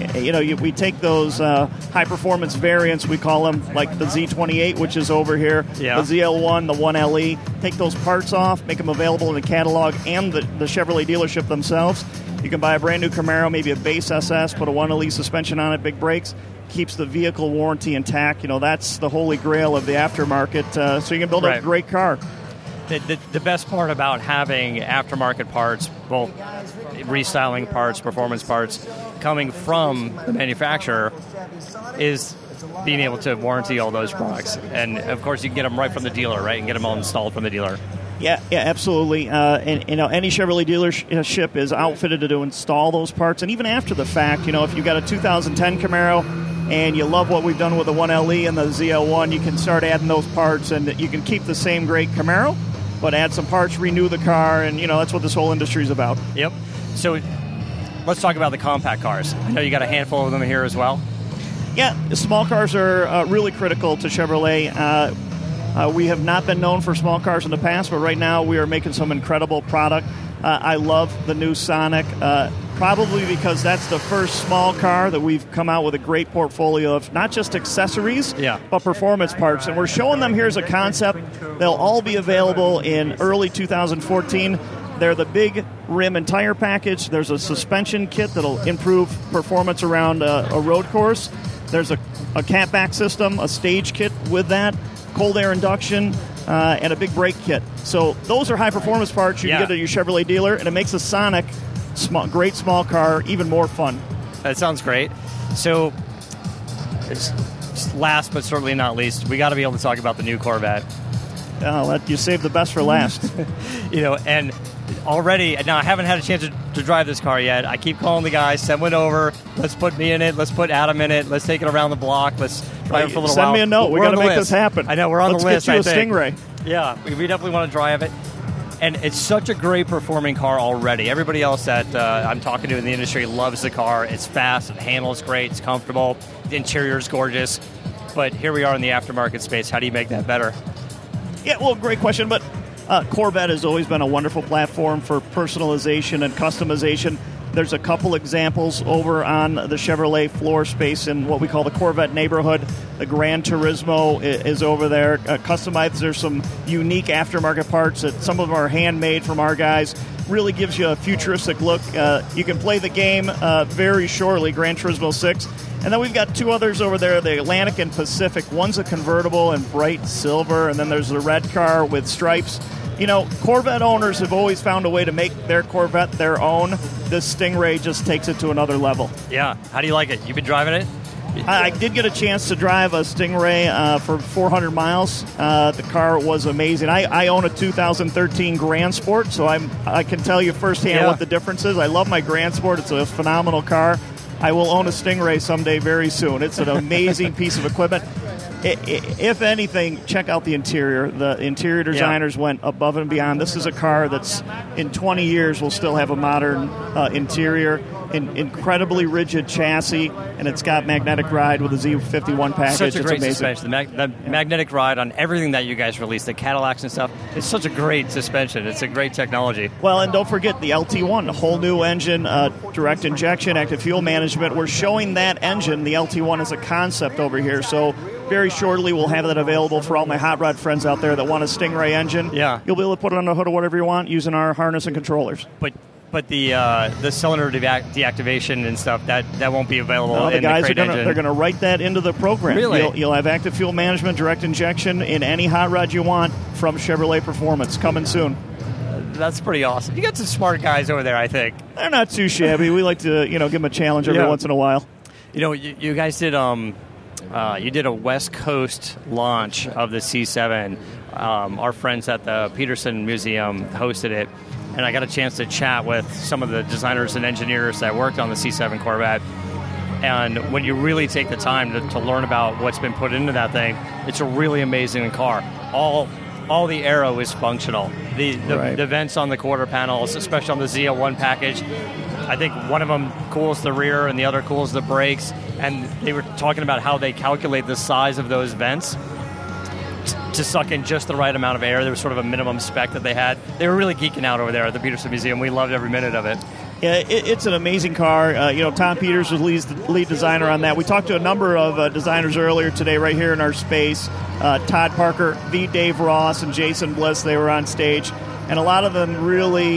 we take those high-performance variants, we call them, like the Z28, which is over here, the ZL1, the 1LE, take those parts off, make them available in the catalog and the Chevrolet dealership themselves, You can buy a brand new Camaro, maybe a base SS, put a 1LE suspension on it, big brakes, keeps the vehicle warranty intact. That's the holy grail of the aftermarket. So you can build a great car. The best part about having aftermarket parts, both restyling parts, performance parts, coming from the manufacturer is being able to warranty all those products. And, of course, you can get them right from the dealer, right, and get them all installed from the dealer. Yeah, absolutely. And any Chevrolet dealership is outfitted to install those parts. And even after the fact, if you've got a 2010 Camaro and you love what we've done with the 1LE and the ZL1, you can start adding those parts, and you can keep the same great Camaro, but add some parts, renew the car, and, that's what this whole industry is about. Yep. So let's talk about the compact cars. I know you got a handful of them here as well. Yeah, small cars are really critical to Chevrolet. We have not been known for small cars in the past, but right now we are making some incredible product. I love the new Sonic, probably because that's the first small car that we've come out with a great portfolio of not just accessories, but performance parts. And we're showing them here as a concept. They'll all be available in early 2014. They're the big rim and tire package. There's a suspension kit that'll improve performance around a road course. There's a catback system, a stage kit with that, cold air induction, and a big brake kit. So those are high-performance parts you can get at your Chevrolet dealer, and it makes a Sonic great small car even more fun. That sounds great. So last but certainly not least, we got to be able to talk about the new Corvette. You saved the best for last. And already, now I haven't had a chance to drive this car yet. I keep calling the guys, send one over, let's put me in it, let's put Adam in it, let's take it around the block, let's drive it for a little while. Send me a note, we got to make this happen. I know, we're on the list, Let's get you a Stingray. Yeah, we definitely want to drive it. And it's such a great performing car already. Everybody else that I'm talking to in the industry loves the car. It's fast, it handles great, it's comfortable, the interior is gorgeous. But here we are in the aftermarket space. How do you make that better? Yeah, well, great question, but Corvette has always been a wonderful platform for personalization and customization. There's a couple examples over on the Chevrolet floor space in what we call the Corvette neighborhood. The Gran Turismo is over there. Customized, there's some unique aftermarket parts that some of them are handmade from our guys. Really gives you a futuristic look. You can play the game very shortly, Gran Turismo 6. And then we've got two others over there, the Atlantic and Pacific. One's a convertible in bright silver, and then there's the red car with stripes. Corvette owners have always found a way to make their Corvette their own. This Stingray just takes it to another level. Yeah. How do you like it? You've been driving it? I did get a chance to drive a Stingray for 400 miles. The car was amazing. I own a 2013 Grand Sport, so I can tell you firsthand what the difference is. I love my Grand Sport. It's a phenomenal car. I will own a Stingray someday very soon. It's an amazing piece of equipment. If anything, check out the interior. The interior designers went above and beyond. This is a car that's, in 20 years, will still have a modern interior, incredibly rigid chassis, and it's got magnetic ride with a Z51 package. Such a great it's amazing. suspension. The magnetic ride on everything that you guys released, the Cadillacs and stuff, it's such a great suspension. It's a great technology. Well, and don't forget the LT1, a whole new engine, direct injection, active fuel management. We're showing that engine, the LT1, as a concept over here. So very shortly we'll have that available for all my hot rod friends out there that want a Stingray engine. Yeah. You'll be able to put it on the hood or whatever you want using our harness and controllers. But the cylinder deactivation and stuff, that won't be available no, in the guys crate engine. They're going to write that into the program. Really? You'll have active fuel management, direct injection in any hot rod you want from Chevrolet Performance. Coming soon. That's pretty awesome. You got some smart guys over there, I think. They're not too shabby. We like to give them a challenge every once in a while. You guys did you did a West Coast launch of the C7. Our friends at the Peterson Museum hosted it, and I got a chance to chat with some of the designers and engineers that worked on the C7 Corvette. And when you really take the time to learn about what's been put into that thing, it's a really amazing car. All the aero is functional. The vents on the quarter panels, especially on the ZL1 package, I think one of them cools the rear and the other cools the brakes. And they were talking about how they calculate the size of those vents to suck in just the right amount of air. There was sort of a minimum spec that they had. They were really geeking out over there at the Peterson Museum. We loved every minute of it. Yeah, it's an amazing car. Tom Peters was lead designer on that. We talked to a number of designers earlier today right here in our space. Todd Parker, V. Dave Ross, and Jason Bliss, they were on stage. And a lot of them really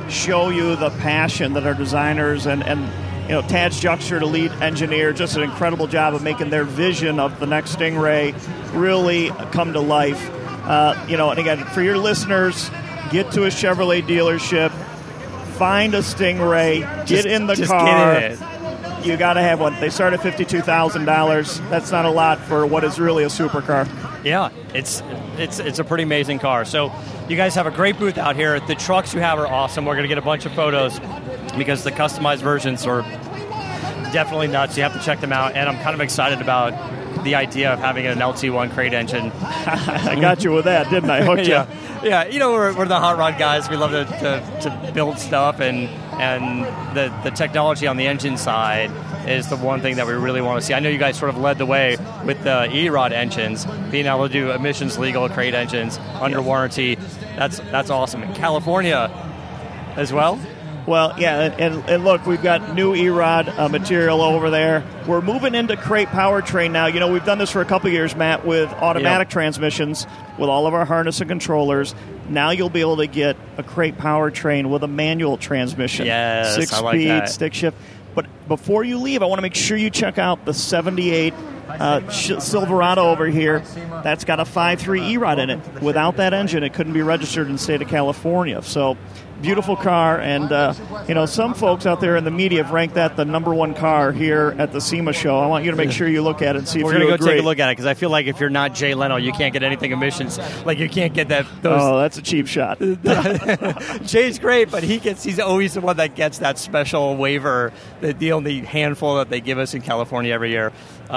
show you the passion that our designers and Tadge Juxter, the lead engineer, just an incredible job of making their vision of the next Stingray really come to life. And again, for your listeners, get to a Chevrolet dealership, find a Stingray, get in the car. Get in it. You got to have one. They start at $52,000. That's not a lot for what is really a supercar. Yeah, it's a pretty amazing car. So you guys have a great booth out here. The trucks you have are awesome. We're going to get a bunch of photos because the customized versions are definitely nuts. You have to check them out. And I'm kind of excited about the idea of having an LT1 crate engine. I got you with that, didn't I? Hooked you. Yeah. We're the hot rod guys. We love to build stuff, and the technology on the engine side is the one thing that we really want to see. I know you guys sort of led the way with the E-Rod engines, being able to do emissions legal crate engines under warranty. That's awesome. In California as well? Well, yeah, and look, we've got new E-Rod material over there. We're moving into crate powertrain now. We've done this for a couple of years, Matt, with automatic transmissions, with all of our harness and controllers. Now you'll be able to get a crate powertrain with a manual transmission. Yes, 6-speed, I like that. stick shift. But before you leave, I want to make sure you check out the 78 Silverado over here. That's got a 5.3 E-Rod in it. Without that engine, it couldn't be registered in the state of California. So, beautiful car, and some folks out there in the media have ranked that the number one car here at the SEMA show. I want you to make sure you look at it and see if you agree. We're going to go take a look at it, because I feel like if you're not Jay Leno, you can't get anything emissions. Like, you can't get those. Oh, that's a cheap shot. Jay's great, but he's always the one that gets that special waiver, the only handful that they give us in California every year.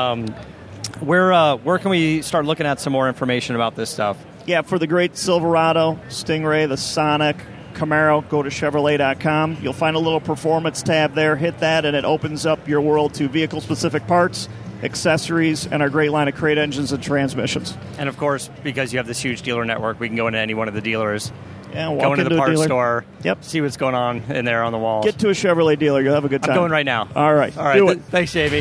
Where can we start looking at some more information about this stuff? Yeah, for the great Silverado, Stingray, the Sonic, Camaro, go to Chevrolet.com. You'll find a little performance tab there. Hit that, and it opens up your world to vehicle-specific parts, accessories, and our great line of crate engines and transmissions. And, of course, because you have this huge dealer network, we can go into any one of the dealers. Yeah, walk go into the parts store. Yep. See what's going on in there on the walls. Get to a Chevrolet dealer. You'll have a good time. I'm going right now. All right. Do it. Thanks, JB.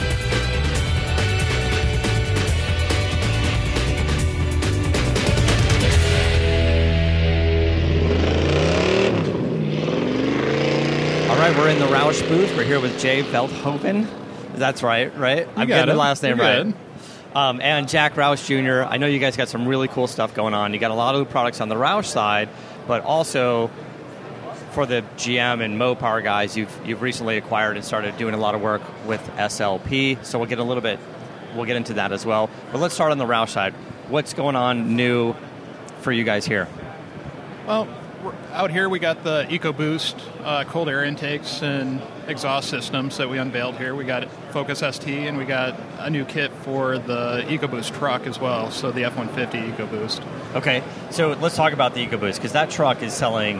All right, we're in the Roush booth. We're here with Jay Veldhoven. That's right? I'm getting the last name right. And Jack Roush Jr. I know you guys got some really cool stuff going on. You got a lot of products on the Roush side, but also for the GM and Mopar guys, you've recently acquired and started doing a lot of work with SLP. So we'll get into that as well. But let's start on the Roush side. What's going on new for you guys here? Well, out here we got the EcoBoost cold air intakes and exhaust systems that we unveiled here. We got Focus ST, and we got a new kit for the EcoBoost truck as well, so the F-150 EcoBoost. Okay, so let's talk about the EcoBoost, because that truck is selling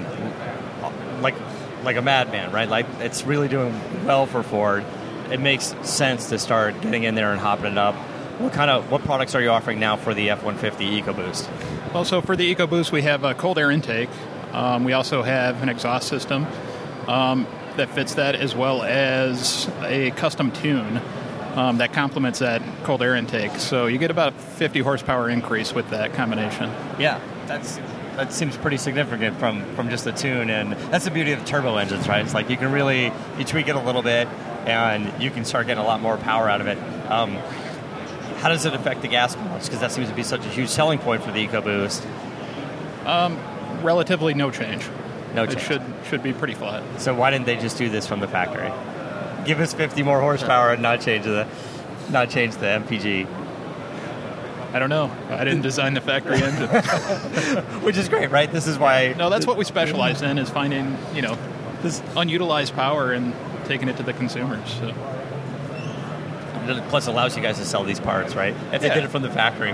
like a madman, right? Like, it's really doing well for Ford. It makes sense to start getting in there and hopping it up. What products are you offering now for the F-150 EcoBoost? Well, so for the EcoBoost, we have a cold air intake. We also have an exhaust system that fits that, as well as a custom tune that complements that cold air intake. So you get about a 50 horsepower increase with that combination. Yeah, that seems pretty significant from just the tune, and that's the beauty of the turbo engines, right? It's like you tweak it a little bit, and you can start getting a lot more power out of it. How does it affect the gas mileage? Because that seems to be such a huge selling point for the EcoBoost. Relatively no change. No change. It should be pretty flat. So why didn't they just do this from the factory? Give us 50 more horsepower and not change the MPG. I don't know. I didn't design the factory engine. Which is great, right? This is why... No, that's what we specialize in, is finding, this unutilized power and taking it to the consumers. So. Plus, it allows you guys to sell these parts, right? If they did it from the factory.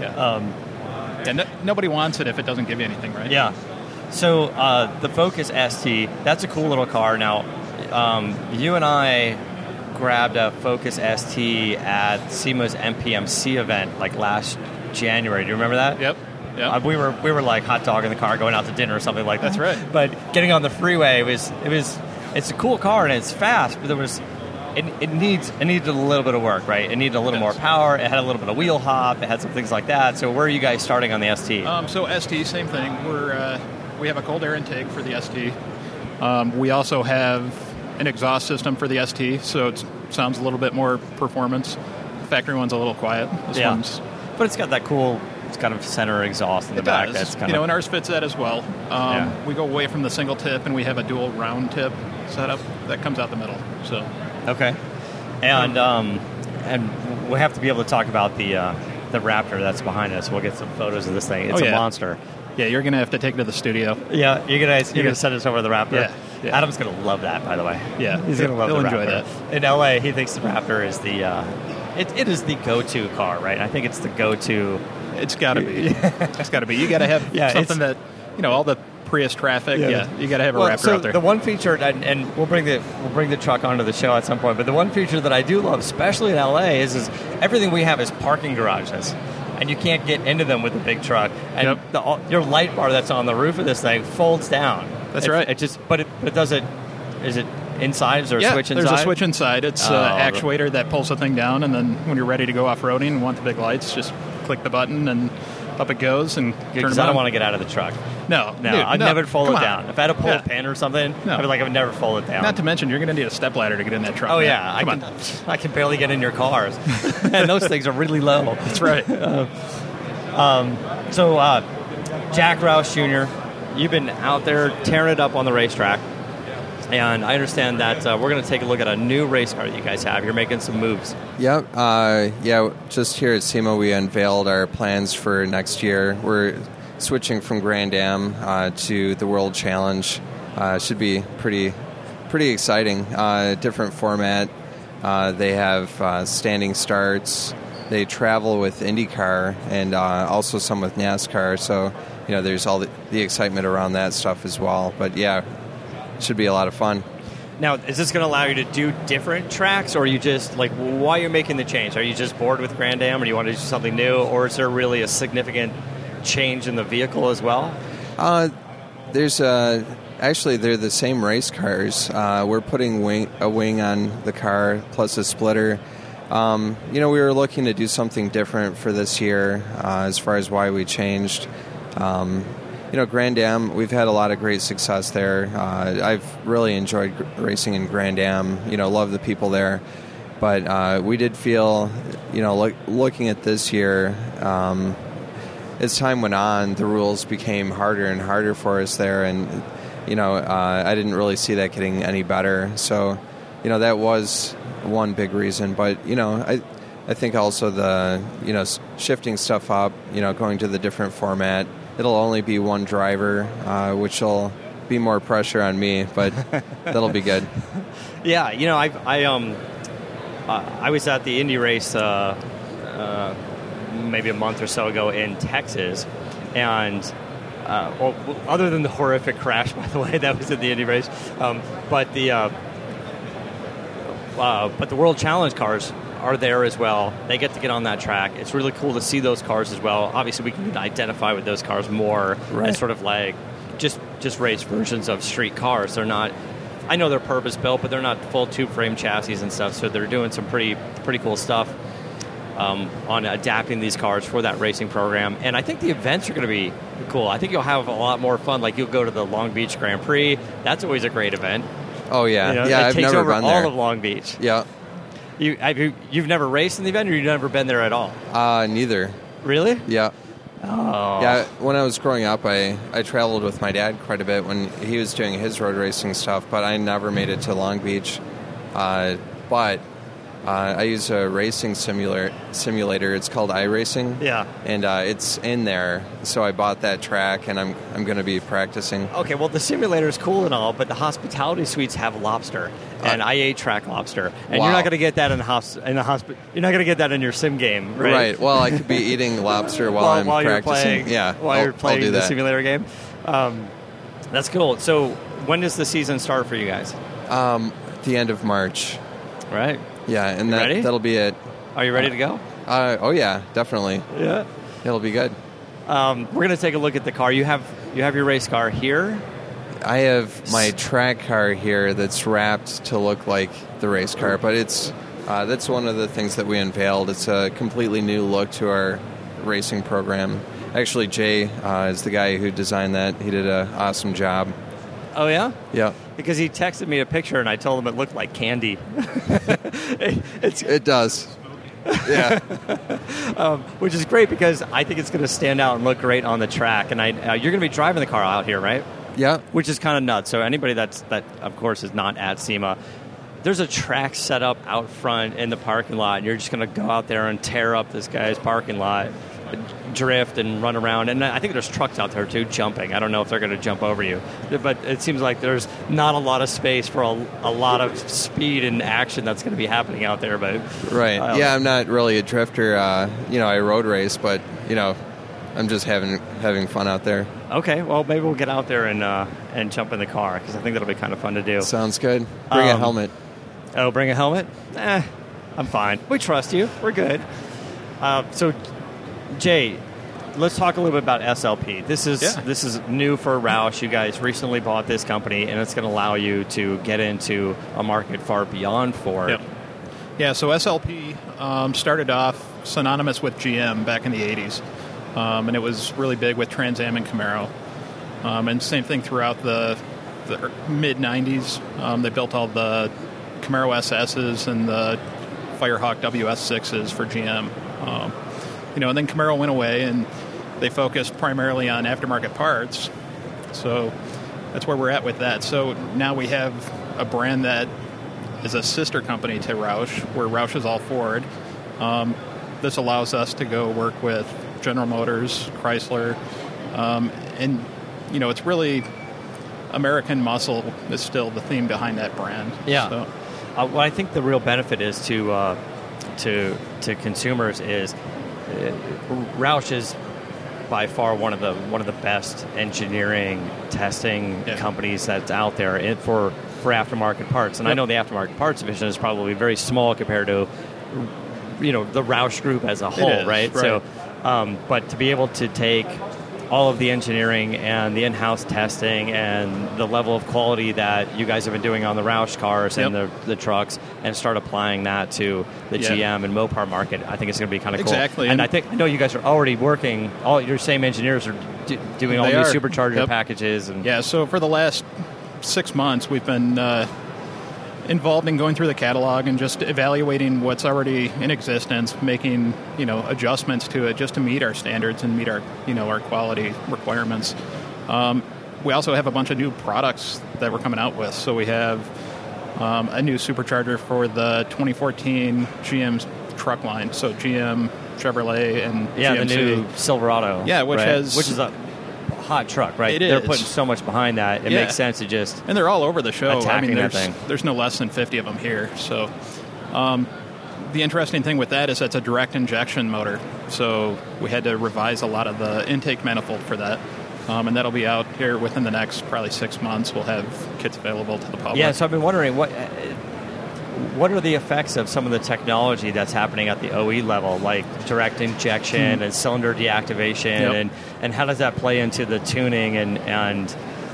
Yeah. Nobody wants it if it doesn't give you anything, right? Yeah. So the Focus ST, that's a cool little car. Now, you and I grabbed a Focus ST at SEMA's MPMC event like last January. Do you remember that? Yep. We were like hot dog in the car going out to dinner or something like that. That's right. But getting on the freeway it's a cool car and it's fast, but it needed a little bit of work, right? It needed a little more power. It had a little bit of wheel hop. It had some things like that. So where are you guys starting on the ST? So ST, same thing. We have a cold air intake for the ST. We also have an exhaust system for the ST, so it sounds a little bit more performance. The factory one's a little quiet. This one's, but it's got that cool. It's kind of center exhaust in the back. That's kind and ours fits that as well. We go away from the single tip, and we have a dual round tip setup that comes out the middle. So okay, and we'll have to be able to talk about the Raptor that's behind us. We'll get some photos of this thing. It's a monster. Yeah, you're gonna have to take it to the studio. Yeah, you're gonna send us over the Raptor. Yeah. Adam's gonna love that, by the way. Yeah, he's gonna love the Raptor. He'll enjoy that. In LA, he thinks the Raptor is the it is the go-to car, right? I think it's the go-to. It's got to be. It's got to be. You got to have something that all the Prius traffic. Yeah, you got to have a Raptor out there. The one feature, and we'll bring the truck onto the show at some point. But the one feature that I do love, especially in LA, is everything we have is parking garages, and you can't get into them with a big truck. And your light bar that's on the roof of this thing folds down. That's right. It just, but it does it. Is it inside? Is there a switch inside? There's a switch inside. It's an actuator that pulls the thing down, and then when you're ready to go off-roading and want the big lights, just click the button and up it goes and turn it on. I don't want to get out of the truck. No. I'd never fold it down. If I had to pull a pin or something, I'd be like, I would never fold it down. Not to mention, you're going to need a stepladder to get in that truck. Oh, yeah. I can barely get in your cars. And those things are really low. That's right. So, Jack Roush Jr., you've been out there tearing it up on the racetrack. And I understand that we're going to take a look at a new race car that you guys have. You're making some moves. Yep. Just here at SEMA, we unveiled our plans for next year. We're switching from Grand Am to the World Challenge. Should be pretty exciting. Different format. They have standing starts. They travel with IndyCar and also some with NASCAR. So, there's all the excitement around that stuff as well. But, yeah. Should be a lot of fun. Now, is this going to allow you to do different tracks, or are you just, why are you making the change? Are you just bored with Grand Am, or do you want to do something new, or is there really a significant change in the vehicle as well? There's actually, they're the same race cars. We're putting a wing on the car, plus a splitter. We were looking to do something different for this year as far as why we changed. Grand Am, we've had a lot of great success there. I've really enjoyed racing in Grand Am, love the people there. But we did feel, looking at this year, as time went on, the rules became harder and harder for us there. And, I didn't really see that getting any better. So, that was one big reason. But, I think also the, shifting stuff up, going to the different format. It'll only be one driver, which will be more pressure on me, but that'll be good. Yeah, I was at the Indy race maybe a month or so ago in Texas, and other than the horrific crash, by the way, that was at the Indy race, but the World Challenge cars are there as well. They get to get on that track. It's really cool to see those cars as well. Obviously, we can identify with those cars more as sort of like just race versions of street cars. They're not. I know they're purpose built, but they're not full tube frame chassis and stuff. So they're doing some pretty cool stuff on adapting these cars for that racing program. And I think the events are going to be cool. I think you'll have a lot more fun. Like you'll go to the Long Beach Grand Prix. That's always a great event. Oh yeah, I've never over run there. All of Long Beach. Yeah. You've never raced in the event, or you've never been there at all? Neither. Really? Yeah. Oh. Yeah, when I was growing up, I traveled with my dad quite a bit when he was doing his road racing stuff, but I never made it to Long Beach. But I use a racing simulator. It's called iRacing. Yeah. And it's in there, so I bought that track, and I'm going to be practicing. Okay, well, the simulator is cool and all, but the hospitality suites have lobster, and I ate track lobster, and you're not going to get that in the You're not going to get that in your sim game, right? Right. Well, I could be eating lobster while I'm practicing. You're playing the simulator game. That's cool. So, when does the season start for you guys? The end of March. Right. Yeah, and that'll be it. Are you ready to go? Oh yeah, definitely. Yeah, it'll be good. We're gonna take a look at the car. You have your race car here. I have my track car here that's wrapped to look like the race car, but it's that's one of the things that we unveiled. It's a completely new look to our racing program. Actually, Jay is the guy who designed that. He did an awesome job. Oh, yeah? Yeah. Because he texted me a picture, and I told him it looked like candy. It does. Yeah. Which is great because I think it's going to stand out and look great on the track. And you're going to be driving the car out here, right? Yeah. Which is kind of nuts. So anybody that of course is not at SEMA, there's a track set up out front in the parking lot, and you're just going to go out there and tear up this guy's parking lot, drift and run around. And I think there's trucks out there too jumping. I don't know if they're going to jump over you, but it seems like there's not a lot of space for a lot of speed and action that's going to be happening out there. But right. Yeah, I'm not really a drifter. I road race, but I'm just having fun out there. Okay, well, maybe we'll get out there and jump in the car, because I think that'll be kind of fun to do. Sounds good. Bring a helmet. Oh, bring a helmet? I'm fine. We trust you. We're good. So, Jay, let's talk a little bit about SLP. This is new for Roush. You guys recently bought this company, and it's going to allow you to get into a market far beyond Ford. Yep. Yeah, so SLP started off synonymous with GM back in the 80s. And it was really big with Trans Am and Camaro. And same thing throughout the mid-90s. They built all the Camaro SSs and the Firehawk WS6s for GM. And then Camaro went away, and they focused primarily on aftermarket parts. So that's where we're at with that. So now we have a brand that is a sister company to Roush, where Roush is all Ford. This allows us to go work with General Motors, Chrysler, and it's really American muscle is still the theme behind that brand. Yeah. So. What I think the real benefit is to consumers is Roush is by far one of the best engineering testing companies that's out there for aftermarket parts. And I know the aftermarket parts division is probably very small compared to the Roush group as a whole, right? So, but to be able to take all of the engineering and the in-house testing and the level of quality that you guys have been doing on the Roush cars and the trucks, and start applying that to the GM and Mopar market, I think it's going to be kind of cool. Exactly. And I know you guys are already working, all your same engineers are doing all new supercharger packages. And so for the last 6 months, we've been involved in going through the catalog and just evaluating what's already in existence, making adjustments to it just to meet our standards and meet our our quality requirements. We also have a bunch of new products that we're coming out with. So we have a new supercharger for the 2014 GM truck line. So GM, Chevrolet, and GMC. The new Silverado. Yeah, which is a hot truck, right? They're putting so much behind that. It makes sense to just and they're all over the show. Attacking that thing. There's no less than 50 of them here. So the interesting thing with that is that's a direct injection motor. So we had to revise a lot of the intake manifold for that. And that'll be out here within the next probably 6 months. We'll have kits available to the public. Yeah, so I've been wondering what are the effects of some of the technology that's happening at the OE level, like direct injection and cylinder deactivation, and how does that play into the tuning and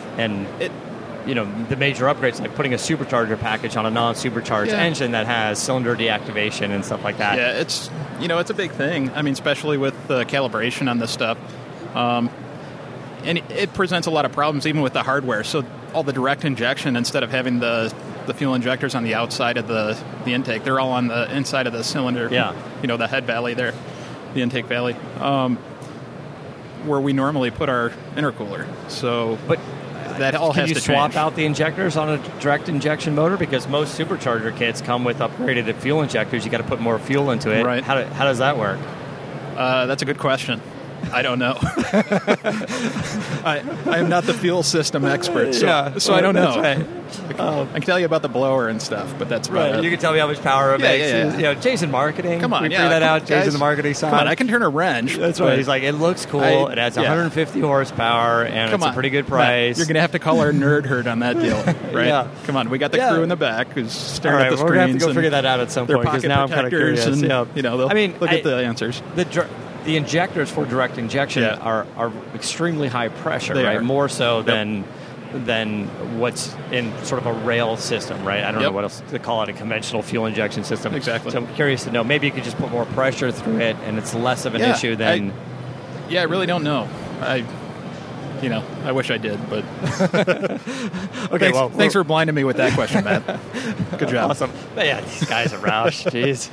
the major upgrades, like putting a supercharger package on a non-supercharged engine that has cylinder deactivation and stuff like that? Yeah, it's a big thing. I mean, especially with the calibration on this stuff. And it presents a lot of problems even with the hardware. So all the direct injection, instead of having the fuel injectors on the outside of the intake, they're all on the inside of the cylinder. Yeah. The head valley there, the intake valley, where we normally put our intercooler. So, but that all has to change. Can you swap out the injectors on a direct injection motor? Because most supercharger kits come with upgraded fuel injectors. You got to put more fuel into it. Right. How does that work? That's a good question. I don't know. I am not the fuel system expert, so I don't know. Right. I can tell you about the blower and stuff, but that's about it. You can tell me how much power it makes. Yeah. Jason marketing. Come on, we figure that out. Jason, the marketing side. Come on, I can turn a wrench. That's right. He's like, it looks cool. It has 150 horsepower, and it's a pretty good price. You're going to have to call our nerd herd on that deal, right? Yeah. Come on, we got the crew in the back who's staring at the screens. We're going to have to go figure that out at some point, because now I'm kind of curious. And, they'll look at the answers. The injectors for direct injection are extremely high pressure, they right? Are. More so than what's in sort of a rail system, right? I don't know what else to call it, a conventional fuel injection system. Exactly. So I'm curious to know, maybe you could just put more pressure through it and it's less of an issue than... I really don't know. I wish I did, but Okay, thanks for blinding me with that question, Matt. Good job. Awesome. But yeah, these guys at Roush, jeez.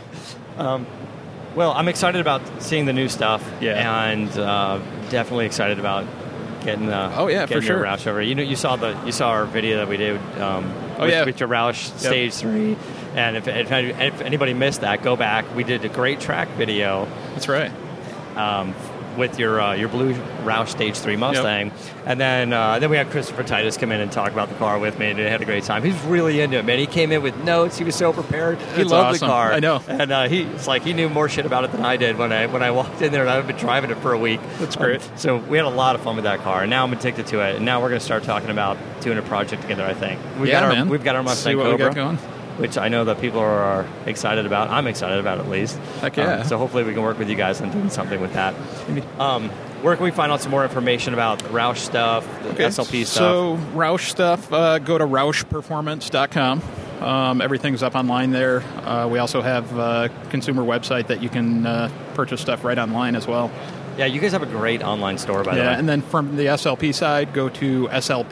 Well, I'm excited about seeing the new stuff, and definitely excited about getting for sure. Roush over. You saw our video that we did with your Roush Stage 3, and if anybody missed that, go back. We did a great track video. That's right. With your blue Roush Stage 3 Mustang, and then we had Christopher Titus come in and talk about the car with me, and he had a great time. He's really into it, man. He came in with notes. He was so prepared. He loved the car. I know, and he knew more shit about it than I did when I walked in there, and I've been driving it for a week. That's great. So we had a lot of fun with that car, and now I'm addicted to it. And now we're going to start talking about doing a project together. I think we've got our Mustang Cobra, we got going. Which I know that people are excited about. I'm excited about it, at least. Heck yeah. So hopefully we can work with you guys on doing something with that. Where can we find out some more information about Roush stuff, SLP stuff? So Roush stuff, go to RoushPerformance.com. Everything's up online there. We also have a consumer website that you can purchase stuff right online as well. Yeah, you guys have a great online store, by the way. Yeah, and then from the SLP side, go to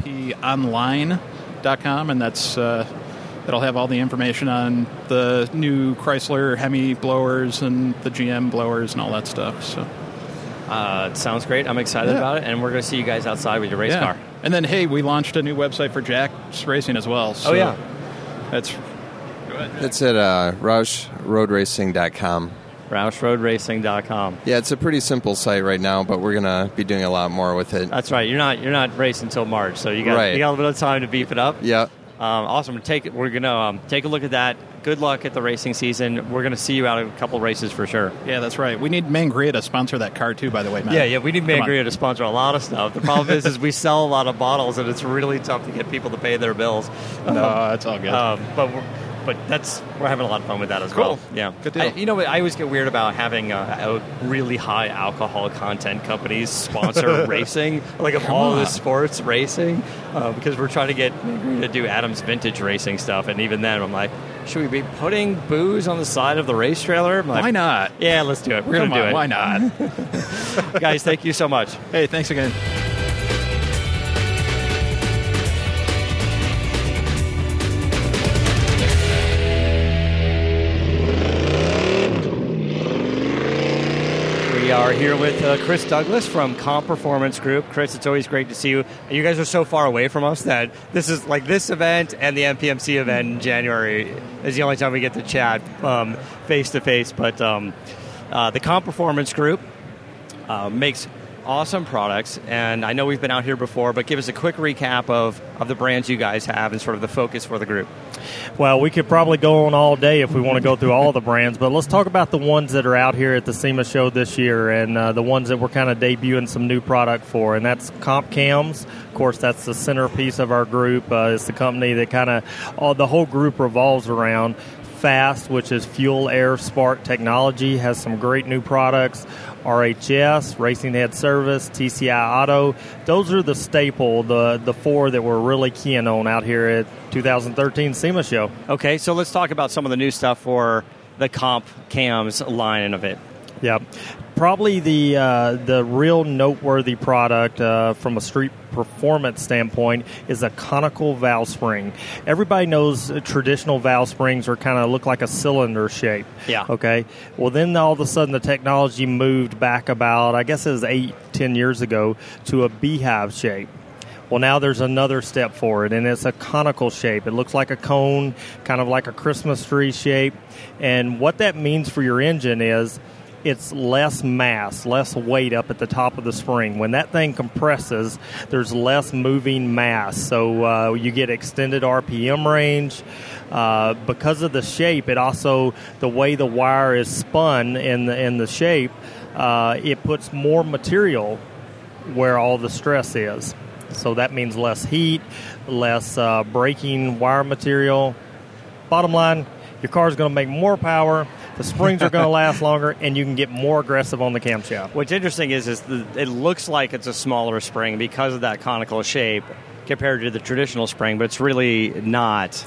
slponline.com, and that'll have all the information on the new Chrysler Hemi blowers and the GM blowers and all that stuff. So. It sounds great. I'm excited about it, and we're going to see you guys outside with your race car. And then, hey, we launched a new website for Jack's Racing as well. So It's at RoushRoadRacing.com. RoushRoadRacing.com. Yeah, it's a pretty simple site right now, but we're going to be doing a lot more with it. That's right. You're not racing until March, so you got a little bit of time to beef it up. Yeah. Awesome. We're going to take a look at that. Good luck at the racing season. We're going to see you out at a couple races for sure. Yeah, that's right. We need Mangria to sponsor that car too, by the way, Matt. Yeah, we need Mangria to sponsor a lot of stuff. The problem is we sell a lot of bottles, and it's really tough to get people to pay their bills. No, that's all good. But we're having a lot of fun with that as well. Yeah, good deal. I always get weird about having a really high alcohol content companies sponsor racing, like of all the sports racing, because we're trying to get Mangria to do Adam's Vintage Racing stuff, and even then I'm like, should we be putting booze on the side of the race trailer? Like, why not? Yeah, let's do it. We're going to do it. Why not? Guys, thank you so much. Hey, thanks again. We are here with Chris Douglas from Comp Performance Group. Chris, it's always great to see you. You guys are so far away from us that this is like this event and the MPMC event in January is the only time we get to chat face to face. But the Comp Performance Group makes awesome products, and I know we've been out here before, but give us a quick recap of the brands you guys have and sort of the focus for the group. Well, we could probably go on all day if we want to go through all the brands, but let's talk about the ones that are out here at the SEMA show this year and the ones that we're kind of debuting some new product for, and that's Comp Cams. Of course, that's the centerpiece of our group. It's the company that kind of the whole group revolves around. Fast, which is fuel air spark technology, has some great new products. RHS, Racing Head Service, TCI Auto. Those are the staple, the four that we're really keen on out here at 2013 SEMA show. Okay, so let's talk about some of the new stuff for the Comp Cams line of it. Yeah, probably the real noteworthy product from a street performance standpoint is a conical valve spring. Everybody knows traditional valve springs are kind of look like a cylinder shape. Yeah. Okay. Well, then all of a sudden the technology moved back about, I guess it was 8-10 years ago, to a beehive shape. Well, now there's another step forward, and it's a conical shape. It looks like a cone, kind of like a Christmas tree shape. And what that means for your engine is it's less mass, less weight up at the top of the spring. When that thing compresses, there's less moving mass. So you get extended RPM range. Because of the shape, it also, the way the wire is spun in the shape, it puts more material where all the stress is. So that means less heat, less braking wire material. Bottom line, your car's going to make more power. The springs are going to last longer, and you can get more aggressive on the camshaft. What's interesting is it looks like it's a smaller spring because of that conical shape compared to the traditional spring, but it's really not.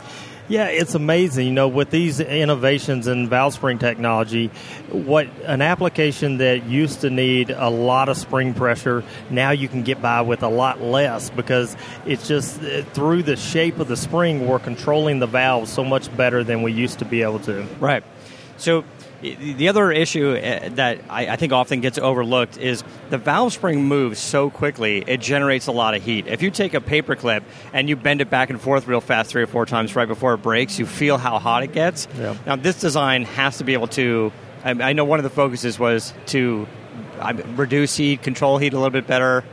Yeah, it's amazing. With these innovations in valve spring technology, what an application that used to need a lot of spring pressure, now you can get by with a lot less because it's just through the shape of the spring, we're controlling the valve so much better than we used to be able to. Right. So the other issue that I think often gets overlooked is the valve spring moves so quickly, it generates a lot of heat. If you take a paper clip and you bend it back and forth real fast 3 or 4 times right before it breaks, you feel how hot it gets. Yeah. Now, this design has to be able to, I know one of the focuses was to reduce heat, control heat a little bit better.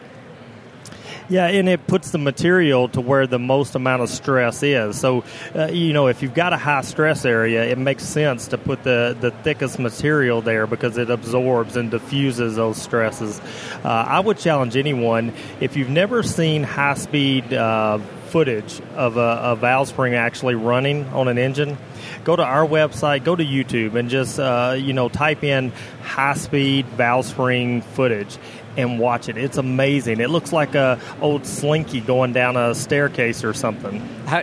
Yeah, and it puts the material to where the most amount of stress is. So, if you've got a high stress area, it makes sense to put the thickest material there because it absorbs and diffuses those stresses. I would challenge anyone, if you've never seen high-speed footage of a valve spring actually running on an engine, go to our website, go to YouTube, and just type in high-speed valve spring footage and watch it. It's amazing. It looks like a old slinky going down a staircase or something. How,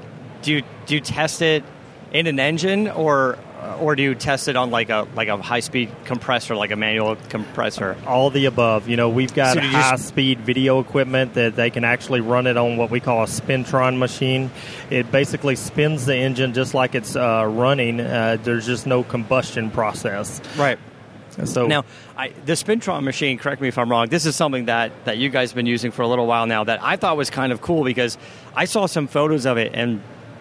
do you test it in an engine or do you test it on like a high-speed compressor, like a manual compressor? All of the above. We've got high-speed video equipment that they can actually run it on what we call a Spintron machine. It basically spins the engine just like it's running. There's just no combustion process. Right. So now, the Spintron machine, correct me if I'm wrong, this is something that you guys have been using for a little while now that I thought was kind of cool because I saw some photos of it and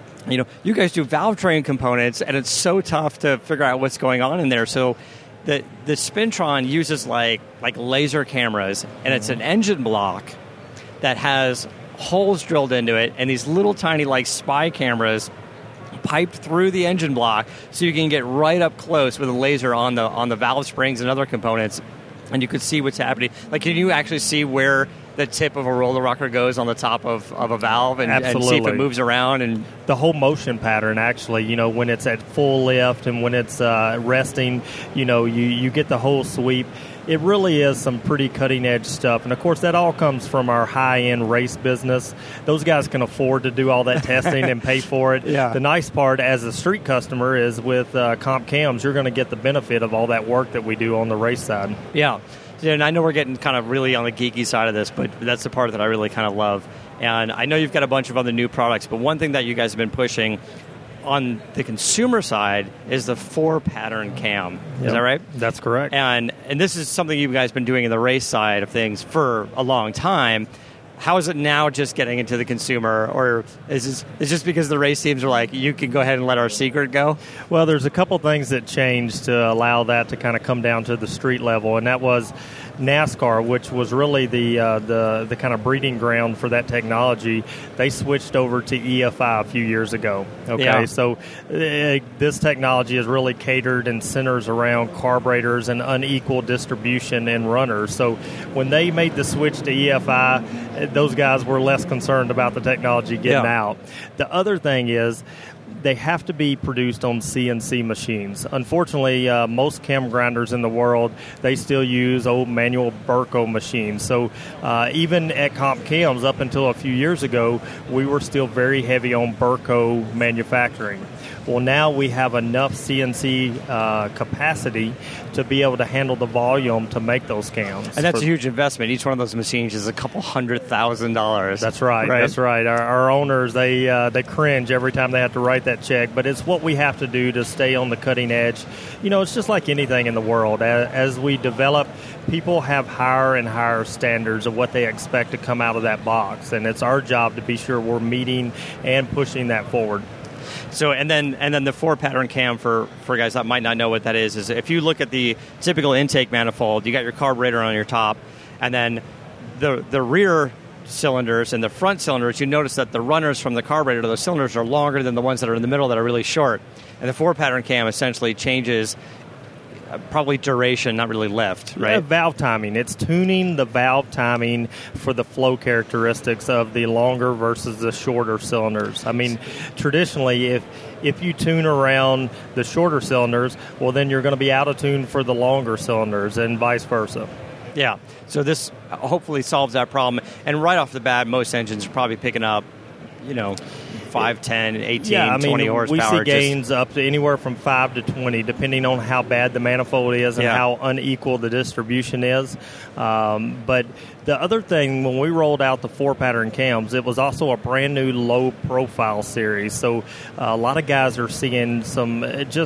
you guys do valve train components, and it's so tough to figure out what's going on in there. So the Spintron uses like laser cameras, and it's an engine block that has holes drilled into it, and these little tiny like spy cameras piped through the engine block, so you can get right up close with a laser on the valve springs and other components, and you can see what's happening. Like, can you actually see where the tip of a roller rocker goes on the top of a valve and see if it moves around? And the whole motion pattern, actually, when it's at full lift and when it's resting, you get the whole sweep. It really is some pretty cutting-edge stuff. And, of course, that all comes from our high-end race business. Those guys can afford to do all that testing and pay for it. Yeah. The nice part as a street customer is with Comp Cams, you're going to get the benefit of all that work that we do on the race side. Yeah. And I know we're getting kind of really on the geeky side of this, but that's the part that I really kind of love. And I know you've got a bunch of other new products, but one thing that you guys have been pushing on the consumer side is the 4-pattern cam. Is that right? That's correct. And this is something you guys have been doing in the race side of things for a long time. How is it now just getting into the consumer, or is this just because the race teams are like, you can go ahead and let our secret go? Well, there's a couple things that changed to allow that to kind of come down to the street level, and that was NASCAR, which was really the kind of breeding ground for that technology. They switched over to EFI a few years ago. Okay, yeah. So this technology is really catered and centers around carburetors and unequal distribution in runners. So when they made the switch to EFI, those guys were less concerned about the technology getting out. The other thing is, they have to be produced on CNC machines. Unfortunately, most cam grinders in the world, they still use old manual Burco machines. So even at Comp Cams, up until a few years ago, we were still very heavy on Burco manufacturing. Well, now we have enough CNC capacity to be able to handle the volume to make those cams. And that's a huge investment. Each one of those machines is $200,000. That's right. That's right. Our owners, they cringe every time they have to write that check, but it's what we have to do to stay on the cutting edge. It's just like anything in the world. As we develop, people have higher and higher standards of what they expect to come out of that box, and it's our job to be sure we're meeting and pushing that forward. So and then the 4-pattern cam for guys that might not know what that is if you look at the typical intake manifold, you got your carburetor on your top, and then the rear cylinders and the front cylinders, you notice that the runners from the carburetor to those cylinders are longer than the ones that are in the middle that are really short. And the 4-pattern cam essentially changes probably duration, not really lift, right? Yeah, valve timing. It's tuning the valve timing for the flow characteristics of the longer versus the shorter cylinders. I mean, traditionally, if you tune around the shorter cylinders, well, then you're going to be out of tune for the longer cylinders and vice versa. Yeah. So this hopefully solves that problem. And right off the bat, most engines are probably picking up, 5, 10, 18, yeah, 20 horsepower. We see gains up to anywhere from 5 to 20, depending on how bad the manifold is and how unequal the distribution is. But the other thing, when we rolled out the 4-pattern cams, it was also a brand new low-profile series. So a lot of guys are seeing some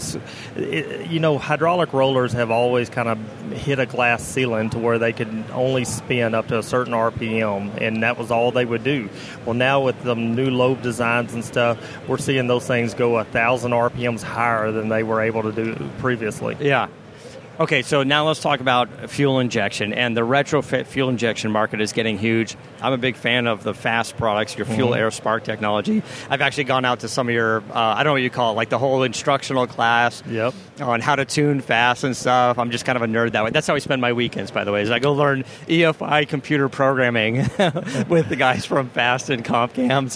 hydraulic rollers have always kind of hit a glass ceiling to where they could only spin up to a certain RPM, and that was all they would do. Well, now with the new lobe designs and stuff, we're seeing those things go 1,000 RPMs higher than they were able to do previously. Yeah. Okay, so now let's talk about fuel injection, and the retrofit fuel injection market is getting huge. I'm a big fan of the FAST products, your fuel air spark technology. I've actually gone out to some of your, I don't know what you call it, like the whole instructional class on how to tune FAST and stuff. I'm just kind of a nerd that way. That's how I spend my weekends, by the way, is I go learn EFI computer programming with the guys from FAST and CompCams.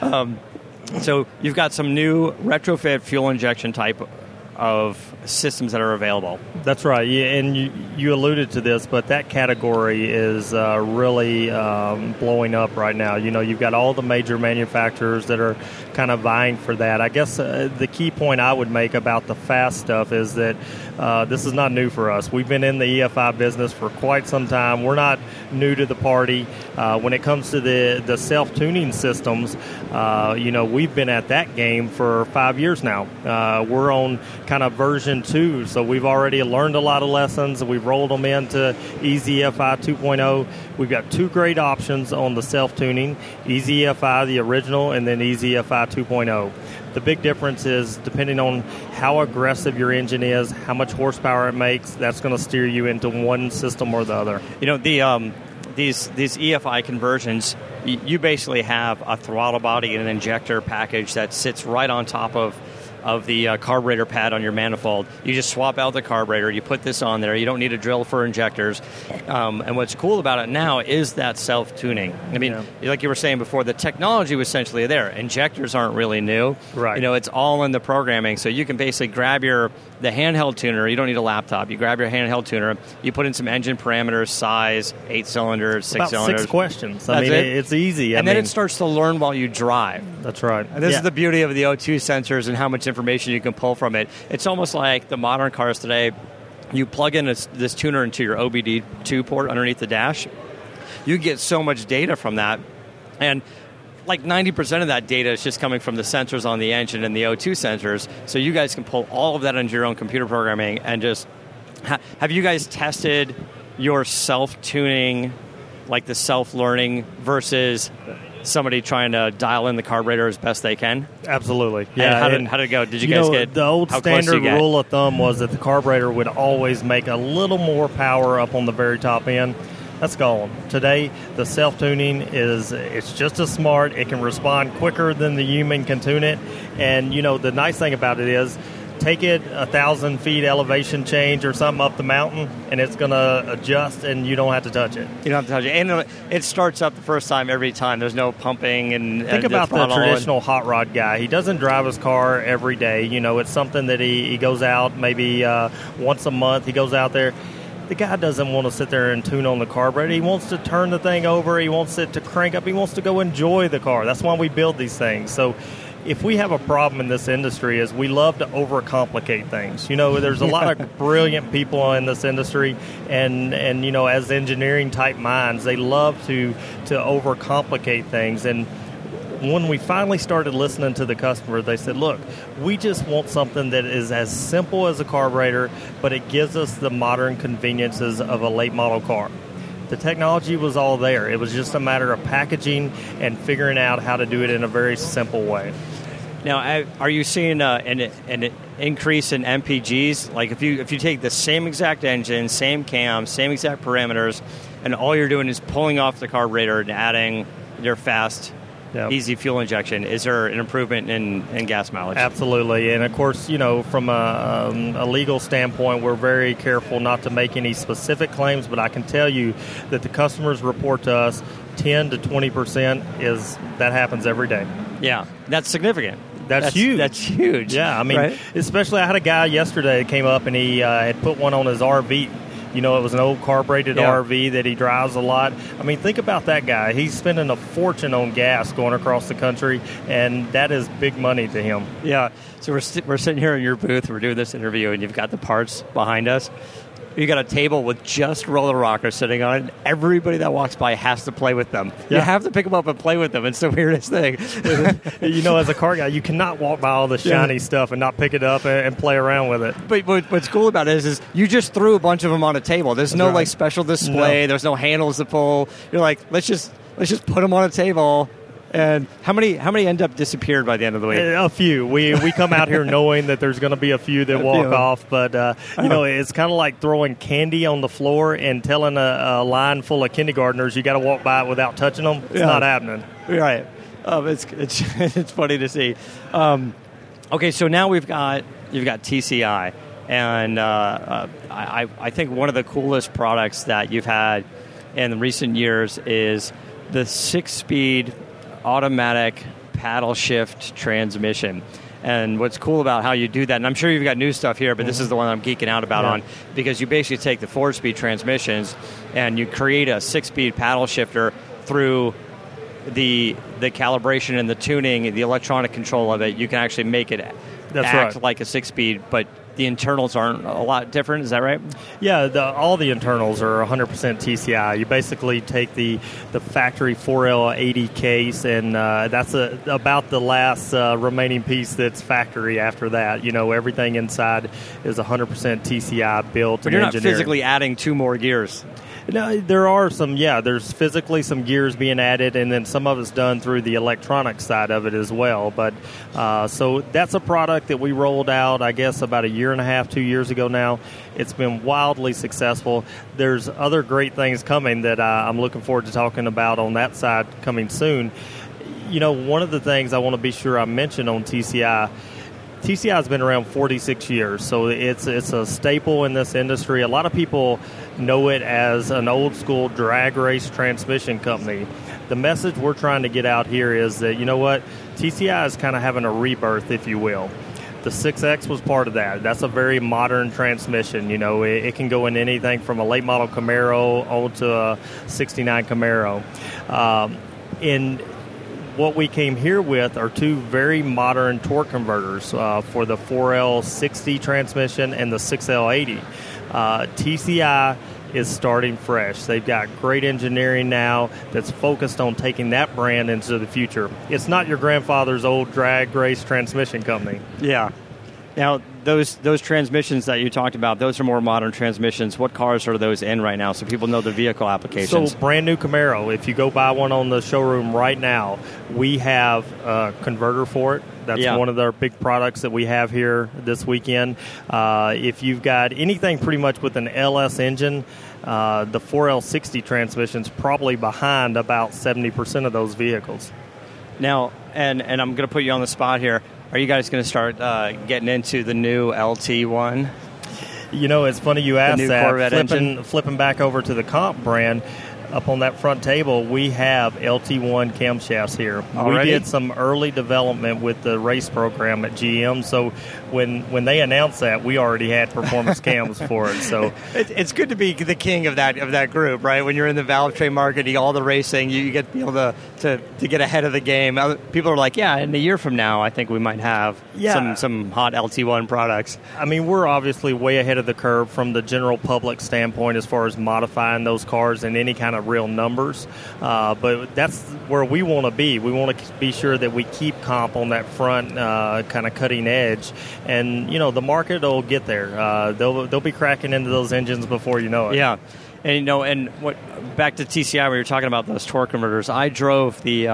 So you've got some new retrofit fuel injection type of systems that are available. That's right, and you alluded to this, but that category is really blowing up right now. You've got all the major manufacturers that are kind of vying for that. I guess the key point I would make about the FAST stuff is that this is not new for us. We've been in the EFI business for quite some time. We're not new to the party. When it comes to the self-tuning systems, we've been at that game for 5 years now. We're on kind of version 2, so we've already learned a lot of lessons. We've rolled them into EasyEFI 2.0. We've got 2 great options on the self-tuning, EasyEFI, the original, and then EasyEFI 2.0. The big difference is depending on how aggressive your engine is, how much horsepower it makes, that's going to steer you into one system or the other. These EFI conversions, you basically have a throttle body and an injector package that sits right on top of the carburetor pad on your manifold. You just swap out the carburetor, you put this on there, you don't need a drill for injectors. And what's cool about it now is that self-tuning. I mean, like you were saying before, the technology was essentially there. Injectors aren't really new. Right. It's all in the programming, so you can basically grab the handheld tuner. You don't need a laptop. You grab your handheld tuner, you put in some engine parameters, size, 8 cylinders, 6 cylinders. 6 questions. It's easy. Then it starts to learn while you drive. That's right. And this is the beauty of the O2 sensors and how much information you can pull from it. It's almost like the modern cars today. You plug in this tuner into your OBD2 port underneath the dash. You get so much data from that. And like 90% of that data is just coming from the sensors on the engine and the O2 sensors. So you guys can pull all of that into your own computer programming and just... Have you guys tested your self-tuning, like the self-learning versus somebody trying to dial in the carburetor as best they can? Absolutely. Yeah. And how did it go? Did you guys get... The old standard rule of thumb was that the carburetor would always make a little more power up on the very top end. That's gone. Today, the self-tuning it's just as smart. It can respond quicker than the human can tune it. And, the nice thing about it is, take it 1,000 feet elevation change or something up the mountain, and it's going to adjust, and you don't have to touch it. You don't have to touch it. And it starts up the first time every time. There's no pumping. And think about the traditional hot rod guy. He doesn't drive his car every day. It's something that he goes out maybe once a month. He goes out there. The guy doesn't want to sit there and tune on the carburetor. He wants to turn the thing over. He wants it to crank up. He wants to go enjoy the car. That's why we build these things. So if we have a problem in this industry is we love to overcomplicate things. There's a lot of brilliant people in this industry, and as engineering type minds, they love to overcomplicate things. And when we finally started listening to the customer, they said, look, we just want something that is as simple as a carburetor, but it gives us the modern conveniences of a late model car. The technology was all there. It was just a matter of packaging and figuring out how to do it in a very simple way. Now, are you seeing an increase in MPGs? Like if you take the same exact engine, same cam, same exact parameters, and all you're doing is pulling off the carburetor and adding your fast, easy fuel injection, is there an improvement in gas mileage? Absolutely. And of course, from a legal standpoint, we're very careful not to make any specific claims, but I can tell you that the customers report to us 10 to 20% that happens every day. Yeah, that's significant. That's huge. That's huge. Yeah, I mean, right? Especially I had a guy yesterday that came up and he had put one on his RV You know, it was an old carbureted Yeah. RV that he drives a lot. I mean, think about that guy. He's spending a fortune on gas going across the country, and that is big money to him. Yeah. So we're sitting here in your booth. We're doing this interview, and you've got the parts behind us. You got a table with just roller rockers sitting on it. Everybody that walks by has to play with them. You have to pick them up and play with them. It's the weirdest thing. You know, as a car guy, you cannot walk by all the shiny stuff and not pick it up and play around with it. But what's cool about it is you just threw a bunch of them on a table. There's no right. like special display. No. There's no handles to pull. You're like, let's just put them on a table. And how many end up disappeared by the end of the week? A few. We come out here knowing that there's going to be a few that walk off, but you know, it's kind of like throwing candy on the floor and telling a line full of kindergartners you got to walk by it without touching them. It's not happening. Right. It's funny to see. Okay, so now you've got TCI, and I think one of the coolest products that you've had in recent years is the 6-speed automatic paddle shift transmission. And what's cool about how you do that, and I'm sure you've got new stuff here, but this is the one I'm geeking out about on, because you basically take the 4-speed transmissions and you create a 6-speed paddle shifter through the calibration and the tuning, the electronic control of it. You can actually make it act like a 6-speed, but the internals aren't a lot different. Is that right? Yeah, all the internals are 100% TCI. You basically take the factory 4L80 case, and that's about the last remaining piece that's factory after that. You know, everything inside is 100% TCI built. But you're not physically adding 2 more gears. No, there are some, there's physically some gears being added, and then some of it's done through the electronic side of it as well. But so that's a product that we rolled out, I guess, about a year and a half, 2 years ago now. It's been wildly successful. There's other great things coming that I'm looking forward to talking about on that side coming soon. You know, one of the things I want to be sure I mention on TCI has been around 46 years, so it's a staple in this industry. A lot of people know it as an old-school drag race transmission company. The message we're trying to get out here is that, you know what, TCI is kind of having a rebirth, if you will. The 6X was part of that. That's a very modern transmission. You know, it can go in anything from a late-model Camaro on to a 69 Camaro. What we came here with are 2 very modern torque converters for the 4L60 transmission and the 6L80. TCI is starting fresh. They've got great engineering now that's focused on taking that brand into the future. It's not your grandfather's old drag race transmission company. Yeah. Now, those transmissions that you talked about, those are more modern transmissions. What cars are those in right now so people know the vehicle applications? So, brand new Camaro. If you go buy one on the showroom right now, we have a converter for it. That's one of our big products that we have here this weekend. If you've got anything pretty much with an LS engine, the 4L60 transmission's probably behind about 70% of those vehicles. Now, and I'm going to put you on the spot here. Are you guys going to start getting into the new LT1? You know, it's funny you asked that. Flipping back over to the Comp brand, up on that front table, we have LT1 camshafts here. Already? We did some early development with the race program at GM, so when they announced that, we already had performance cams for it. So it's good to be the king of that group, right? When you're in the valve train market, you get all the racing, you get to be able to get ahead of the game. People are like, yeah, in a year from now, I think we might have some hot LT1 products. I mean, we're obviously way ahead of the curve from the general public standpoint as far as modifying those cars in any kind of real numbers, but that's where we want to be. We want to be sure that we keep Comp on that front kind of cutting edge, and you know the market will get there. They'll be cracking into those engines before you know it. Yeah, and you know, and back to TCI, where you're talking about those torque converters. I drove the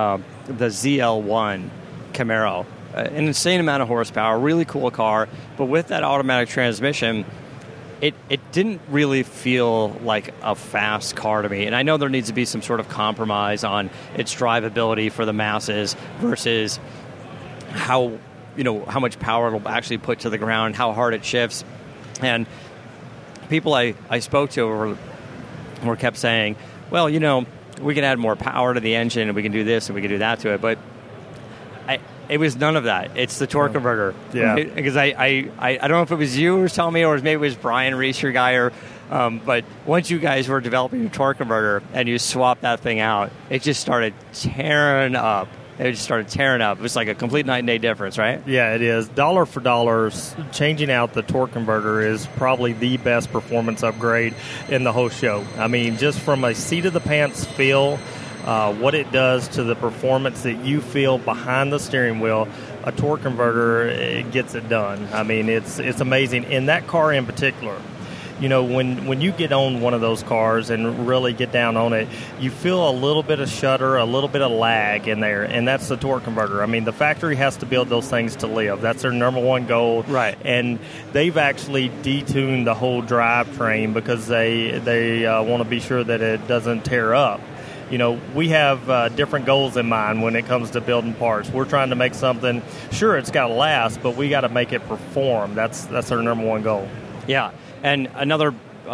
ZL1 Camaro, an insane amount of horsepower, really cool car, but with that automatic transmission, it didn't really feel like a fast car to me. And I know there needs to be some sort of compromise on its drivability for the masses versus how much power it'll actually put to the ground, how hard it shifts. And people I spoke to were kept saying, well, you know, we can add more power to the engine and we can do this and we can do that to it. But It was none of that. It's the torque converter. Yeah. Because I don't know if it was you who was telling me, or maybe it was Brian Reese, your guy, or but once you guys were developing a torque converter and you swapped that thing out, it just started tearing up. It just started tearing up. It was like a complete night and day difference, right? Yeah, it is. Dollar for dollar, changing out the torque converter is probably the best performance upgrade in the whole show. I mean, just from a seat-of-the-pants feel, what it does to the performance that you feel behind the steering wheel, a torque converter, it gets it done. I mean, it's amazing. In that car in particular, you know, when you get on one of those cars and really get down on it, you feel a little bit of shudder, a little bit of lag in there, and that's the torque converter. I mean, the factory has to build those things to live. That's their number one goal. Right. And they've actually detuned the whole drivetrain because they want to be sure that it doesn't tear up. You know, we have different goals in mind when it comes to building parts. We're trying to make something, sure, it's got to last, but we got to make it perform. That's our number one goal. Yeah. And another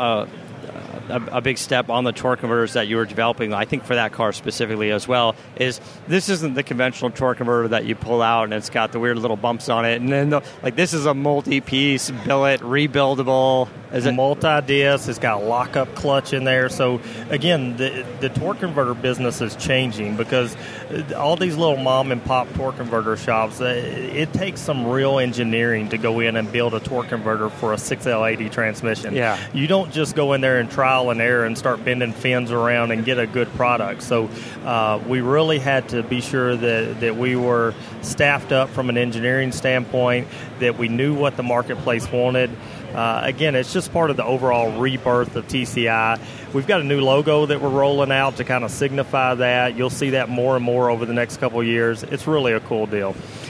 a big step on the torque converters that you were developing, I think for that car specifically as well, is this isn't the conventional torque converter that you pull out and it's got the weird little bumps on it. And then, this is a multi-piece, billet, rebuildable. Is it multi-disc? It's got a lock-up clutch in there. So, again, the torque converter business is changing because all these little mom-and-pop torque converter shops, it takes some real engineering to go in and build a torque converter for a 6L80 transmission. Yeah. You don't just go in there and trial and error and start bending fins around and get a good product. So we really had to be sure that we were staffed up from an engineering standpoint, that we knew what the marketplace wanted. Again, it's just part of the overall rebirth of TCI. We've got a new logo that we're rolling out to kind of signify that. You'll see that more and more over the next couple of years. It's really a cool deal.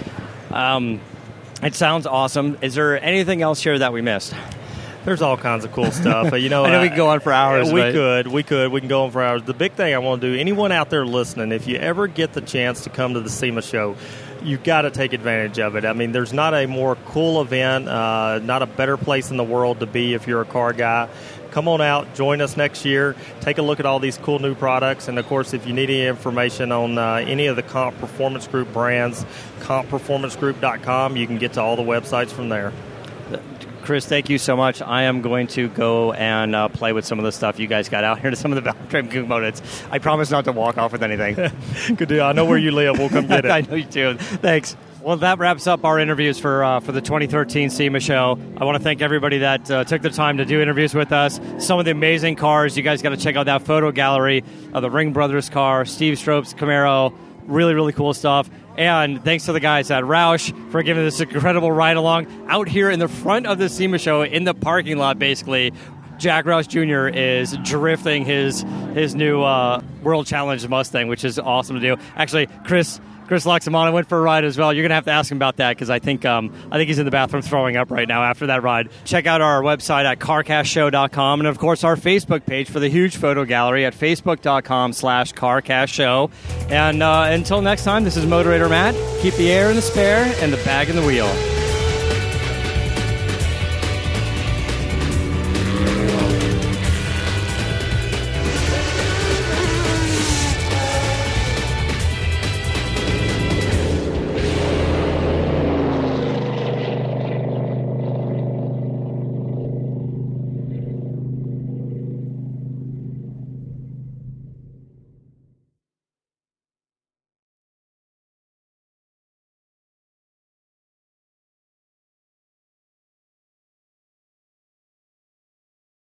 It sounds awesome. Is there anything else here that we missed? There's all kinds of cool stuff. You know, I know we can go on for hours. We can go on for hours. The big thing I want to do, anyone out there listening, if you ever get the chance to come to the SEMA show, you've got to take advantage of it. I mean, there's not a more cool event, not a better place in the world to be if you're a car guy. Come on out, join us next year, take a look at all these cool new products, and of course, if you need any information on any of the Comp Performance Group brands, compperformancegroup.com, you can get to all the websites from there. Chris, thank you so much. I am going to go and play with some of the stuff you guys got out here to some of the Valtram components. I promise not to walk off with anything. Good deal. I know where you live. We'll come get it. I know you do. Thanks. Well, that wraps up our interviews for the 2013 SEMA show. I want to thank everybody that took the time to do interviews with us. Some of the amazing cars. You guys got to check out that photo gallery of the Ring Brothers car, Steve Strope's Camaro. Really, really cool stuff. And thanks to the guys at Roush for giving this incredible ride along out here in the front of the SEMA show in the parking lot, basically. Jack Roush Jr. is drifting his new World Challenge Mustang, which is awesome to do. Actually, Chris Laxamana went for a ride as well. You're going to have to ask him about that because I think he's in the bathroom throwing up right now after that ride. Check out our website at carcastshow.com and, of course, our Facebook page for the huge photo gallery at facebook.com/carcastshow. And until next time, this is Motorator Matt. Keep the air in the spare and the bag in the wheel.